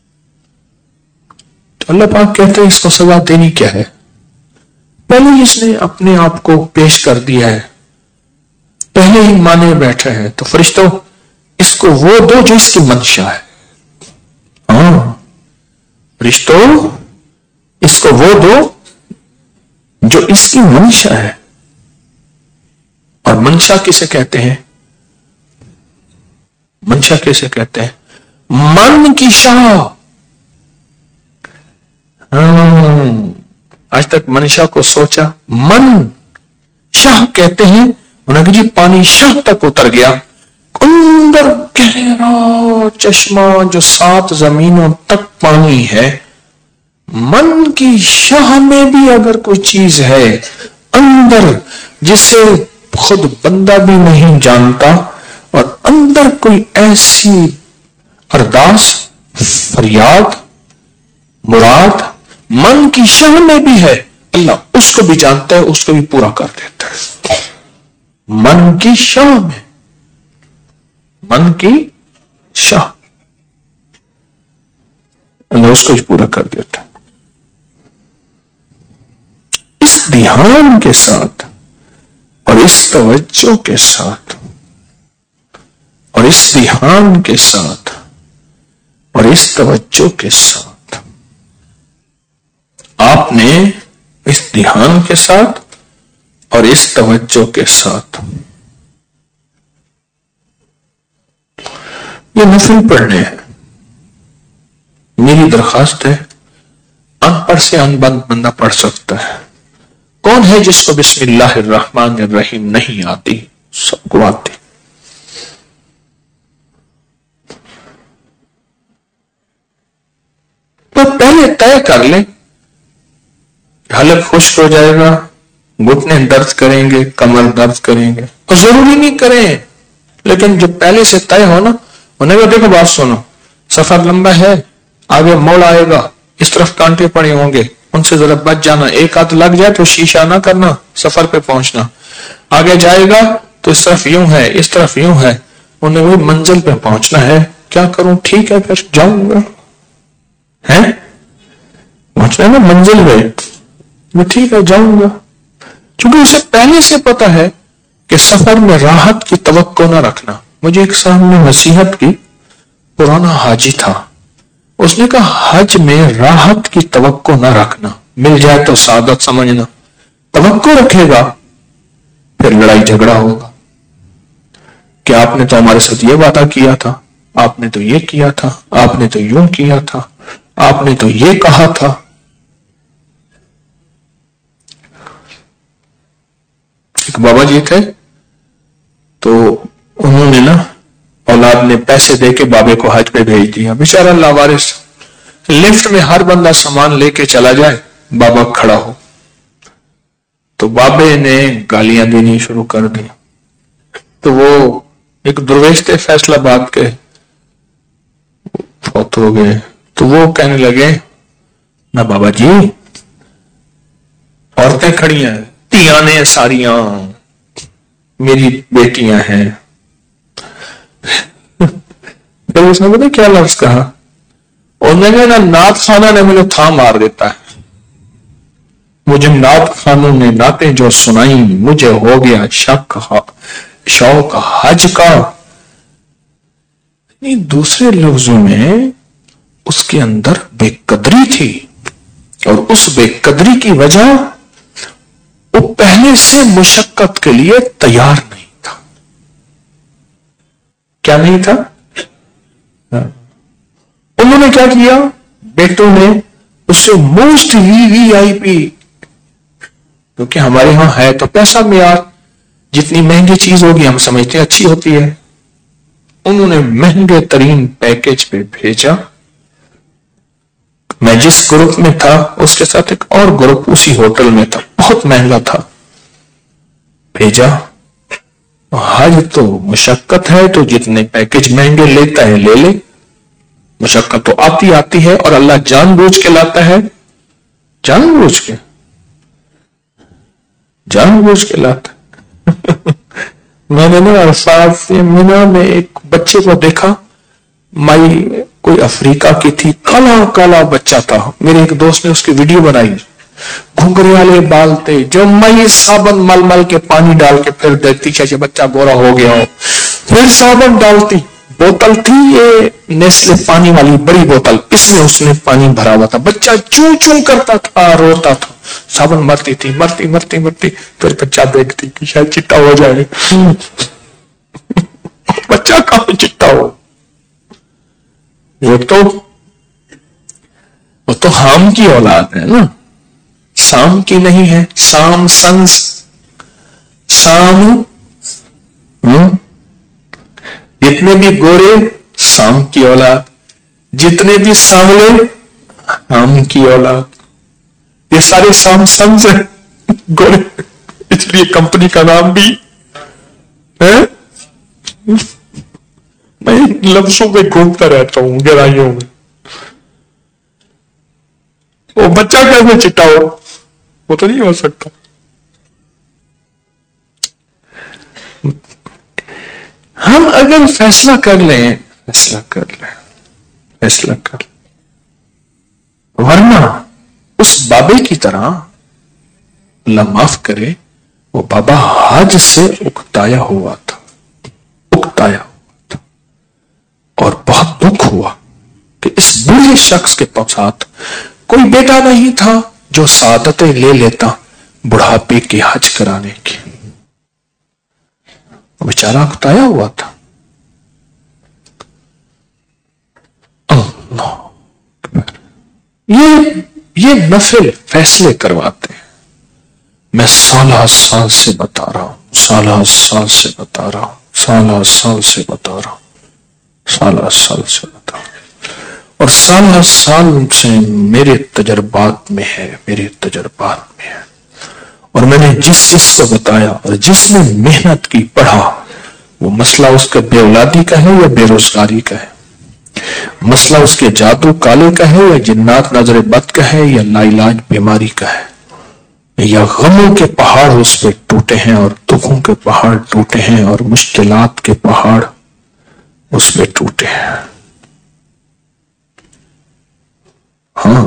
تو اللہ پاک کہتے ہیں اس کو سزا دینی کیا ہے؟ پہلے ہی اس نے اپنے آپ کو پیش کر دیا ہے، پہلے ہی مانے بیٹھا ہے، تو فرشتوں اس کو وہ دو جو اس کی منشا ہے۔ ہاں فرشتوں اس کو وہ دو جو اس کی منشا ہے۔ اور منشا کسے کہتے ہیں؟ منشا کسے کہتے ہیں؟ من کی شاہ۔ ہاں آج تک منشا کو سوچا، من شاہ کہتے ہیں، انہوں نے جی پانی شاہ تک اتر گیا، اندر گہرا چشمہ جو سات زمینوں تک پانی ہے۔ من کی شاہ میں بھی اگر کوئی چیز ہے اندر جسے خود بندہ بھی نہیں جانتا، اور اندر کوئی ایسی ارداس، فریاد، مراد من کی شاہ میں بھی ہے، اللہ اس کو بھی جانتا ہے، اس کو بھی پورا کر دیتا ہے۔ من کی شاہ میں، من کی شاہ، اللہ اس کو بھی پورا کر دیتا ہے۔ اس دھیان کے ساتھ اور اس توجہ کے ساتھ اور اس دھیان کے ساتھ اور اس توجہ کے ساتھ آپ نے اس دھیان کے ساتھ اور اس توجہ کے ساتھ یہ نفل پڑھنے ہیں۔ میری درخواست ہے، ان پڑھ سے ان بند بندہ پڑھ سکتا ہے۔ کون ہے جس کو بسم اللہ الرحمن الرحیم نہیں آتی؟ سب کو آتی۔ تو پہلے طے کر لیں، حلق خشک ہو جائے گا، گھٹنے درد کریں گے، کمر درد کریں گے، اور ضروری نہیں کریں، لیکن جو پہلے سے طے ہو نا، انہیں بھی دیکھو بات سنو، سفر لمبا ہے، آگے موڑ آئے گا، اس طرف کانٹے پڑے ہوں گے، ان سے ذرا بچ جانا، ایک ہاتھ لگ جائے تو شیشہ نہ کرنا، سفر پہ پہنچنا، آگے جائے گا تو اس طرف یوں ہے، اس طرف یوں ہے، انہیں وہ منزل پہ پہنچنا ہے، کیا کروں؟ ٹھیک ہے پھر جاؤں گا، ہے پہنچنا ہے نا منزل پہ، میں ٹھیک ہے جاؤں گا، چونکہ اسے پہلے سے پتا ہے کہ سفر میں راحت کی توقع نہ رکھنا۔ مجھے ایک صاحب نے نصیحت کی، پرانا حاجی تھا، اس نے کہا حج میں راحت کی توقع نہ رکھنا، مل جائے تو سعادت سمجھنا، توقع رکھے گا پھر لڑائی جھگڑا ہوگا کہ آپ نے تو ہمارے ساتھ یہ وعدہ کیا تھا، آپ نے تو یہ کیا تھا، آپ نے تو یوں کیا تھا، آپ نے تو یہ کہا تھا۔ ایک بابا جی تھے، تو انہوں نے نا اولاد نے پیسے دے کے بابے کو حج پہ بھیج دیا، بیچارہ لاوارث، لفٹ میں ہر بندہ سامان لے کے چلا جائے، بابا کھڑا ہو، تو بابے نے گالیاں دینی شروع کر دی۔ تو وہ ایک درویش تھے فیصلہ باد کے، فوت ہو گئے، تو وہ کہنے لگے نہ بابا جی، عورتیں کھڑی ہیں، تیاں نے ساریاں میری بیٹیاں ہیں۔ پھر اس نے پتا کیا لفظ کہا، انہوں نے نا نعت خانہ نے مجھے تھا مار دیتا ہے، مجھے نعت خانوں نے نعتیں جو سنائی، مجھے ہو گیا شک شوق حج کا۔ دوسرے لفظوں میں اس کے اندر بے قدری تھی، اور اس بے قدری کی وجہ وہ پہلے سے مشقت کے لیے تیار نہیں تھا۔ کیا نہیں تھا؟ انہوں نے کیا کیا، بیٹوں نے اس سے موسٹ وی وی آئی پی، کیونکہ ہمارے ہاں ہے تو پیسہ معیار، جتنی مہنگی چیز ہوگی ہم سمجھتے ہیں اچھی ہوتی ہے، انہوں نے مہنگے ترین پیکج پہ بھیجا۔ میں جس گروپ میں تھا اس کے ساتھ ایک اور گروپ اسی ہوٹل میں تھا، بہت مہنگا تھا، بھیجا، حج تو مشقت ہے، تو جتنے پیکج مہنگے لیتا ہے لے لے، مشقت تو آتی آتی ہے، اور اللہ جان بوجھ کے لاتا ہے، جان بوجھ کے جان بوجھ کے لاتا ہے۔ میں نے نا عرفات سے مینا میں ایک بچے کو دیکھا، مائی کوئی افریقہ کی تھی، کالا کالا بچہ تھا، میرے ایک دوست نے اس کی ویڈیو بنائی، گھنگرے والے بال تھے، جو مائی صابن مل مل کے پانی ڈال کے پھر دیکھتی کہ بچہ گورا ہو گیا ہو، پھر صابن ڈالتی، بوتل تھی یہ نیسلے پانی والی بڑی بوتل، اس میں اس نے پانی بھرا ہوا تھا، بچہ چوں چوں کرتا تھا، روتا تھا، صابن مرتی تھی، مرتی مرتی مرتی، پھر بچہ دیکھتی کہ شاید چٹا ہو جائے، بچہ کہاں چٹا ہو، وہ تو وہ تو حام کی اولاد ہے نا، سام کی نہیں ہے، سام سنس سام، جتنے بھی گورے سام کی اولاد، جتنے بھی سانولے حام کی اولاد، یہ سارے سام سنس ہیں گورے، اس لیے کمپنی کا نام بھی ہے۔ میں لفظوں میں گھومتا رہتا ہوں گہرائیوں میں، وہ بچہ کیسے چٹا ہو، وہ تو نہیں ہو سکتا۔ ہم اگر فیصلہ کر لیں فیصلہ کر لیں فیصلہ کر لیں ورنہ اس بابے کی طرح اللہ معاف کرے، وہ بابا حج سے اکتایا ہوا تھا، اکتایا ہوا تھا، اور بہت دکھ ہوا کہ اس بوڑھے شخص کے ساتھ کوئی بیٹا نہیں تھا جو سعادتیں لے لیتا بڑھاپے کی حج کرانے کی، بیچارہ اکتایا ہوا تھا۔ اللہ یہ یہ نفل فیصلے کرواتے ہیں، میں سالہ سال سے بتا رہا ہوں، سالہ سال سے بتا رہا ہوں، سالہ سال سے بتا رہا ہوں، سالہ سال سے بتا رہا ہوں، اور سالہ سال سے میرے تجربات میں ہے، میرے تجربات میں ہے، اور میں نے جس جس کو بتایا اور جس نے محنت کی پڑھا، وہ مسئلہ اس کا بے اولادی کا ہے یا بے روزگاری کا ہے، مسئلہ اس کے جادو کالے کا ہے یا جنات نظر بد کا ہے یا لا علاج بیماری کا ہے، یا غموں کے پہاڑ اس پہ ٹوٹے ہیں اور دکھوں کے پہاڑ ٹوٹے ہیں اور مشکلات کے پہاڑ اس پہ ٹوٹے ہیں۔ ہاں،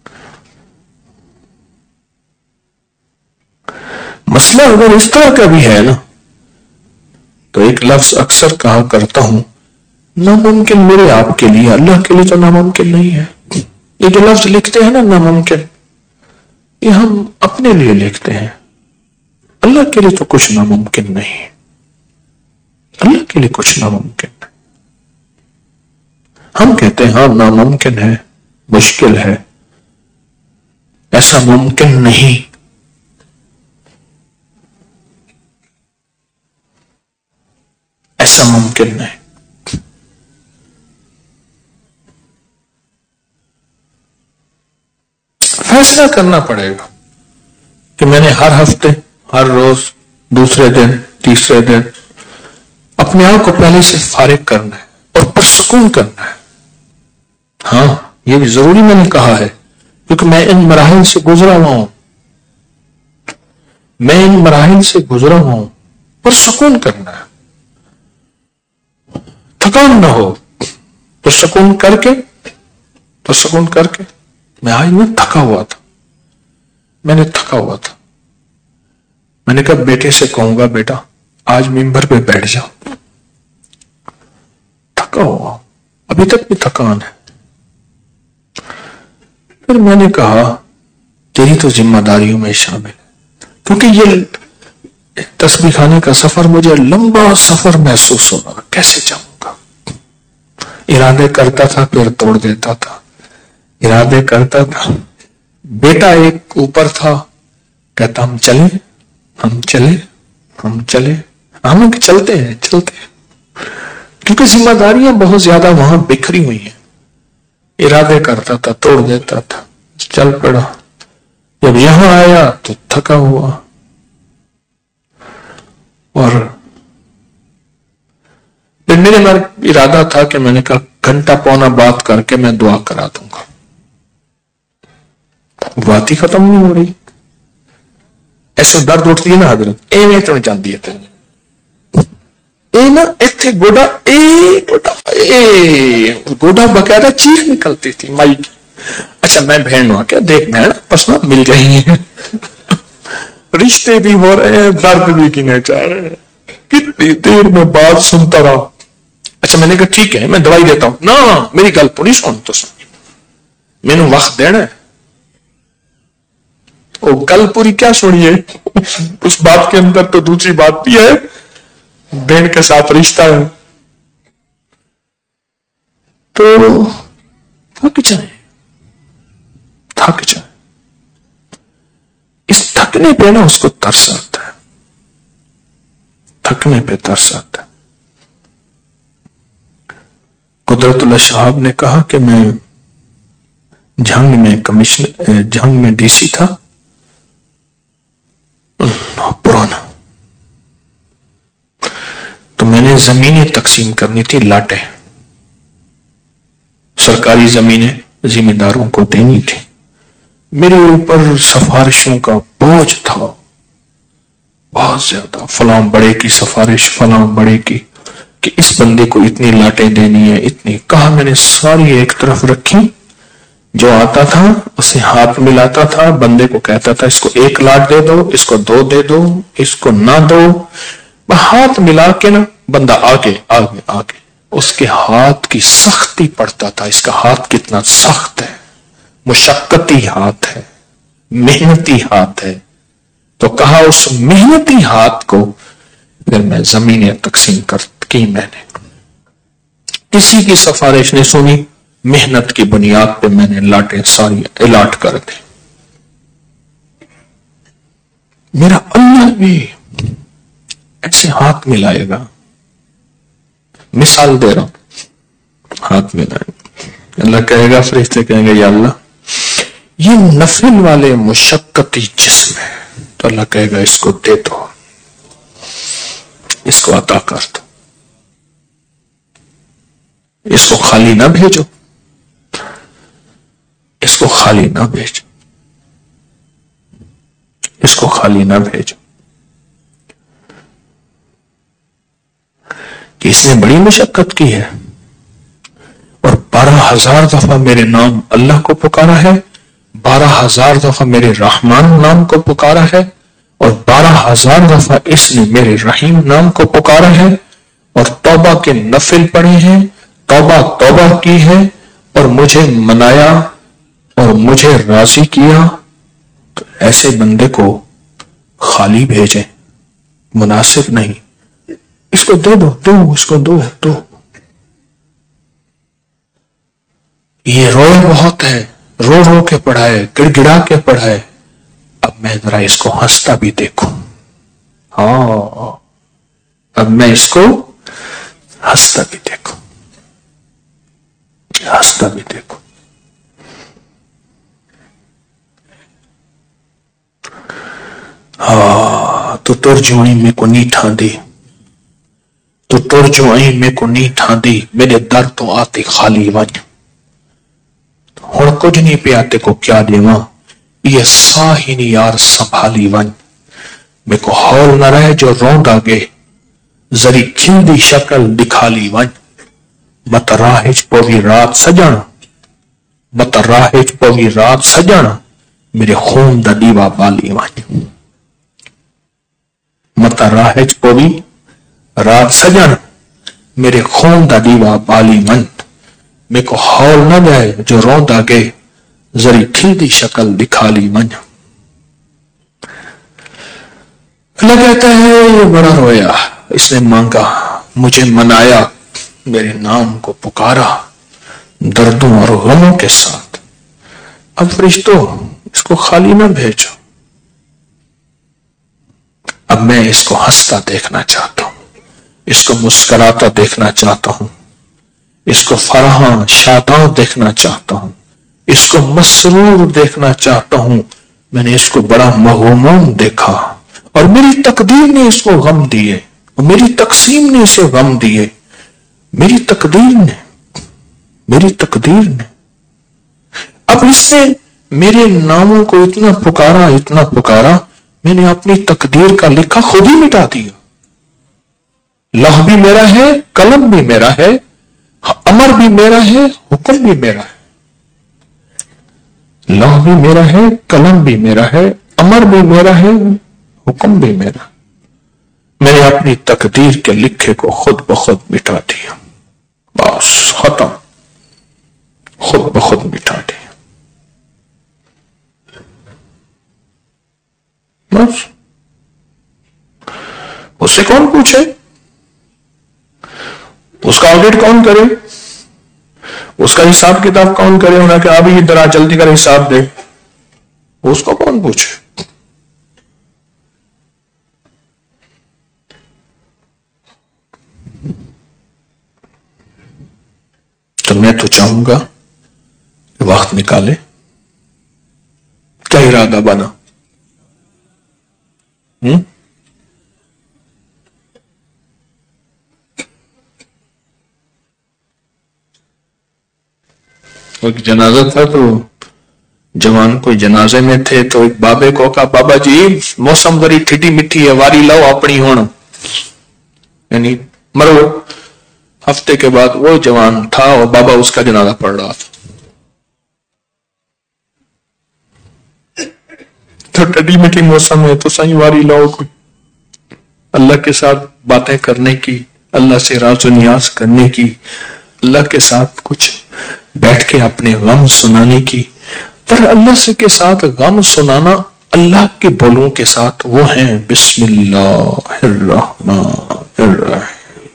مسئلہ اگر اس طرح کا بھی ہے نا، تو ایک لفظ اکثر کہا کرتا ہوں، ناممکن میرے آپ کے لیے، اللہ کے لیے تو ناممکن نہیں ہے۔ یہ جو لفظ لکھتے ہیں نا ناممکن، یہ ہم اپنے لیے لکھتے ہیں، اللہ کے لیے تو کچھ ناممکن نہیں، اللہ کے لیے کچھ ناممکن نہیں۔ ہم کہتے ہیں ہاں ناممکن ہے، مشکل ہے، ایسا ممکن نہیں، ایسا ممکن نہیں۔ فیصلہ کرنا پڑے گا کہ میں نے ہر ہفتے، ہر روز، دوسرے دن، تیسرے دن اپنے آپ کو پہلے سے فارغ کرنا ہے اور پرسکون کرنا ہے۔ ہاں یہ بھی ضروری میں نے کہا ہے، کیونکہ میں ان مراحل سے گزرا ہوا ہوں، میں ان مراحل سے گزرا ہوا ہوں، پرسکون کرنا ہے، تھکان نہ ہو، پرسکون کر کے پرسکون کر کے میں آج میں تھکا ہوا تھا، میں نے تھکا ہوا تھا، میں نے کہا بیٹے سے کہوں گا بیٹا آج ممبر پہ بیٹھ جاؤ، تھکا ہوا، ابھی تک بھی تھکان ہے۔ پھر میں نے کہا تیری تو ذمہ داریوں میں شامل ہے، کیونکہ یہ تسبیح خانے کا سفر مجھے لمبا سفر محسوس ہو رہا، کیسے جاؤں گا، ارادے کرتا تھا پھر توڑ دیتا تھا، ارادے کرتا تھا، بیٹا ایک اوپر تھا کہتا ہم چلیں ہم چلے ہم چلے ہم چلتے ہیں چلتے ہیں، کیونکہ ذمہ داریاں بہت زیادہ وہاں بکھری ہوئی ہیں، ارادے کرتا تھا توڑ دیتا تھا، چل پڑا، جب یہاں آیا تو تھکا ہوا، اور پھر میرے من ارادہ تھا کہ میں نے کہا گھنٹہ پونا بات کر کے میں دعا کرا دوں گا. بات ہی ختم نہیں ہو رہی. ایسے درد اٹھتی ہے نا حضرت, ایویں تو جاندی ہے تین اے نا ایتھے گوڈا اے گوڈا اے گوڈا باقاعدہ چیخ نکلتی تھی مائی کی. اچھا میں بہن نو کیا دیکھ بہن پسنا مل گئی ہیں, رشتے بھی ہو رہے ہیں, درد بھی کینے چاہ رہے ہیں. کتنی دیر میں بات سنتا رہا. اچھا میں نے کہا ٹھیک ہے میں دوائی دیتا ہوں. نہ میری گل پوری سن تو سن, میں نے وقت دینا ہے. وہ گل پوری کیا سنیے, اس بات کے اندر تو دوسری بات بھی ہے, بہن کے ساتھ رشتہ ہے. تو تھک جائیں تھک جائیں اس تھکنے پہ نا اس کو ترس آتا ہے, تھکنے پہ ترس آتا ہے. قدرت اللہ شہاب نے کہا کہ میں جھنگ میں کمشنر جھنگ میں ڈی سی تھا پرانا, تو میں نے زمینیں تقسیم کرنی تھی, لاٹیں سرکاری زمینیں ذمہ داروں کو دینی تھی. میرے اوپر سفارشوں کا بوجھ تھا بہت زیادہ, فلاں بڑے کی سفارش, فلاں بڑے کی کہ اس بندے کو اتنی لاٹیں دینی ہے, اتنی. کہا میں نے ساری ایک طرف رکھی, جو آتا تھا اسے ہاتھ ملاتا تھا, بندے کو کہتا تھا اس کو ایک لاٹ دے دو, اس کو دو دے دو, اس کو نہ دو. ہاتھ ملا کے نا بندہ آگے آگے آگے, اس کے ہاتھ کی سختی پڑتا تھا, اس کا ہاتھ کتنا سخت ہے, مشقتی ہاتھ ہے, محنتی ہاتھ ہے. تو کہا اس محنتی ہاتھ کو پھر میں زمینیں تقسیم کر کی. میں نے کسی کی سفارش نہیں سنی, محنت کی بنیاد پہ میں نے لاٹیں ساری الاٹ کر دی. میرا اللہ بھی ایسے ہاتھ ملائے گا, مثال دے رہا ہوں, ہاتھ ملائے گا. اللہ کہے گا, فرشتے کہیں گے یا اللہ یہ نفل والے مشقتی جسم ہے, تو اللہ کہے گا اس کو دے دو, اس کو عطا کر دو, اس کو خالی نہ بھیجو, اس کو خالی نہ بھیجو, اس کو خالی نہ بھیجو. کہ اس نے بڑی مشقت کی ہے اور بارہ ہزار دفعہ میرے نام اللہ کو پکارا ہے, بارہ ہزار دفعہ میرے رحمان نام کو پکارا ہے, اور بارہ ہزار دفعہ اس نے میرے رحیم نام کو پکارا ہے, اور توبہ کے نفل پڑھے ہیں, توبہ توبہ کی ہے, اور مجھے منایا اور مجھے راضی کیا. تو ایسے بندے کو خالی بھیجیں مناسب نہیں. اس کو دے دو, دو اس کو دو دو. یہ روئے بہت ہے, رو رو کے پڑھائے, گڑ گڑا کے پڑھائے. اب میں ذرا اس کو ہنستا بھی دیکھوں. ہاں اب میں اس کو ہنستا بھی دیکھوں, ہنستا بھی دیکھوں. ہاں تو تر جو آئی میں کو نہیں ٹھان دی, تو تر جو آئی میں کو نہیں ٹھان دی, میرے در تو آتے خالی ون. ہن کچھ نہیں پہ آتے کو کیا دیواں, یہ ساہی نہیں یار سنبھالی ون. میں کو ہول نہ رہے جو روند آگے, ذری کھلدی شکل دکھا لی ون. مت راہج پوی رات سجن, مت راہج پوی رات سجن, میرے خون دا دیوا بالی ون. مت راہج پوی رات سجن, میرے خون دا دیوا بالی ون. میں کو ہول نہ جائے جو روند آگے, ذری کھلدی شکل دکھا لی ون. اللہ کہتا ہے یہ بڑا رویا, اس نے مانگا, مجھے منایا, میرے نام کو پکارا دردوں اور غموں کے ساتھ. اب فرشتوں اس کو خالی نہ بھیجو, اب میں اس کو ہنستا دیکھنا چاہتا ہوں, اس کو مسکراتا دیکھنا چاہتا ہوں, اس کو فرحاں شاداں دیکھنا چاہتا ہوں, اس کو مسرور دیکھنا چاہتا ہوں. میں نے اس کو بڑا مغموم دیکھا, اور میری تقدیر نے اس کو غم دیے, اور میری تقسیم نے اسے غم دیے. میری تقدیر نے میری تقدیر نے اب اس نے میرے ناموں کو اتنا پکارا اتنا پکارا میں نے اپنی تقدیر کا لکھا خود ہی مٹا دیا. لوح بھی میرا ہے، قلم بھی میرا ہے، امر بھی میرا ہے، حکم بھی میرا ہے. لوح بھی میرا ہے، قلم بھی میرا ہے، امر بھی میرا ہے، حکم بھی میرا. میں نے اپنی تقدیر کے لکھے کو خود بخود مٹا دیا. بس ختم، خود بخود مٹا دیا. بس اس سے کون پوچھے؟ اس کا آڈٹ کون کرے؟ اس کا حساب کتاب کون کرے؟ انہیں کہ ابھی ادھر آ جلدی کر حساب دے. اس کو کون پوچھے؟ تو میں تو چاہوں گا کہ وقت نکالے. کیا ارادہ بنا؟ ہم؟ ایک جنازہ تھا تو جوان کوئی جنازے میں تھے تو ایک بابے کو کہا بابا جی موسم بڑی ٹھڈی مٹھی ہے، واری لاؤ اپنی ہون، یعنی مرو. ہفتے کے بعد وہ جوان تھا اور بابا اس کا جنازہ پڑھ رہا تھا. تو ٹھڈی میٹھی موسم ہے تو صحیح واری لاؤ کوئی اللہ کے ساتھ باتیں کرنے کی، اللہ سے راز و نیاز کرنے کی، اللہ کے ساتھ کچھ بیٹھ کے اپنے غم سنانے کی. پر اللہ سے کے ساتھ غم سنانا اللہ کے بولوں کے ساتھ وہ ہیں بسم اللہ الرحمن الرحیم.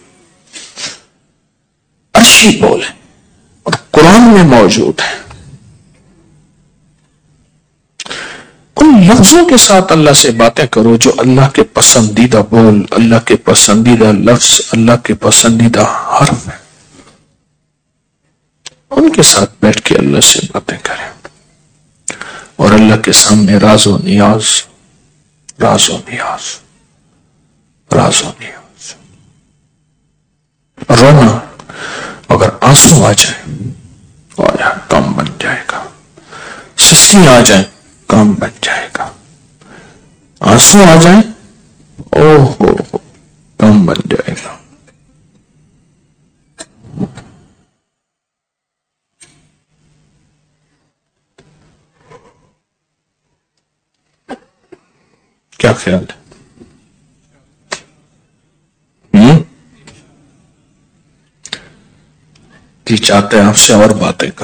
عرشی بول ہے اور قرآن میں موجود ہے. ان لفظوں کے ساتھ اللہ سے باتیں کرو جو اللہ کے پسندیدہ بول، اللہ کے پسندیدہ لفظ، اللہ کے پسندیدہ حرف ہے. ان کے ساتھ بیٹھ کے اللہ سے باتیں کریں اور اللہ کے سامنے راز و نیاز راز و نیاز راز و نیاز. رونا اگر آنسو آ جائے آیا کام بن جائے گا. سستی آ جائے کام بن جائے گا. آنسو آ جائیں او ہو کام بن جائے گا. کیا خیال ہے؟ ہم؟ جی چاہتے ہیں آپ سے اور باتیں کر.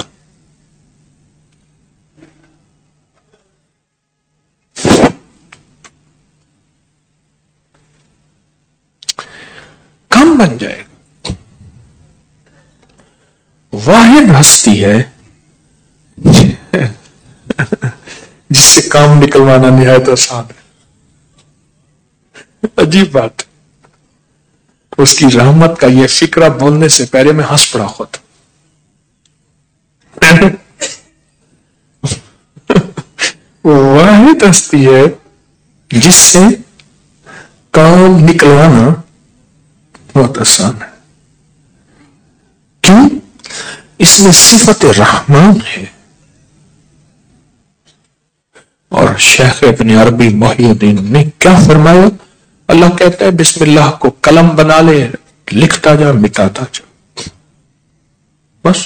کام بن جائے گا. واحد ہستی ہے جس سے کام نکلوانا نہایت آسان ہے. عجیب بات، اس کی رحمت کا یہ فکرہ بولنے سے پہلے میں ہنس پڑا خود. واحد ہستی ہے جس سے کام نکلوانا بہت آسان ہے. کیوں؟ اس میں صفت رحمان ہے. اور شیخ ابن عربی محی الدین نے کیا فرمایا؟ اللہ کہتا ہے بسم اللہ کو قلم بنا لے، لکھتا جا مٹاتا جا. بس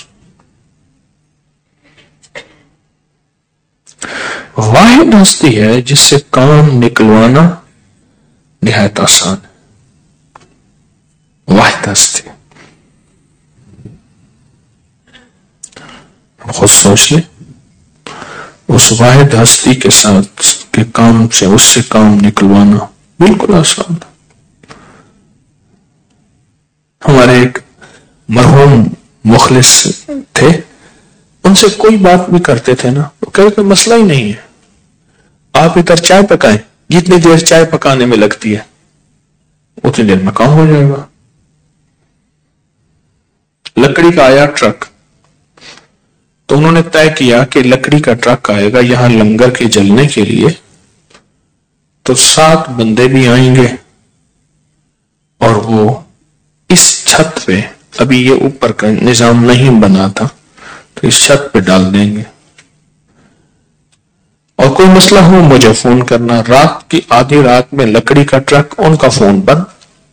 واحد ہستی ہے جس سے کام نکلوانا نہایت آسان ہے. واحد ہستی خود سوچ لے. اس واحد ہستی کے ساتھ کے کام سے اس سے کام نکلوانا بالکل آسان. ہمارے ایک مرحوم مخلص تھے، ان سے کوئی بات بھی کرتے تھے نا وہ کہتے کہ مسئلہ ہی نہیں ہے، آپ ادھر چائے پکائیں، جتنی دیر چائے پکانے میں لگتی ہے اتنی دیر میں کام ہو جائے گا. لکڑی کا آیا ٹرک تو انہوں نے طے کیا کہ لکڑی کا ٹرک آئے گا یہاں لنگر کے جلنے کے لیے، تو سات بندے بھی آئیں گے اور وہ اس چھت پہ ابھی یہ اوپر کا نظام نہیں بنا تھا تو اس چھت پہ ڈال دیں گے. اور کوئی مسئلہ ہو مجھے فون کرنا. رات کی آدھی رات میں لکڑی کا ٹرک، ان کا فون بند.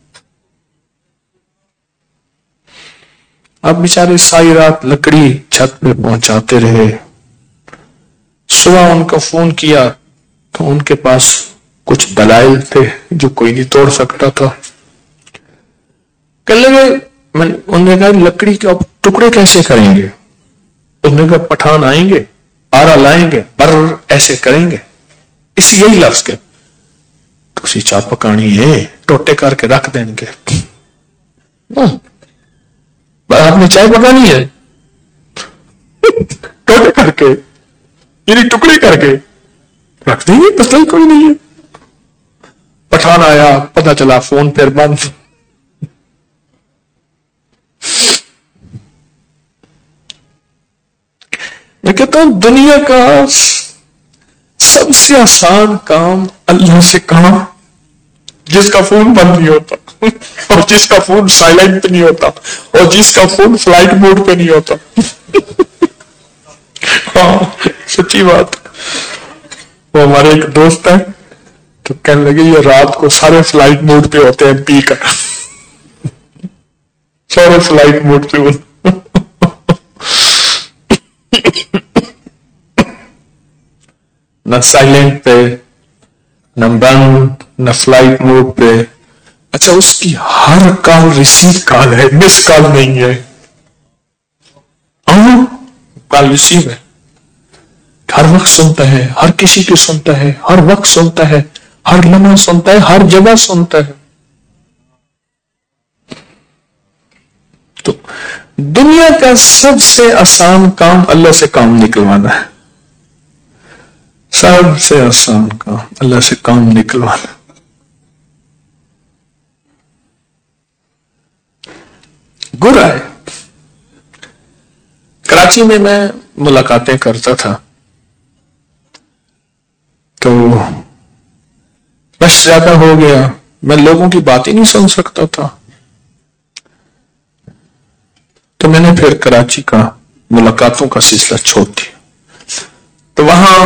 اب بیچارے ساری رات لکڑی چھت پہ پہنچاتے رہے. صبح ان کا فون کیا تو ان کے پاس کچھ دلائل تھے جو کوئی نہیں توڑ سکتا تھا. کہنے لگے، انہوں نے کہا لکڑی کے ٹکڑے کیسے کریں گے؟ انہوں نے کہا پٹھان آئیں گے، آرا لائیں گے، پر ایسے کریں گے. اس یہی لفظ کے اسی چاپ پکانی ہے، ٹوٹے کر کے رکھ دیں گے. آپ نے چائے پکانی ہے ٹوٹے کر کے، یعنی ٹکڑے کر کے رکھ دیں گے، مسئلہ کوئی نہیں ہے. پٹھان آیا، پتہ چلا فون پھر بند. میں کہتا ہوں دنیا کا سب سے آسان کام اللہ سے کام جس کا فون بند نہیں ہوتا اور جس کا فون سائلنٹ پہ نہیں ہوتا اور جس کا فون فلائٹ موڈ پہ نہیں ہوتا. ہاں سچی بات. وہ ہمارے ایک دوست ہے تو کہنے لگے یہ رات کو سارے فلائٹ موڈ پہ ہوتے ہیں، پی کر سارے فلائٹ موڈ پہ ہوتے. نہ سائلنٹ پہ، نہ بند، نہ فلائٹ موڈ پہ. اچھا اس کی ہر کال ریسیو کال ہے، مس کال نہیں ہے. ہاں کال ریسیو ہے، ہر وقت سنتا ہے، ہر کسی کی سنتا ہے، ہر وقت سنتا ہے، ہر لمحہ سنتا ہے، ہر جگہ سنتا ہے. تو دنیا کا سب سے آسان کام اللہ سے کام نکلوانا ہے. سب سے آسان کام اللہ سے کام نکلوانا. گر آئے. کراچی میں میں ملاقاتیں کرتا تھا تو رش زیادہ ہو گیا، میں لوگوں کی بات ہی نہیں سن سکتا تھا. تو میں نے پھر کراچی کا ملاقاتوں کا سلسلہ چھوڑ دیا. تو وہاں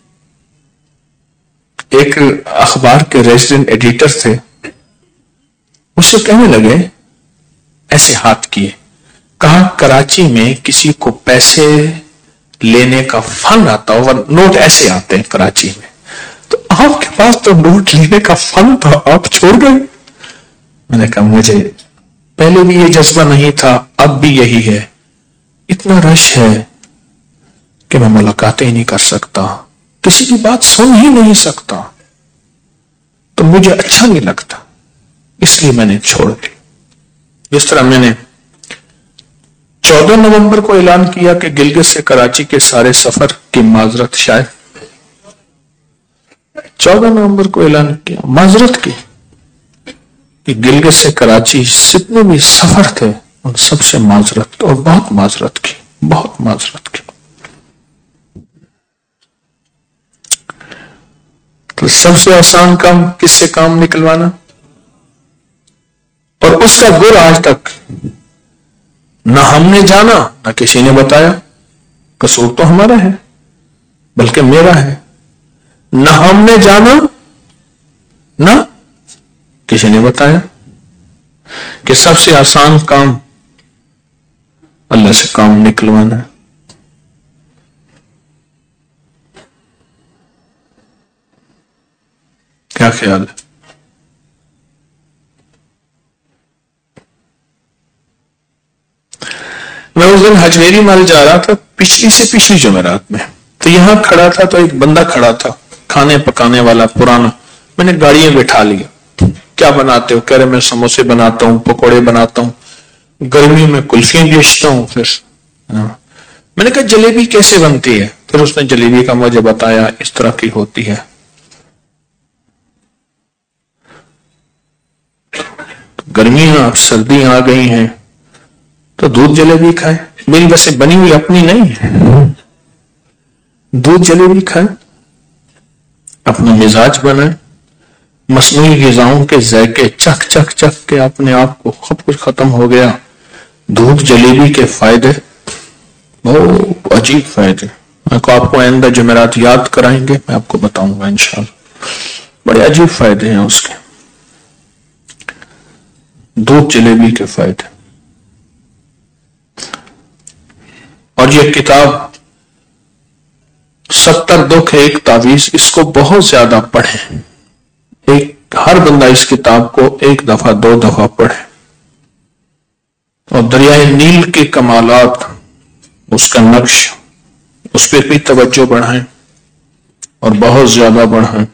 ایک اخبار کے ریزیڈنٹ ایڈیٹر تھے، اس سے کہنے لگے، ایسے ہاتھ کیے، کہا کراچی میں کسی کو پیسے لینے کا فن آتا ہو، نوٹ ایسے آتے ہیں کراچی میں، تو آپ کے پاس تو نوٹ لینے کا فن تھا، آپ چھوڑ گئے. میں نے کہا مجھے پہلے بھی یہ جذبہ نہیں تھا، اب بھی یہی ہے. اتنا رش ہے کہ میں ملاقاتیں ہی نہیں کر سکتا، کسی کی بات سن ہی نہیں سکتا، تو مجھے اچھا نہیں لگتا، اس لیے میں نے چھوڑ دی. جس طرح میں نے چودہ نومبر کو اعلان کیا کہ گلگت سے کراچی کے سارے سفر کی معذرت، شاید چودہ نومبر کو اعلان کیا معذرت کی کہ گلگت سے کراچی جتنے بھی سفر تھے ان سب سے معذرت، اور بہت معذرت کی، بہت معذرت کی. تو سب سے آسان کام کس سے کام نکلوانا، اور اس کا گر آج تک نہ ہم نے جانا نہ کسی نے بتایا. قصور تو ہمارا ہے بلکہ میرا ہے. نہ ہم نے جانا نہ کسی نے بتایا کہ سب سے آسان کام اللہ سے کام نکلوانا ہے. کیا خیال ہے؟ میں اس دن حجویری مال جا رہا تھا، پچھلی سے پچھلی جمعرات میں، تو یہاں کھڑا تھا تو ایک بندہ کھڑا تھا کھانے پکانے والا پرانا. میں نے گاڑیاں بٹھا لیا، کیا بناتے ہو؟ کہہ رہے میں سموسے بناتا ہوں، پکوڑے بناتا ہوں، گرمیوں میں کلفیاں بیچتا ہوں. پھر میں نے کہا جلیبی کیسے بنتی ہے؟ پھر اس نے جلیبی کا مجھے بتایا، اس طرح کی ہوتی ہے. گرمیاں اب سردیاں آ گئی ہیں تو دودھ جلیبی کھائیں. میری ویسے بنی ہوئی اپنی نہیں ہے، دودھ جلیبی کھائیں، اپنا مزاج بنائیں، مصنوعی غذاؤں کے ذائقے چکھ چکھ چکھ کے اپنے آپ کو سب کچھ ختم ہو گیا. دودھ جلیبی کے فائدے بہت عجیب فائدے، میں کو آپ کو آئندہ جمعرات یاد کرائیں گے، میں آپ کو بتاؤں گا انشاءاللہ، بڑے عجیب فائدے ہیں اس کے، دودھ جلیبی کے فائدے۔ اور یہ کتاب ستر دکھ ایک تعویذ، اس کو بہت زیادہ پڑھیں، ایک ہر بندہ اس کتاب کو ایک دفعہ دو دفعہ پڑھے، اور دریائے نیل کے کمالات، اس کا نقش، اس پہ بھی توجہ بڑھائیں اور بہت زیادہ بڑھائیں۔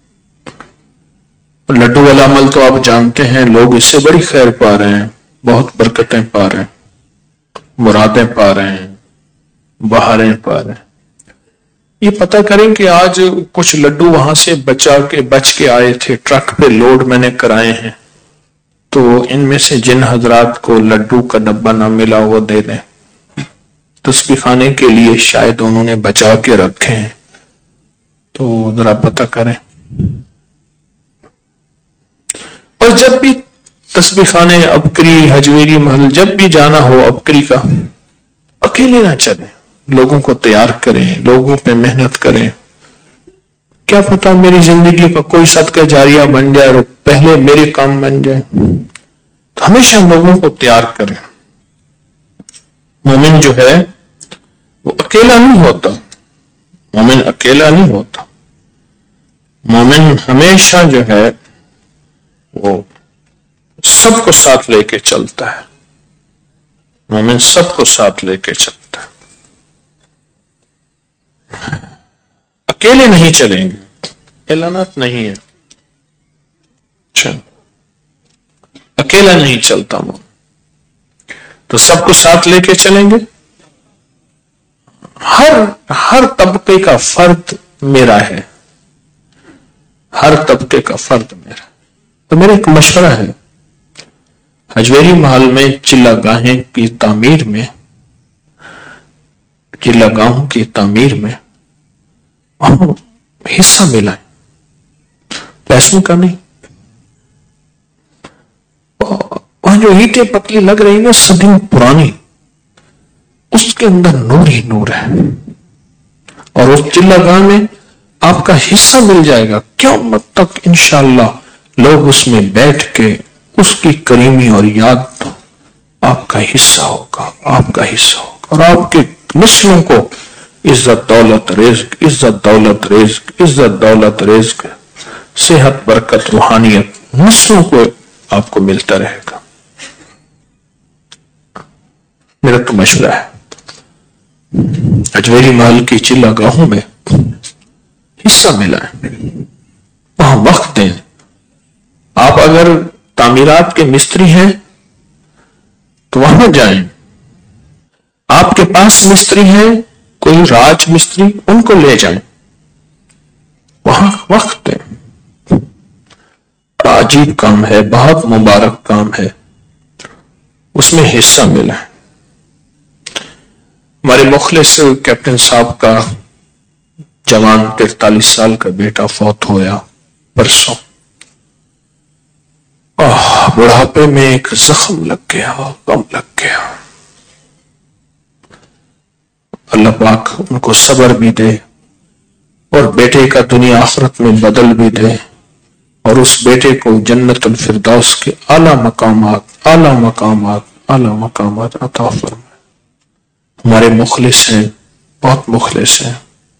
لڈو والا عمل تو آپ جانتے ہیں، لوگ اس سے بڑی خیر پا رہے ہیں، بہت برکتیں پا رہے ہیں، مرادیں پا رہے ہیں، بہاریں پا رہے ہیں۔ یہ پتہ کریں کہ آج کچھ لڈو وہاں سے بچا کے بچ کے آئے تھے، ٹرک پہ لوڈ میں نے کرائے ہیں، تو ان میں سے جن حضرات کو لڈو کا ڈبہ نہ ملا وہ دے دیں، تسبیح خانے کے لیے شاید انہوں نے بچا کے رکھے ہیں، تو ذرا پتہ کریں۔ اور جب بھی تسبیح خانے ابکری حجویری محل جب بھی جانا ہو ابکری کا، اکیلے نہ چلیں، لوگوں کو تیار کریں، لوگوں پہ محنت کریں، کیا پتا میری زندگی کا کوئی صدقہ جاریہ بن جائے اور پہلے میرے کام بن جائے، تو ہمیشہ لوگوں کو تیار کریں۔ مومن جو ہے وہ اکیلا نہیں ہوتا، مومن اکیلا نہیں ہوتا، مومن ہمیشہ جو ہے وہ سب کو ساتھ لے کے چلتا ہے، مومن سب کو ساتھ لے کے چلتا ہے، اکیلے نہیں چلیں گے، اعلانات نہیں ہے، اچھا اکیلا نہیں چلتا مومن، تو سب کو ساتھ لے کے چلیں گے۔ ہر ہر طبقے کا فرد میرا ہے، ہر طبقے کا فرد میرا، تو میرا ایک مشورہ ہے، حجویری محل میں چلہ گاہیں کی تعمیر میں چلہ گاہوں کی تعمیر میں حصہ ملائیں، پیسوں کا نہیں۔ وہاں جو اینٹیں پتلی لگ رہی ہیں صدیوں پرانی، اس کے اندر نور ہی نور ہے، اور اس چلہ گاہ میں آپ کا حصہ مل جائے گا، قیامت تک انشاءاللہ لوگ اس میں بیٹھ کے اس کی کریمی اور یاد آپ کا حصہ ہوگا، آپ کا حصہ ہوگا، اور آپ کے نسلوں کو عزت دولت رزق، عزت دولت رزق، عزت دولت رزق، صحت برکت روحانیت نسلوں کو آپ کو ملتا رہے گا۔ میرا تو مشورہ ہے، حجویری محل کی چلہ گاہوں میں حصہ ملائیں، وہاں وقت دیں۔ آپ اگر تعمیرات کے مستری ہیں تو وہاں جائیں، آپ کے پاس مستری ہیں کوئی راج مستری، ان کو لے جائیں، وہاں وقت دیں۔ عجیب کام ہے، بہت مبارک کام ہے، اس میں حصہ ملا ہے۔ ہمارے مخلص کیپٹن صاحب کا جوان تینتالیس سال کا بیٹا فوت ہویا پرسوں، آہ بڑھاپے میں ایک زخم لگ گیا، غم لگ گیا۔ اللہ پاک ان کو صبر بھی دے اور بیٹے کا دنیا آخرت میں بدل بھی دے، اور اس بیٹے کو جنت الفردوس کے اعلی مقامات اعلی مقامات اعلی مقامات عطا فرمائے۔ ہمارے مخلص ہیں، بہت مخلص ہیں،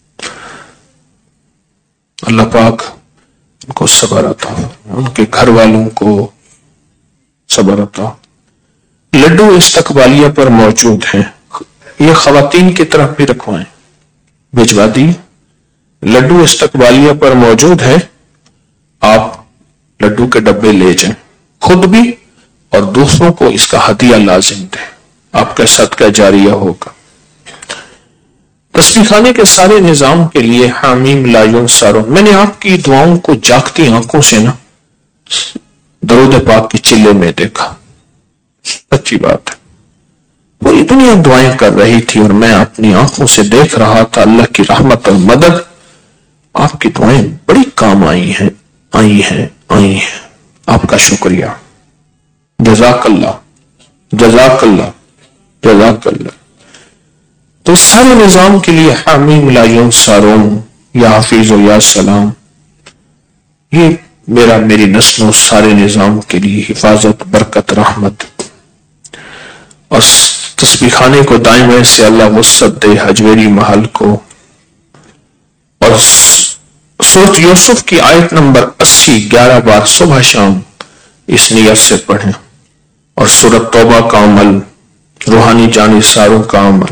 اللہ پاک ان کو صبر عطا فرمائے، ان کے گھر والوں کو صبر عطا۔ لڈو استقبالیہ پر موجود ہیں، یہ خواتین کی طرف بھی رکھوائیں، بھجوا دی۔ لڈو استقبالیہ پر موجود ہے، آپ لڈو کے ڈبے لے جائیں، خود بھی اور دوسروں کو اس کا ہدیہ لازم دیں، آپ کا صدقہ جاریہ ہوگا۔ تسبیح خانے کے سارے نظام کے لیے حامیم لا ینصرون، میں نے آپ کی دعاؤں کو جاگتی آنکھوں سے نا درود پاک کی چلے میں دیکھا، سچی بات ہے، پوری دنیا دعائیں کر رہی تھی اور میں اپنی آنکھوں سے دیکھ رہا تھا اللہ کی رحمت اور مدد۔ آپ کی دعائیں بڑی کام آئی ہیں آئی ہیں آئی ہیں، آپ کا شکریہ، جزاک اللہ جزاک اللہ جزاک اللہ. تو سارے نظام کے لیے حامیم لا ینصرون یا حفیظ و یا سلام، یہ میرا میری نسلوں سارے نظام کے لیے حفاظت، برکت، رحمت. اور تسبیح خانے کو دائیں بائیں سے اللہ وسعت دے، حجویری محل کو. اور سورۃ یوسف کی آیت نمبر اسی گیارہ بار صبح شام اس نیت سے پڑھیں. اور سورۃ توبہ کا عمل، روحانی جانثاروں کا عمل،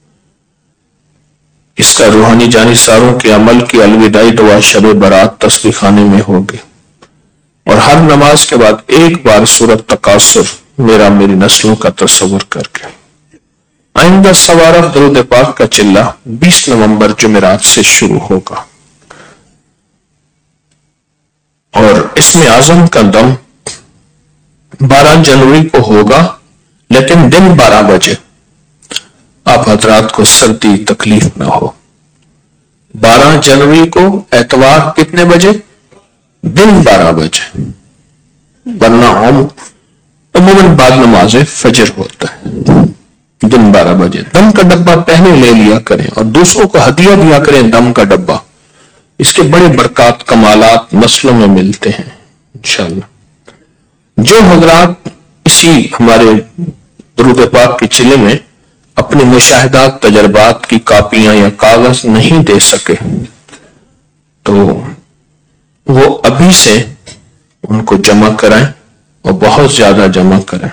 اس کا روحانی جانثاروں کے عمل کی الوداعی دعا شب برات تسبیح خانے میں ہوگی. اور ہر نماز کے بعد ایک بار سورۃ تکاثر میرا میری نسلوں کا تصور کر کے. آئندہ سوارہ درود پاک کا چلہ بیس نومبر جمعرات سے شروع ہوگا، اور اس میں اعظم کا دم بارہ جنوری کو ہوگا، لیکن دن بارہ بجے. آپ حضرات کو سردی تکلیف نہ ہو. بارہ جنوری کو اتوار کتنے بجے؟ دن بارہ بجے، ورنہ عموماً بعد نماز فجر ہوتا ہے. دن بارہ بجے دم کا ڈبہ پہلے لے لیا کریں اور دوسروں کو ہدیہ دیا کریں دم کا ڈبہ. اس کے بڑے برکات کمالات نسلوں میں ملتے ہیں انشاءاللہ. جو حضرات اسی ہمارے درود پاک کے چلے میں اپنے مشاہدات تجربات کی کاپیاں یا کاغذ نہیں دے سکے تو وہ ابھی سے ان کو جمع کرائیں اور بہت زیادہ جمع کریں.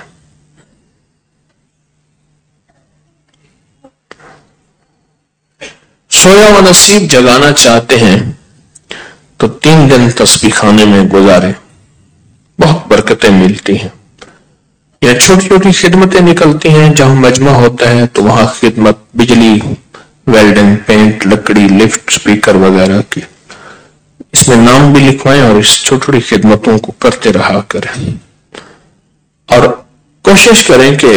سویا و نصیب جگانا چاہتے ہیں تو تین دن تسبیح خانے میں گزاریں، بہت برکتیں ملتی ہیں. یا چھوٹی چھوٹی خدمتیں نکلتی ہیں، جہاں مجمع ہوتا ہے تو وہاں خدمت، بجلی، ویلڈنگ، پینٹ، لکڑی، لفٹ، سپیکر وغیرہ کی. اس میں نام بھی لکھوائیں اور اس چھوٹی چھوٹی خدمتوں کو کرتے رہا کریں. اور کوشش کریں کہ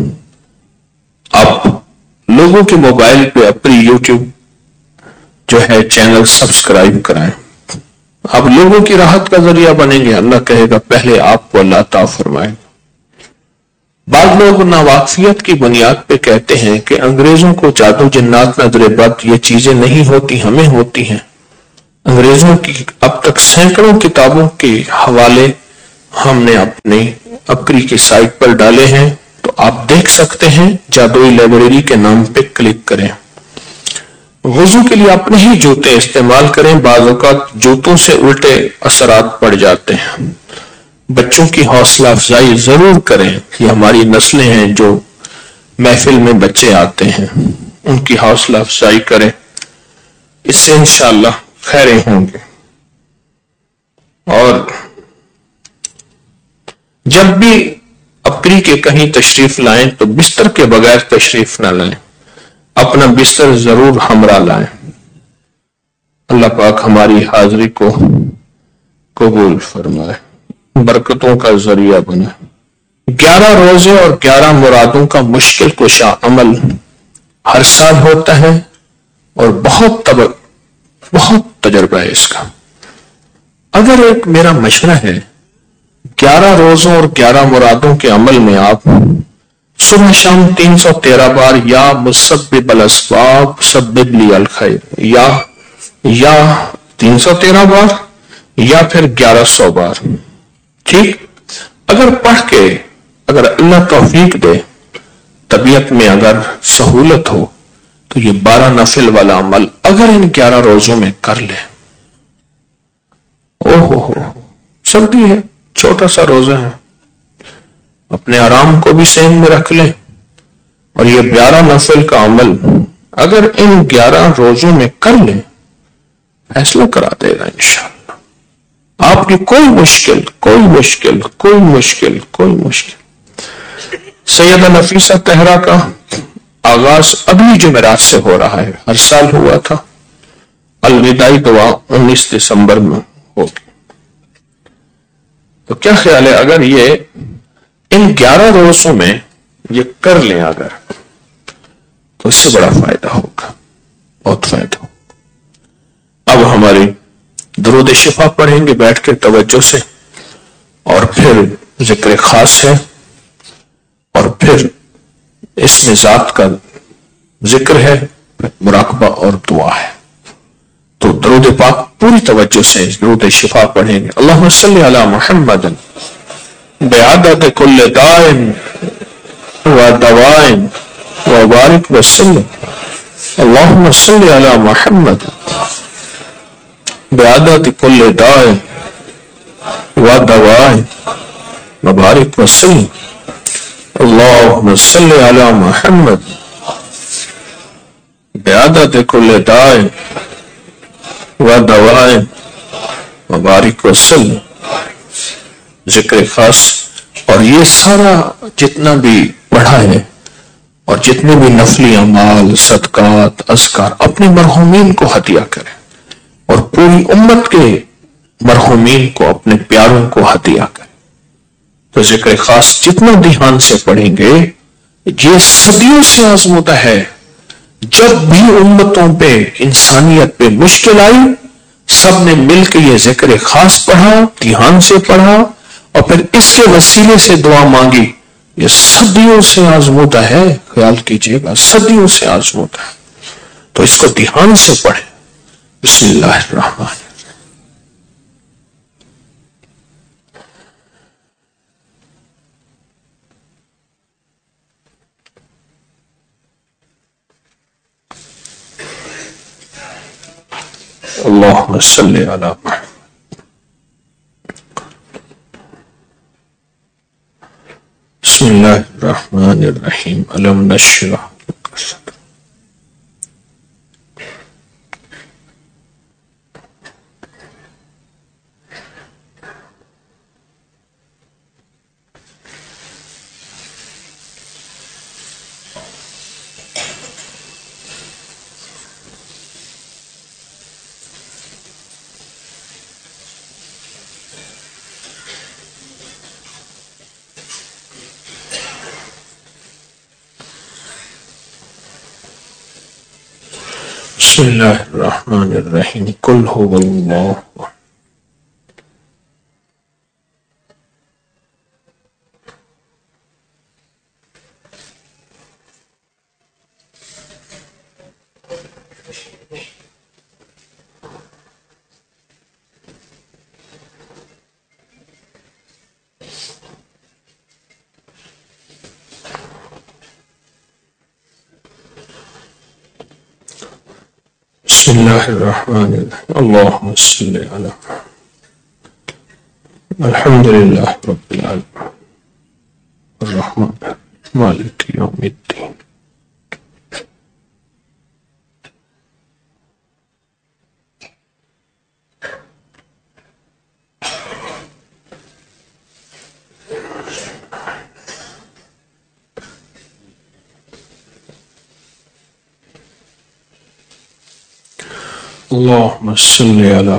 آپ لوگوں کے موبائل پہ اپنی یوٹیوب جو ہے چینل سبسکرائب کرائیں. آپ لوگوں کی راحت کا ذریعہ بنیں گے. اللہ کہے گا پہلے آپ کو اللہ عطا فرمائے. بعض لوگ ناواقفیت کی بنیاد پہ کہتے ہیں کہ انگریزوں کو جادو، جنات، نظر بد یہ چیزیں نہیں ہوتی، ہمیں ہوتی ہیں. انگریزوں کی اب تک سینکڑوں کتابوں کے حوالے ہم نے اپنی اپری کی سائٹ پر ڈالے ہیں، تو آپ دیکھ سکتے ہیں. جادوئی لائبریری کے نام پہ کلک کریں. وضو کے لیے اپنے ہی جوتے استعمال کریں. بعض اوقات جوتوں سے الٹے اثرات پڑ جاتے ہیں. بچوں کی حوصلہ افزائی ضرور کریں. یہ ہماری نسلیں ہیں جو محفل میں بچے آتے ہیں، ان کی حوصلہ افزائی کریں. اس سے انشاءاللہ خیریں ہوں گے. اور جب بھی اپری کے کہیں تشریف لائیں تو بستر کے بغیر تشریف نہ لائیں. اپنا بستر ضرور ہمراہ لائیں. اللہ پاک ہماری حاضری کو قبول فرمائے، برکتوں کا ذریعہ بنے. گیارہ روزے اور گیارہ مرادوں کا مشکل کشا عمل ہر سال ہوتا ہے اور بہت تب بہت تجربہ ہے اس کا. اگر ایک میرا مشورہ ہے، گیارہ روزوں اور گیارہ مرادوں کے عمل میں آپ صبح شام تین سو تیرہ بار یا مسبب الاسباب سبب لی الخیر، یا یا تین سو تیرہ بار یا پھر گیارہ سو بار، ٹھیک. اگر پڑھ کے اگر اللہ توفیق دے، طبیعت میں اگر سہولت ہو، تو یہ بارہ نفل والا عمل اگر ان گیارہ روزوں میں کر لے، او ہو ہو سردی ہے، چھوٹا سا روزہ ہے، اپنے آرام کو بھی سین میں رکھ لیں. اور یہ گیارہ نفل کا عمل اگر ان گیارہ روزوں میں کر لیں، فیصلہ کرا دے گا انشاءاللہ. آپ کی کوئی مشکل کوئی مشکل کوئی مشکل کوئی مشکل. سیدہ نفیسہ طہرہ کا آغاز اگلی جمعرات سے ہو رہا ہے، ہر سال ہوا تھا. الوداعی دعا انیس دسمبر میں ہوگی. تو کیا خیال ہے اگر یہ ان گیارہ روزوں میں یہ کر لیں اگر، تو اس سے بڑا فائدہ ہوگا، بہت فائدہ ہوگا. اب ہماری درود شفا پڑھیں گے بیٹھ کے توجہ سے، اور پھر ذکر خاص ہے، اور پھر اس میں ذات کا ذکر ہے، مراقبہ اور دعا ہے. تو درود پاک پوری توجہ سے درود شفا پڑھیں گے. اللہم صلی علی محمد بعدد کل دائم و دوائم و بارک وسلم. اللہم صلی علی محمد بعدد کل دائم و دوائم و بارک وسلم. اللہم صلی علی محمد بعدد کل دائم و دوائم و بارک وسلم. ذکر خاص. اور یہ سارا جتنا بھی پڑھا ہے اور جتنے بھی نفلی اعمال، صدقات، اذکار اپنے مرحومین کو ہدیہ کریں اور پوری امت کے مرحومین کو، اپنے پیاروں کو ہدیہ کریں. تو ذکر خاص جتنا دھیان سے پڑھیں گے یہ صدیوں سے آزمودہ ہے. جب بھی امتوں پہ، انسانیت پہ مشکل آئی، سب نے مل کے یہ ذکر خاص پڑھا، دھیان سے پڑھا اور پھر اس کے وسیلے سے دعا مانگی. یہ صدیوں سے آزمودہ ہے، خیال کیجئے گا، صدیوں سے آزمودہ ہے. تو اس کو دھیان سے پڑھیں. بسم اللہ الرحمن الرحیم. اللہم صلی علی محمد. بسم اللہ الرحمن الرحیم. الم نشرح لک صدرک. بسم اللہ الرحمن الرحیم. قل هو اللہ. بسم اللہ الرحمن الرحیم. اللہم صلی علی الحمد للہ رب العالمین الرحمن الرحیم مالک یوم الدین. اللہم صلی علی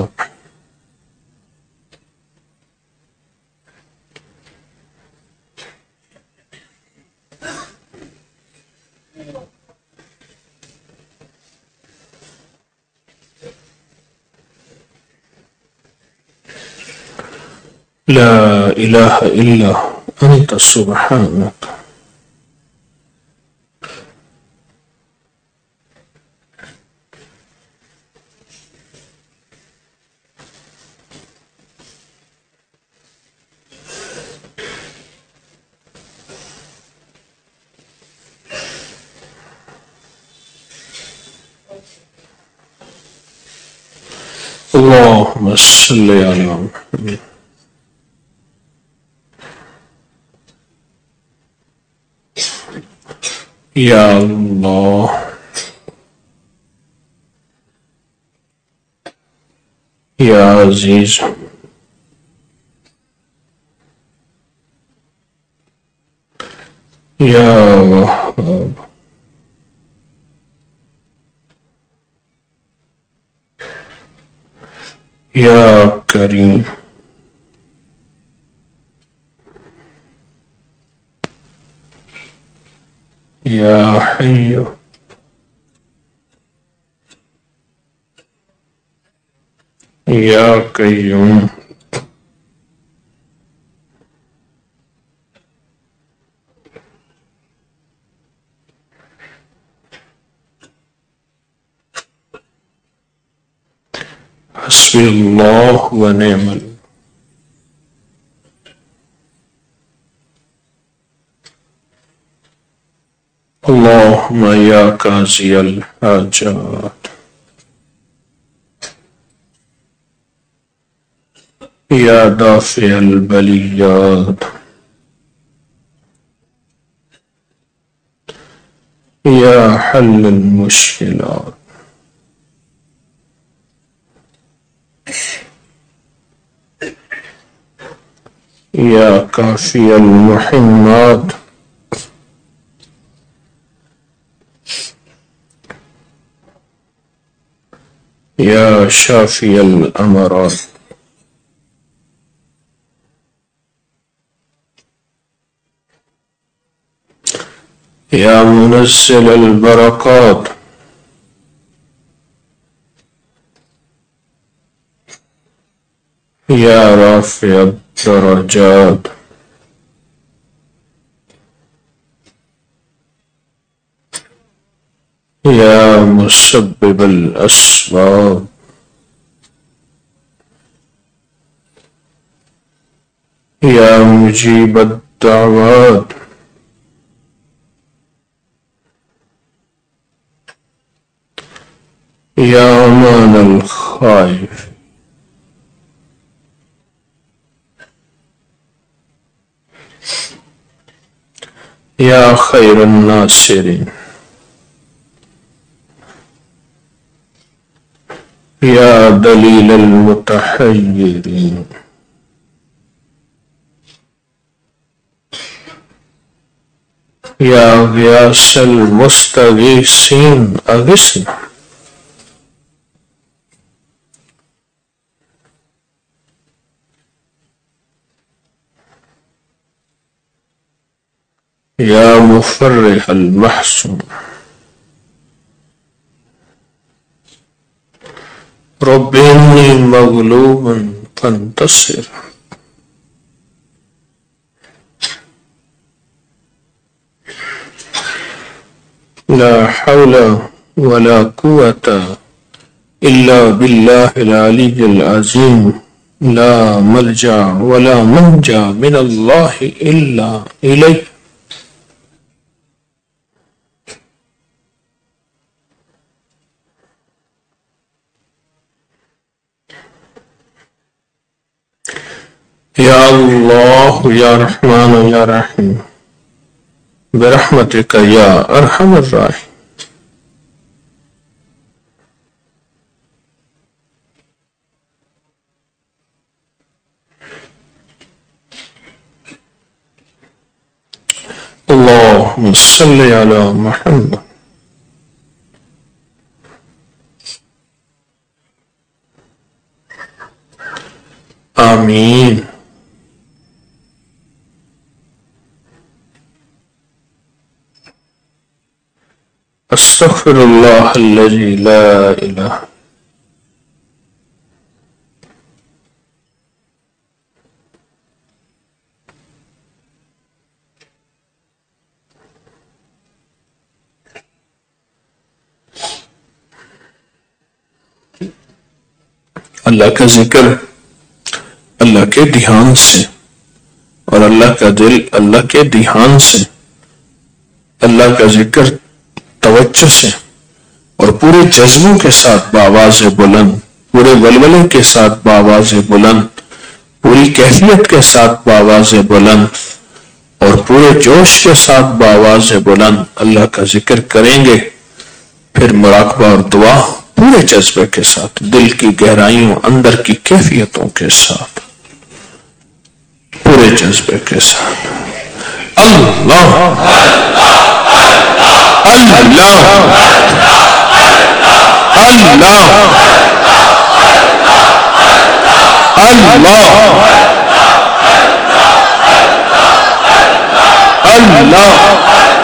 لا الہ الا انت سبحانک. اللہم صلی علی محمد. یا اللہ یا عزیز یا وہاب یا کریم یا حی یا قیوم حسبي الله ونعم الوكيل. اللهم يا قاضي الحاجات يا دافع البليات يا حل المشكلات يا كافي المحنات يا شافي الأمراض يا منزل البركات يا رافع الدرجات يا مسبب الأسباب يا مجيب الدعوات يا أمان الخائف يا خير الناصرين يا دليل المتحيرين يا غياث المستغيثين أغثنا يا مفرح المحزون رب إني مغلوب فانتصر لا حول ولا قوة إلا بالله العلي العظيم لا ملجأ ولا منجا من الله إلا إليه. يا الله يا رحمن يا رحيم برحمتك يا أرحم الراحمين. اللهم صل على محمد آمين. استغفر الله الذي لا إله اللہ کا ذکر اللہ کے دھیان سے اور اللہ کا دل اللہ کے دھیان سے، اللہ کا ذکر توجہ سے اور پورے جذبوں کے ساتھ بآواز بلند، پورے ولولے کے ساتھ بآواز بلند، پوری کیفیت کے ساتھ بآواز بلند اور پورے جوش کے ساتھ بآواز بلند اللہ کا ذکر کریں گے، پھر مراقبہ اور دعا پورے جذبے کے ساتھ، دل کی گہرائیوں اندر کی کیفیتوں کے ساتھ، پورے جذبے کے ساتھ اللہ اللہ اللہ اللہ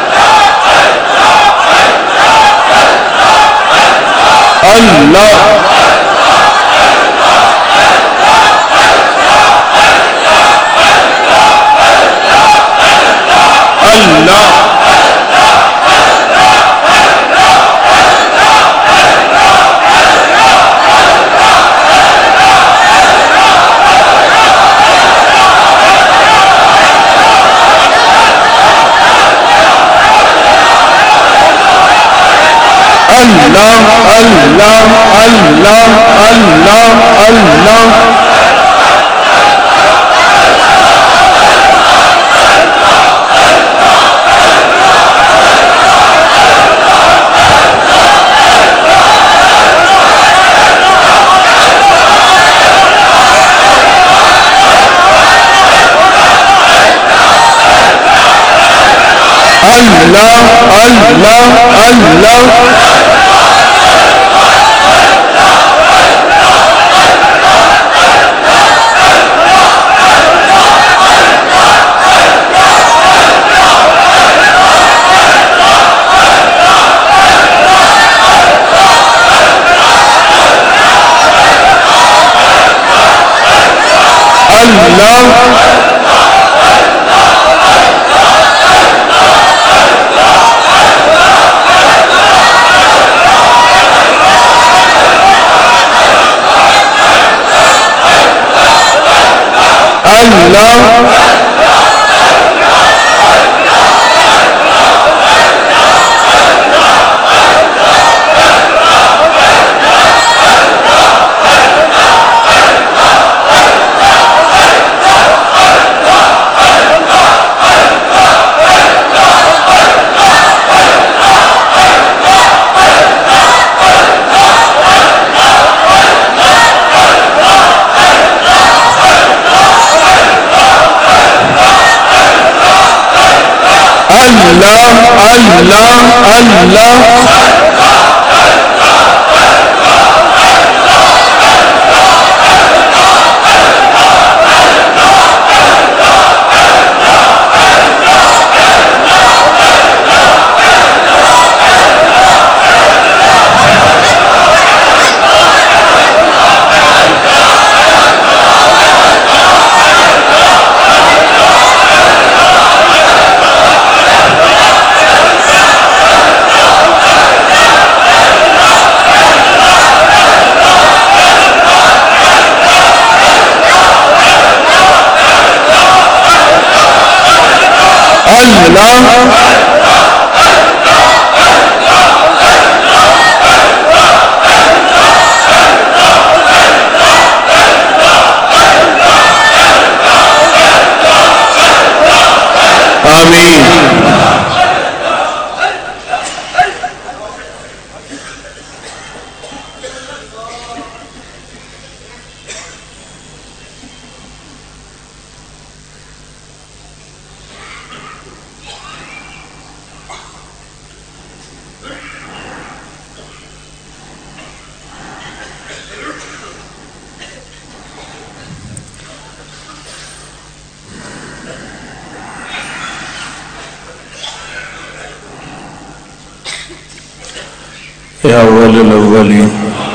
اللہ اللہ یا اول الاولین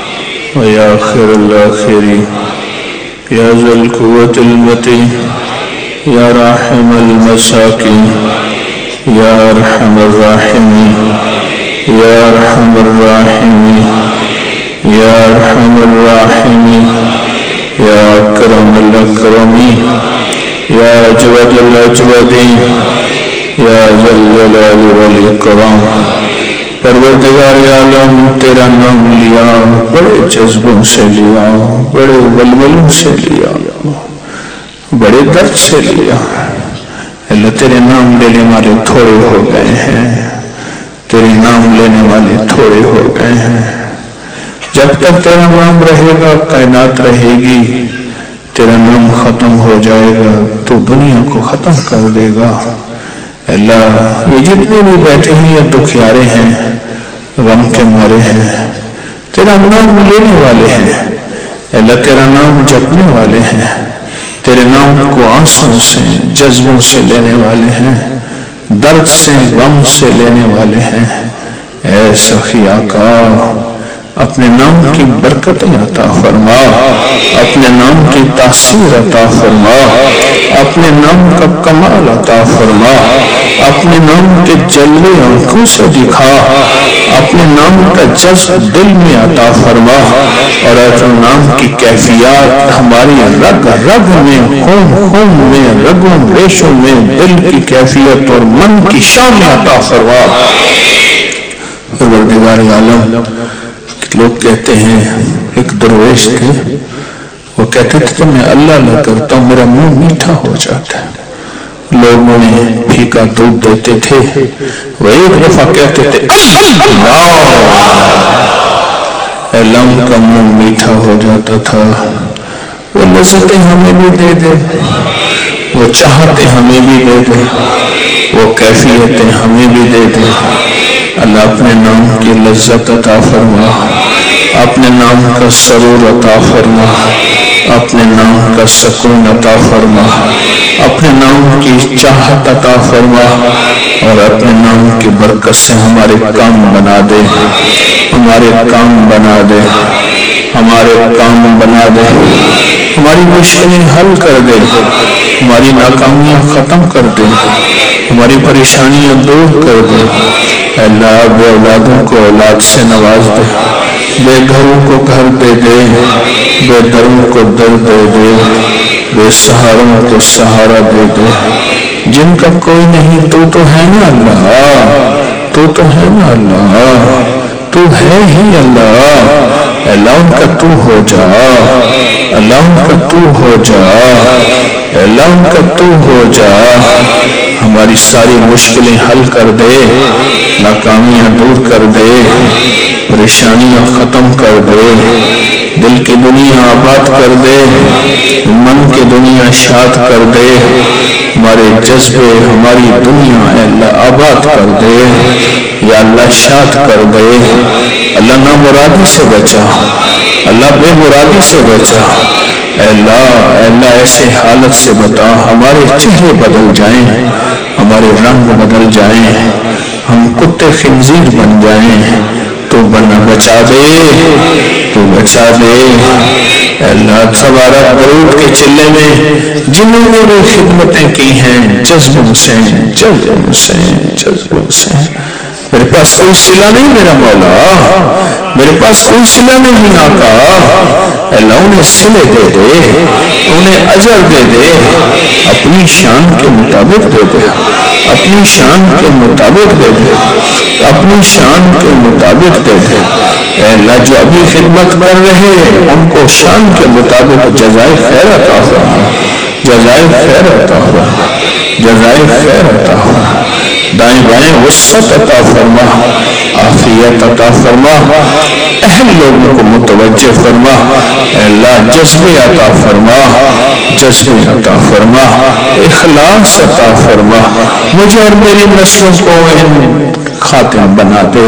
و یا آخر الاخرین یا ذا القوة المتین یا راحم المساکین یا ارحم الراحمین یا ارحم الراحمین یا ارحم الراحمین یا اکرم الاکرمین یا اجود الاجودین یا ذا الجلال والاکرام۔ پروردگار عالم تیرا نام لیا، بڑے جذبوں سے لیا، بڑے ولولوں سے لیا، بڑے درد سے لیا۔ اللہ تیرے نام لینے والے تھوڑے ہو گئے ہیں، تیرے نام لینے والے تھوڑے ہو گئے ہیں۔ جب تک تیرا نام رہے گا کائنات رہے گی، تیرا نام ختم ہو جائے گا تو دنیا کو ختم کر دے گا۔ اللہ یہ جتنے بھی بیٹھے ہیں یہ دکھیارے ہیں، غم کے مارے ہیں، تیرا نام لینے والے ہیں۔ اللہ تیرا نام جپنے والے ہیں، تیرے نام کو آنسوں سے جذبوں سے لینے والے ہیں، درد سے غم سے لینے والے ہیں۔ اے سخی آقا اپنے نام کی برکتیں عطا فرما، اپنے نام کی تاثیر عطا فرما، اپنے نام کا کمال عطا فرما، اپنے نام کے جلوے آنکھوں سے دکھا، اپنے نام کا جذب دل میں عطا فرما، اور اپنے نام کی کیفیات ہماری رگ رگ میں، خون خون میں، رگوں ریشوں میں، دل کی کیفیت اور من کی شان عطا فرما۔ پروردگار عالم. لوگ کہتے ہیں ایک درویش تھے، وہ کہتے تھے کہ میں اللہ اللہ کرتا ہوں میرا منہ میٹھا ہو جاتا ہے. لوگ انہیں پھیکا دودھ دیتے تھے، وہ ایک دفعہ کہتے تھے اللہ، ان کا منہ میٹھا ہو جاتا تھا. وہ لذتیں ہمیں بھی دے دے، وہ چاہتے ہمیں بھی دے دے، وہ کیفیتیں ہمیں بھی دے دے. اللہ اپنے نام کی لذت عطا فرما، اپنے نام کا سرور عطا فرما، اپنے نام کا سکون عطا فرما، اپنے نام کی چاہت عطا فرما، اور اپنے نام کی برکت سے ہمارے کام بنا دے، ہمارے کام بنا دے، ہمارے کام بنا دے، ہماری مشکلیں حل کر دے، ہماری ناکامیاں ختم کر دے، ہماری پریشانیاں دور کر دے. اللہ بے اولادوں کو اولاد سے نواز دے، بے گھروں کو گھر دے دے، بے دروں کو در دے دے، بے سہاروں کو سہارا دے دے. جن کا کوئی نہیں تو تو ہے نا اللہ، تو تو ہے نا اللہ، تو ہے ہی اللہ. اللہ ان کا تو ہو جا، اللہ ان کا تو ہو جا، اللہ ان کا تو ہو جا. ہماری ساری مشکلیں حل کر دے، ناکامیاں دور کر دے، پریشانیاں ختم کر دے، دل کی دنیا آباد کر دے، من کی دنیا شاد کر دے، ہمارے جذبے ہماری دنیا اے اللہ آباد کر دے، یا اللہ شاد کر دے. اللہ نا مرادی سے بچا، اللہ بے مرادی سے بچا. اے اللہ اے اللہ ایسے حالت سے بتا ہمارے چہرے بدل جائیں، ہمارے رنگ بدل جائیں، ہم کتے خنزیر بن جائیں. تو بنا بچا دے، تو بچا دے. اے اللہ سوارا درود کے چلے میں جنہوں نے بھی خدمتیں کی ہیں جذبوں سے جذبوں سے جذبوں سے. میرے پاس کوئی صلہ نہیں میرا مولا، میرے پاس کوئی صلہ نہیں آقا. اللہ انہیں صلے دے دے، انہیں اجر دے دے، اپنی شان کے مطابق دے دے، اپنی شان کے مطابق دے دے، اپنی شان کے مطابق دے دے. اے اللہ جو ابھی خدمت کر رہے ان کو شان کے مطابق جزائے خیر عطا فرما، جزائے خیر عطا فرما، جزائے خیر عطا فرما. دائیں بائیں وسعت عطا فرما، عافیت عطا فرما، اہل لوگوں کو متوجہ فرما. اے اللہ جذبے عطا فرما، جذبے عطا فرما، اخلاص عطا فرما. مجھے اور میری نسلوں کو ان خاتم بنا دے،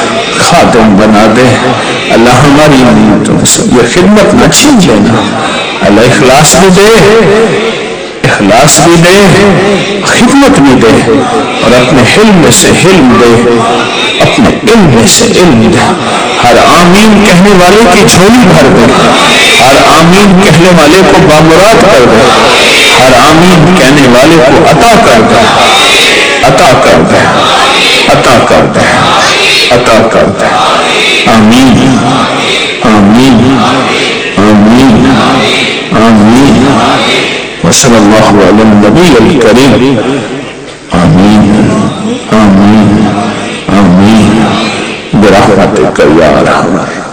خاتم بنا دے. اللہ ہماری یہ خدمت نہ چھین لینا. اللہ اخلاص بھی دے، اخلاص بھی دے، خدمت بھی دے، اور اپنے حلم سے حلم دے، اپنے علم سے علم دے. ہر آمین کہنے والے کی جھولی بھر دے، ہر آمین کہنے والے کو بامراد کر دے، ہر آمین کہنے والے کو عطا کر دے، عطا کر دے، عطا کر دے، عطا کر دے. آمین آمین آمین آمین. وصلی اللہ علی النبی الکریم. آمین آمین آمین برحمتک یا ارحم.